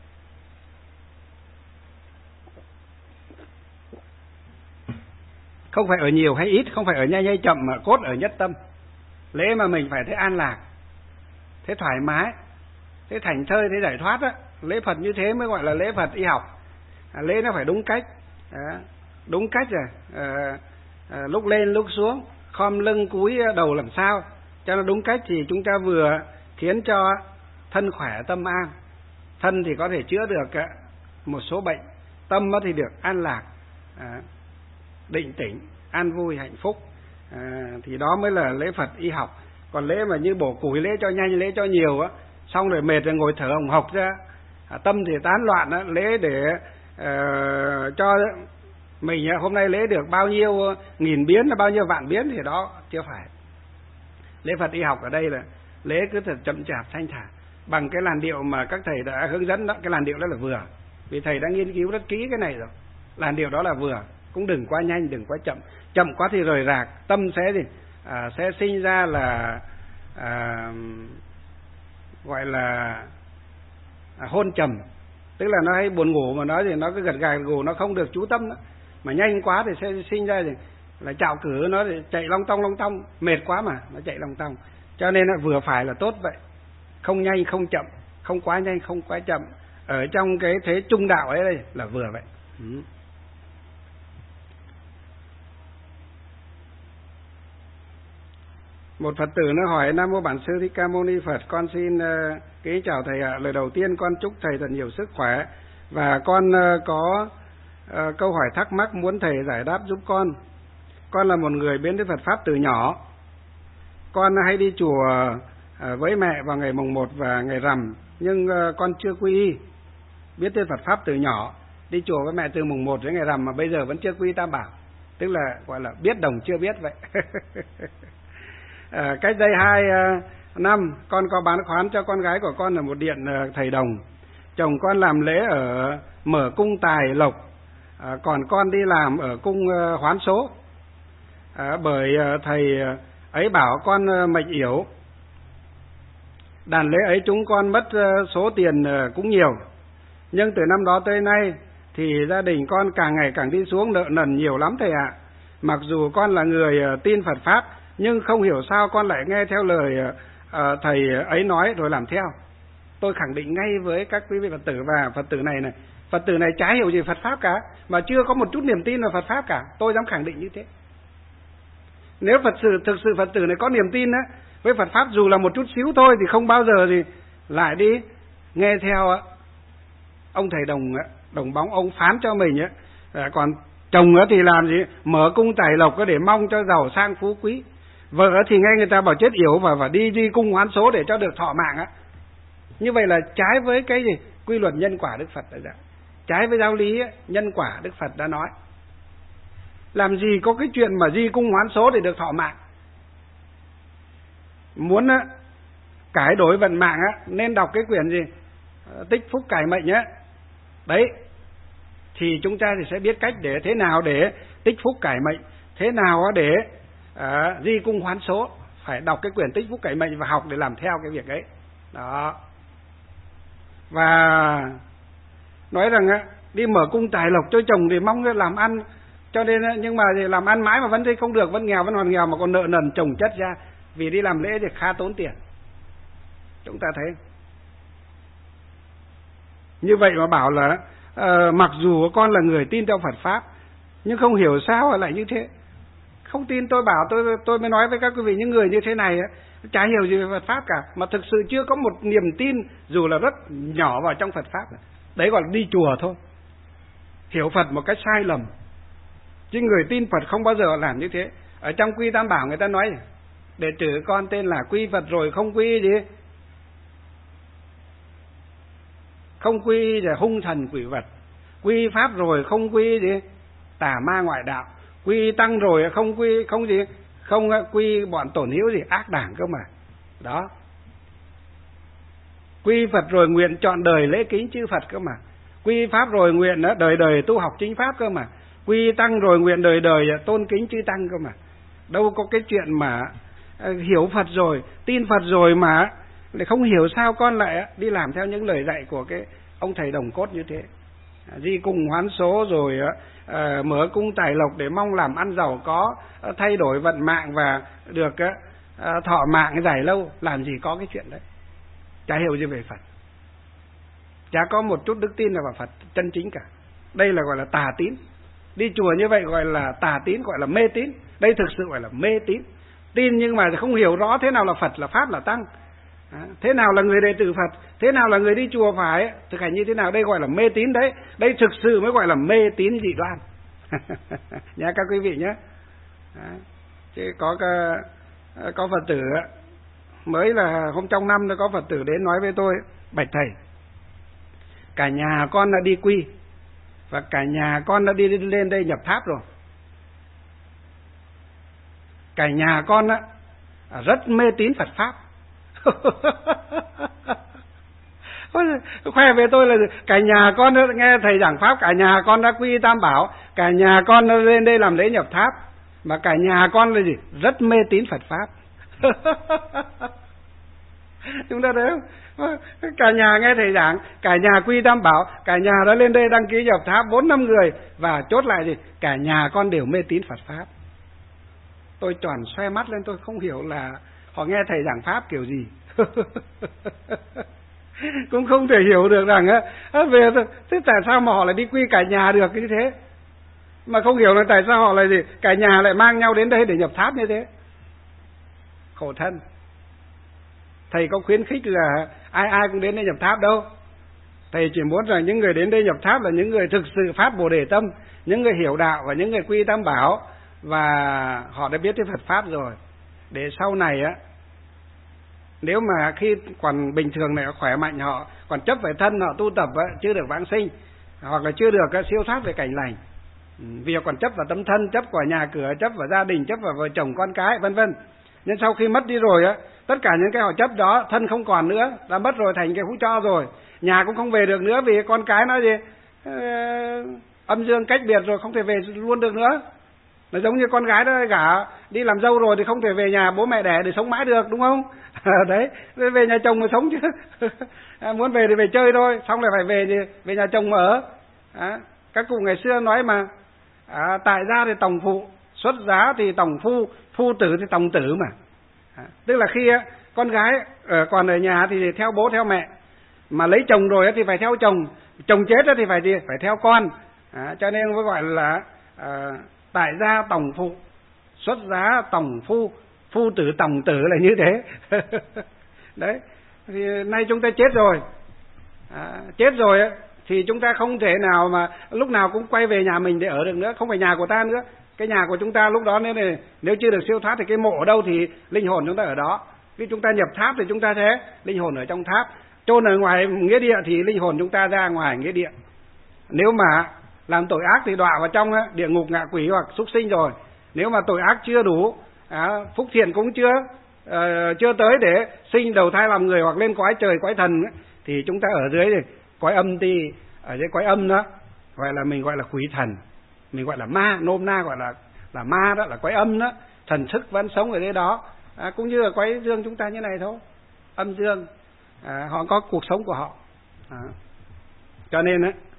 Không phải ở nhiều hay ít, không phải ở nhanh hay chậm, mà cốt ở nhất tâm. Lễ mà mình phải thấy an lạc, thấy thoải mái, thấy thảnh thơi, thấy giải thoát á. Lễ Phật như thế mới gọi là lễ Phật y học. Lễ nó phải đúng cách. Đúng cách rồi. Lúc lên lúc xuống, khom lưng cúi đầu làm sao cho nó đúng cách, thì chúng ta vừa khiến cho thân khỏe tâm an. Thân thì có thể chữa được một số bệnh, tâm thì được an lạc, định tĩnh, an vui, hạnh phúc. Thì đó mới là lễ Phật y học. Còn lễ mà như bổ củi, lễ cho nhanh, lễ cho nhiều á, xong rồi mệt rồi ngồi thở hồng hộc ra, tâm thì tán loạn á, lễ để cho mình hôm nay lễ được bao nhiêu nghìn biến, bao nhiêu vạn biến thì đó chưa phải. Lễ Phật y học ở đây là lễ cứ thật chậm chạp thanh thản, bằng cái làn điệu mà các thầy đã hướng dẫn đó. Cái làn điệu đó là vừa, vì thầy đã nghiên cứu rất kỹ cái này rồi. Làn điệu đó là vừa, cũng đừng quá nhanh, đừng quá chậm. Chậm quá thì rời rạc, tâm sẽ sinh ra là gọi là hôn trầm, tức là nó hay buồn ngủ mà nói thì nó cứ gật gà gù, nó không được chú tâm đó. Mà nhanh quá thì sẽ sinh ra là chạo cử, nó thì chạy long tong, mệt quá mà nó chạy long tong. Cho nên là vừa phải là tốt vậy, không nhanh không chậm, không quá nhanh không quá chậm, ở trong cái thế trung đạo ấy đây là vừa vậy. Một Phật tử nó hỏi: Nam mô Bản Sư Thích Ca Mâu Ni Phật, con xin kính chào thầy ạ. Lời đầu tiên con chúc thầy thật nhiều sức khỏe, và con có câu hỏi thắc mắc muốn thầy giải đáp giúp con. Con là một người biết đến Phật pháp từ nhỏ. Con hay đi chùa với mẹ vào ngày mùng 1 và ngày rằm, nhưng con chưa quy y. Biết đến Phật pháp từ nhỏ, đi chùa với mẹ từ mùng 1 đến ngày rằm mà bây giờ vẫn chưa quy y Tam Bảo, tức là gọi là biết đồng chưa biết vậy. Cách đây 2 năm con có bán khoán cho con gái của con ở một điện thầy đồng. Chồng con làm lễ ở mở cung tài lộc, còn con đi làm ở cung hoán số. Bởi thầy ấy bảo con mệnh yểu. Đàn lễ ấy chúng con mất số tiền cũng nhiều, nhưng từ năm đó tới nay thì gia đình con càng ngày càng đi xuống, nợ nần nhiều lắm thầy ạ. Mặc dù con là người tin Phật pháp, nhưng không hiểu sao con lại nghe theo lời thầy ấy nói rồi làm theo. Tôi khẳng định ngay với các quý vị Phật tử và Phật tử này chả hiểu gì Phật pháp cả, mà chưa có một chút niềm tin vào Phật pháp cả. Tôi dám khẳng định như thế. Nếu thực sự Phật tử này có niềm tin với Phật pháp dù là một chút xíu thôi, thì không bao giờ thì lại đi nghe theo ông thầy đồng Đồng bóng ông phán cho mình á. Còn chồng thì làm gì? Mở cung tài lộc để mong cho giàu sang phú quý. Vợ thì nghe người ta bảo chết yểu và đi cung hoán số để cho được thọ mạng á. Như vậy là trái với cái gì? Quy luật nhân quả Đức Phật đã dạy. Trái với giáo lý nhân quả Đức Phật đã nói. Làm gì có cái chuyện mà di cung hoán số để được thọ mạng. Muốn cải đổi vận mạng nên đọc cái quyển gì? Tích Phúc Cải Mệnh á. Đấy. Thì chúng ta thì sẽ biết cách để thế nào để tích phúc cải mệnh, thế nào để di cung hoán số. Phải đọc cái quyển Tích Phúc Cải Mệnh và học để làm theo cái việc ấy. Đó. Và nói rằng đi mở cung tài lộc cho chồng thì mong làm ăn, cho nên nhưng mà thì làm ăn mãi mà vẫn thấy không được, vẫn nghèo, vẫn hoàn nghèo, mà còn nợ nần chồng chất ra, vì đi làm lễ thì khá tốn tiền. Chúng ta thấy như vậy mà bảo là mặc dù con là người tin theo Phật pháp nhưng không hiểu sao lại như thế. Không tin tôi bảo tôi mới nói với các quý vị, những người như thế này chả hiểu gì về Phật pháp cả, mà thực sự chưa có một niềm tin dù là rất nhỏ vào trong Phật pháp. Đấy gọi là đi chùa thôi, hiểu Phật một cách sai lầm. Chứ người tin Phật không bao giờ làm như thế. Ở trong Quy Tam Bảo người ta nói đệ tử con tên là quy Phật rồi không quy gì, không quy là hung thần quỷ vật, quy pháp rồi không quy gì tà ma ngoại đạo, quy tăng rồi không quy không gì, không quy bọn tổn hiếu gì ác đảng cơ mà. Đó. Quy Phật rồi nguyện chọn đời lễ kính chư Phật cơ mà. Quy pháp rồi nguyện đời đời tu học chính pháp cơ mà. Quy tăng rồi nguyện đời đời tôn kính chư tăng cơ mà. Đâu có cái chuyện mà hiểu Phật rồi, tin Phật rồi mà lại không hiểu sao con lại đi làm theo những lời dạy của cái ông thầy đồng cốt như thế. Di cung hoán số rồi mở cung tài lộc để mong làm ăn giàu có, thay đổi vận mạng và được thọ mạng dài lâu. Làm gì có cái chuyện đấy. Chả hiểu gì về Phật, chả có một chút đức tin nào vào Phật chân chính cả. Đây là gọi là tà tín. Đi chùa như vậy gọi là tà tín, gọi là mê tín. Đây thực sự gọi là mê tín. Tin nhưng mà không hiểu rõ thế nào là Phật, là Pháp, là Tăng, thế nào là người đệ tử Phật, thế nào là người đi chùa phải thực hành như thế nào. Đây gọi là mê tín đấy. Đây thực sự mới gọi là mê tín dị đoan. Nha các quý vị nhé. Chứ có Phật tử mới là hôm trong năm có Phật tử đến nói với tôi: bạch thầy, cả nhà con đã đi quy và cả nhà con đã đi lên đây nhập tháp rồi. Cả nhà con rất mê tín Phật pháp. Khoe về tôi là cả nhà con nghe thầy giảng pháp, cả nhà con đã quy Tam Bảo, cả nhà con đã lên đây làm lễ nhập tháp, mà cả nhà con là gì? Rất mê tín Phật pháp. Chúng ta thấy không? Cả nhà nghe thầy giảng, cả nhà quy Tam Bảo, cả nhà đã lên đây đăng ký nhập tháp 4-5 người, và chốt lại gì? Cả nhà con đều mê tín Phật pháp. Tôi toàn xoe mắt lên, tôi không hiểu là họ nghe thầy giảng pháp kiểu gì. Cũng không thể hiểu được rằng về thế tại sao mà họ lại đi quy cả nhà được như thế, mà không hiểu là tại sao họ lại gì cả nhà lại mang nhau đến đây để nhập tháp như thế. Khổ thân. Thầy có khuyến khích là ai cũng đến đây nhập tháp đâu. Thầy chỉ muốn rằng những người đến đây nhập tháp là những người thực sự phát Bồ Đề tâm, những người hiểu đạo và những người quy Tam Bảo, và họ đã biết cái Phật pháp rồi, để sau này nếu mà khi còn bình thường này khỏe mạnh, họ còn chấp về thân, họ tu tập chưa được vãng sinh, hoặc là chưa được siêu thoát về cảnh lành, vì họ còn chấp vào tấm thân, chấp vào nhà cửa, chấp vào gia đình, chấp vào vợ chồng con cái, vân vân. Nhưng sau khi mất đi rồi tất cả những cái họ chấp đó, thân không còn nữa, đã mất rồi, thành cái hũ tro rồi, nhà cũng không về được nữa, vì con cái nó gì âm dương cách biệt rồi, không thể về luôn được nữa. Nó giống như con gái đó gả đi làm dâu rồi thì không thể về nhà bố mẹ đẻ để sống mãi được, đúng không? Đấy, về nhà chồng mà sống chứ. Muốn về thì về chơi thôi, xong lại phải về nhà chồng mà ở. Các cụ ngày xưa nói mà, tại gia thì tòng phụ, xuất giá thì tòng phu, phu tử thì tòng tử mà. Tức là khi con gái còn ở nhà thì theo bố theo mẹ, mà lấy chồng rồi thì phải theo chồng, chồng chết thì phải theo con. Cho nên mới gọi là tại gia tòng phụ, xuất giá tòng phu, phu tử tòng tử là như thế. Đấy, thì nay chúng ta chết rồi, thì chúng ta không thể nào mà lúc nào cũng quay về nhà mình để ở được nữa, không phải nhà của ta nữa. Cái nhà của chúng ta lúc đó nếu chưa được siêu thoát thì cái mộ ở đâu thì linh hồn chúng ta ở đó. Khi chúng ta nhập tháp thì chúng ta thế, linh hồn ở trong tháp. Chôn ở ngoài nghĩa địa thì linh hồn chúng ta ra ngoài nghĩa địa. Nếu mà làm tội ác thì đọa vào trong địa ngục, ngạ quỷ hoặc súc sinh rồi. Nếu mà tội ác chưa đủ, phúc thiện cũng chưa tới để sinh đầu thai làm người hoặc lên cõi trời cõi thần, thì chúng ta ở dưới cõi âm, thì ở dưới cõi âm đó mình gọi là quỷ thần, mình gọi là ma, nôm na gọi là ma, đó là cõi âm đó. Thần thức vẫn sống ở đây đó, cũng như là cõi dương chúng ta như này thôi, âm dương, họ có cuộc sống của họ. Cho nên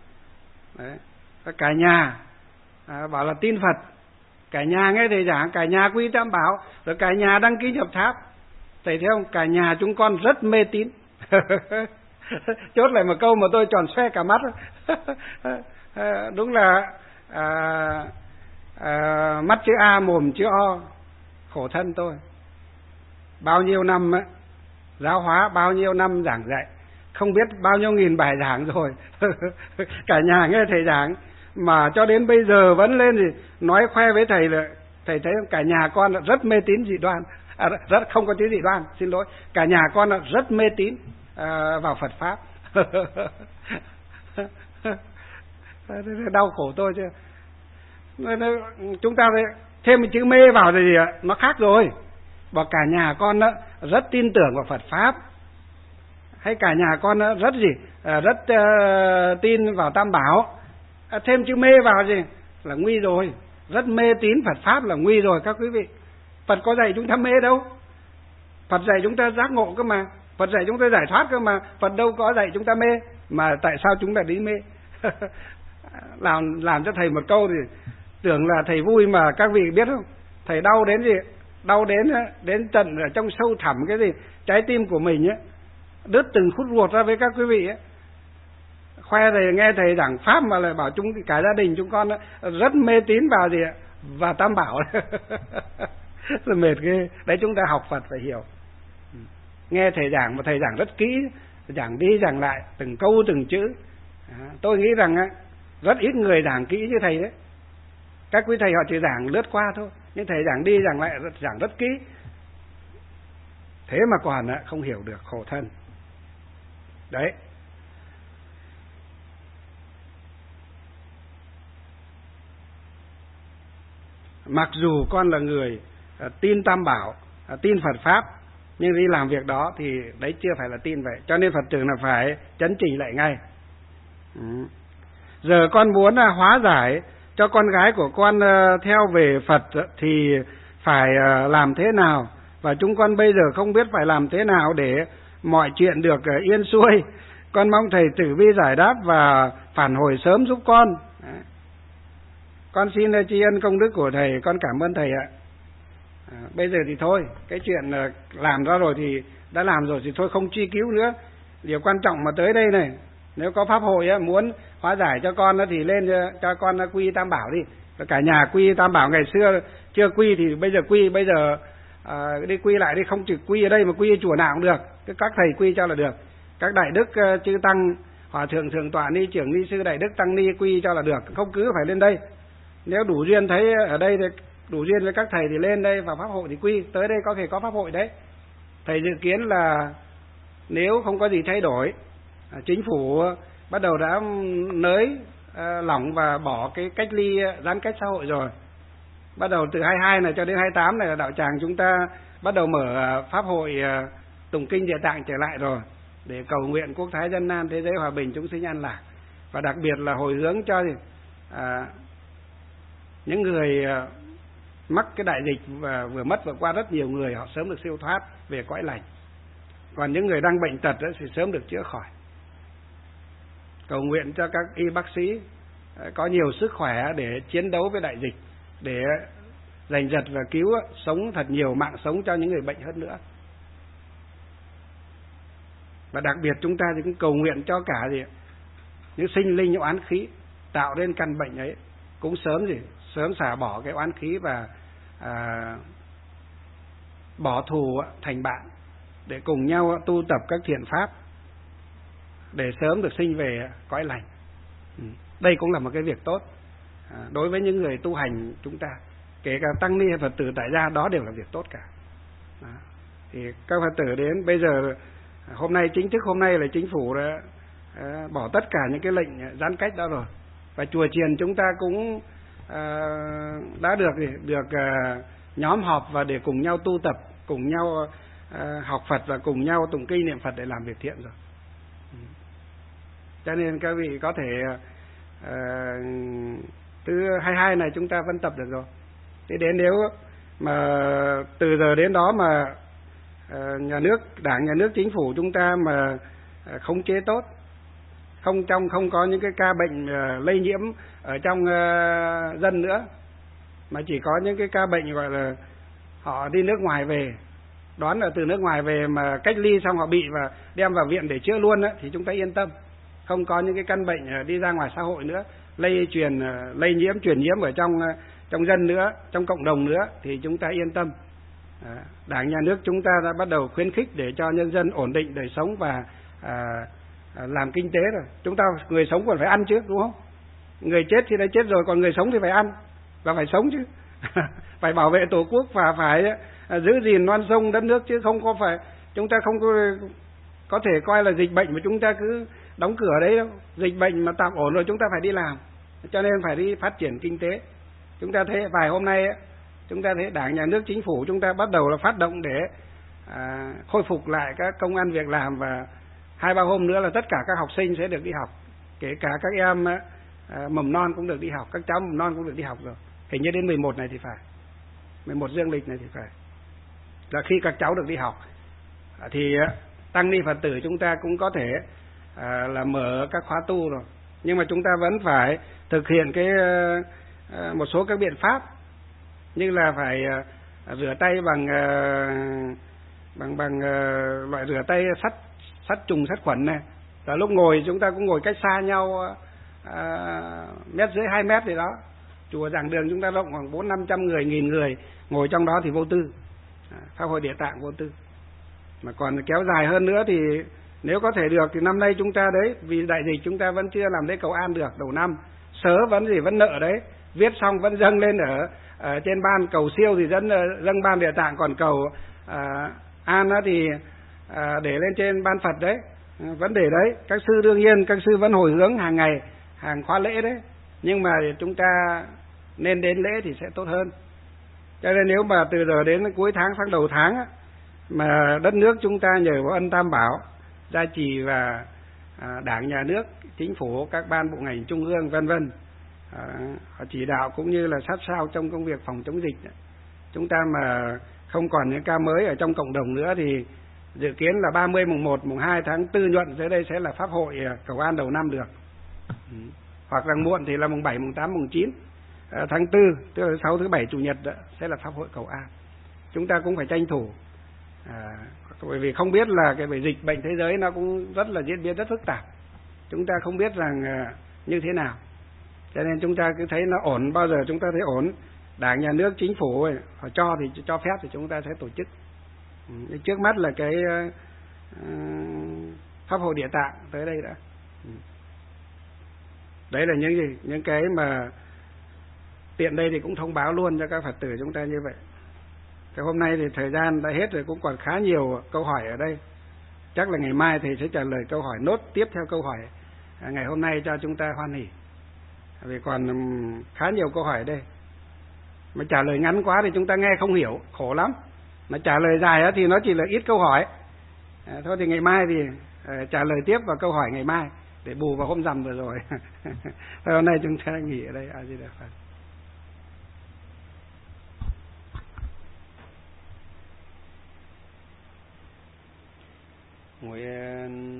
cả nhà bảo là tin Phật, cả nhà nghe thầy giảng, cả nhà quy Tam Bảo, rồi cả nhà đăng ký nhập tháp. Thầy thấy không, cả nhà chúng con rất mê tín. Chốt lại một câu mà tôi tròn xoe cả mắt. Đúng là mắt chữ A, mồm chữ O, khổ thân tôi. Bao nhiêu năm giáo hóa, bao nhiêu năm giảng dạy, không biết bao nhiêu nghìn bài giảng rồi. Cả nhà nghe thầy giảng mà cho đến bây giờ vẫn lên thì nói khoe với thầy là thầy thấy cả nhà con là rất mê tín dị đoan, rất không có tí dị đoan, xin lỗi, cả nhà con là rất mê tín vào Phật pháp. Đau khổ tôi chứ. Chúng ta thêm một chữ mê vào thì nó khác rồi. Bảo cả nhà con đó rất tin tưởng vào Phật pháp, hay cả nhà con đó rất tin vào Tam Bảo, thêm chữ mê vào gì là nguy rồi. Rất mê tín Phật pháp là nguy rồi các quý vị. Phật có dạy chúng ta mê đâu, Phật dạy chúng ta giác ngộ cơ mà, Phật dạy chúng ta giải thoát cơ mà, Phật đâu có dạy chúng ta mê. Mà tại sao chúng ta đi mê? Làm cho thầy một câu thì tưởng là thầy vui, mà các vị biết không, thầy đau đến gì, đau đến tận ở trong sâu thẳm cái gì trái tim của mình ấy, đứt từng khúc ruột ra với các quý vị ấy. Khoe thầy, nghe thầy giảng pháp mà lại bảo cả gia đình chúng con rất mê tín vào gì ạ, và Tam Bảo. Là mệt ghê. Đấy, chúng ta học Phật phải hiểu. Nghe thầy giảng mà thầy giảng rất kỹ, giảng đi giảng lại từng câu từng chữ. Tôi nghĩ rằng rất ít người giảng kỹ như thầy đấy. Các quý thầy họ chỉ giảng lướt qua thôi, nhưng thầy giảng đi giảng lại giảng rất kỹ. Thế mà còn không hiểu được, khổ thân. Đấy. Mặc dù con là người tin Tam Bảo, tin Phật pháp, nhưng đi làm việc đó thì đấy chưa phải là tin vậy. Cho nên Phật tử là phải chấn chỉnh lại ngay. Giờ con muốn hóa giải cho con gái của con theo về Phật thì phải làm thế nào? Và chúng con bây giờ không biết phải làm thế nào để mọi chuyện được yên xuôi. Con mong thầy Tử Vi giải đáp và phản hồi sớm giúp con. Con xin tri ân công đức của thầy, con cảm ơn thầy ạ. Bây giờ thì thôi, cái chuyện làm ra rồi thì đã làm rồi thì thôi, không truy cứu nữa. Điều quan trọng mà tới đây này, nếu có pháp hội muốn hóa giải cho con thì lên cho con quy Tam Bảo đi. Cả nhà quy Tam Bảo, ngày xưa chưa quy thì bây giờ quy, bây giờ đi quy lại đi, không chỉ quy ở đây mà quy ở chùa nào cũng được. Các thầy quy cho là được. Các đại đức chư tăng, hòa thượng, thượng tọa ni, trưởng ni sư, đại đức tăng ni quy cho là được, không cứ phải lên đây. Nếu đủ duyên thấy ở đây thì đủ duyên với các thầy thì lên đây vào pháp hội thì quy. Tới đây có thể có pháp hội đấy. Thầy dự kiến là nếu không có gì thay đổi, chính phủ bắt đầu đã nới lỏng và bỏ cái cách ly giãn cách xã hội rồi. Bắt đầu từ 22 này cho đến 28 này là đạo tràng chúng ta bắt đầu mở pháp hội tụng kinh Địa Tạng trở lại rồi, để cầu nguyện quốc thái dân an, thế giới hòa bình, chúng sinh an lạc. Và đặc biệt là hồi hướng cho những người mắc cái đại dịch và vừa mất vừa qua rất nhiều người, họ sớm được siêu thoát về cõi lành. Còn những người đang bệnh tật thì sớm được chữa khỏi. Cầu nguyện cho các y bác sĩ có nhiều sức khỏe để chiến đấu với đại dịch, để giành giật và cứu sống thật nhiều mạng sống cho những người bệnh hơn nữa. Và đặc biệt chúng ta thì cũng cầu nguyện cho cả những sinh linh, những oán khí tạo nên căn bệnh ấy cũng sớm xả bỏ cái oán khí và bỏ thù thành bạn, để cùng nhau tu tập các thiện pháp để sớm được sinh về cõi lành. Đây cũng là một cái việc tốt đối với những người tu hành chúng ta, kể cả tăng ni hay Phật tử tại gia, đó đều là việc tốt cả. Thì các Phật tử đến bây giờ hôm nay chính thức hôm nay là chính phủ đã bỏ tất cả những cái lệnh giãn cách đó rồi, và chùa chiền chúng ta cũng đã được nhóm họp và để cùng nhau tu tập, cùng nhau học Phật và cùng nhau tụng kinh niệm Phật để làm việc thiện rồi. Cho nên các vị có thể từ 22 này chúng ta vẫn tập được rồi. Thế đến nếu mà từ giờ đến đó mà nhà nước, Đảng, nhà nước, chính phủ chúng ta mà khống chế tốt, không có những cái ca bệnh lây nhiễm ở trong dân nữa, mà chỉ có những cái ca bệnh gọi là họ đi nước ngoài về, đoán là từ nước ngoài về mà cách ly xong họ bị và đem vào viện để chữa luôn á, thì chúng ta yên tâm. Không có những cái căn bệnh đi ra ngoài xã hội nữa, lây nhiễm, truyền nhiễm ở trong dân nữa, trong cộng đồng nữa, thì chúng ta yên tâm. Đảng, nhà nước chúng ta đã bắt đầu khuyến khích để cho nhân dân ổn định đời sống và làm kinh tế rồi. Chúng ta người sống còn phải ăn chứ, đúng không? Người chết thì đã chết rồi, còn người sống thì phải ăn và phải sống chứ. Phải bảo vệ Tổ quốc và phải giữ gìn non sông đất nước, chứ không có phải chúng ta không có thể coi là dịch bệnh mà chúng ta cứ đóng cửa đấy đâu. Dịch bệnh mà tạm ổn rồi chúng ta phải đi làm, cho nên phải đi phát triển kinh tế. Chúng ta thấy vài hôm nay chúng ta thấy Đảng, nhà nước, chính phủ chúng ta bắt đầu là phát động để khôi phục lại các công ăn việc làm, và 2-3 hôm nữa là tất cả các học sinh sẽ được đi học, kể cả các em mầm non cũng được đi học, các cháu mầm non cũng được đi học rồi. Hình như đến 11 này thì phải, 11 dương lịch này thì phải, là khi các cháu được đi học thì tăng ni Phật tử chúng ta cũng có thể là mở các khóa tu rồi. Nhưng mà chúng ta vẫn phải thực hiện một số các biện pháp, như là phải rửa tay bằng loại rửa tay sát trùng sát khuẩn này. Và lúc ngồi chúng ta cũng ngồi cách xa nhau mét dưới 2 mét gì đó. Chùa Giảng Đường chúng ta rộng khoảng 400-500 người, 1000 người ngồi trong đó thì vô tư, Pháp hội Địa Tạng vô tư. Mà còn kéo dài hơn nữa thì nếu có thể được thì năm nay chúng ta đấy, vì đại dịch chúng ta vẫn chưa làm lễ cầu an được đầu năm, sớ vẫn nợ đấy, viết xong vẫn dâng lên ở trên ban cầu siêu thì dâng ban Địa Tạng, còn cầu an thì để lên trên ban Phật đấy, vẫn để đấy. Các sư đương nhiên các sư vẫn hồi hướng hàng ngày, hàng khóa lễ đấy, nhưng mà chúng ta nên đến lễ thì sẽ tốt hơn. Cho nên nếu mà từ giờ đến cuối tháng sang đầu tháng mà đất nước chúng ta nhờ có ân Tam Bảo gia trì và Đảng, nhà nước, chính phủ, các ban bộ ngành trung ương vân vân họ chỉ đạo cũng như là sát sao trong công việc phòng chống dịch, chúng ta mà không còn những ca mới ở trong cộng đồng nữa thì dự kiến là 30, mùng 1, mùng 2 tháng 4 nhuận tới đây sẽ là pháp hội cầu an đầu năm được. Hoặc là muộn thì là mùng 7, mùng 8, mùng 9 tháng 4, tức là 6, thứ 7, chủ nhật sẽ là pháp hội cầu an. Chúng ta cũng phải tranh thủ, bởi vì không biết là cái dịch bệnh thế giới nó cũng rất là diễn biến rất phức tạp, chúng ta không biết rằng như thế nào, cho nên chúng ta cứ thấy nó ổn, bao giờ chúng ta thấy ổn, Đảng, nhà nước, chính phủ họ cho thì cho phép thì chúng ta sẽ tổ chức. Trước mắt là cái pháp hội Địa Tạng tới đây đã. Đấy là những gì, những cái mà tiện đây thì cũng thông báo luôn cho các Phật tử chúng ta như vậy. Thế hôm nay thì thời gian đã hết rồi, cũng còn khá nhiều câu hỏi ở đây. Chắc là ngày mai thầy sẽ trả lời câu hỏi nốt tiếp theo câu hỏi ngày hôm nay cho chúng ta hoan hỉ. Vì còn khá nhiều câu hỏi ở đây. Mà trả lời ngắn quá thì chúng ta nghe không hiểu, khổ lắm. Mà trả lời dài thì nó chỉ là ít câu hỏi. Thôi thì ngày mai thì trả lời tiếp vào câu hỏi ngày mai để bù vào hôm rằm vừa rồi. Thôi hôm nay chúng ta nghỉ ở đây. A Di Đà Phật. Nguyện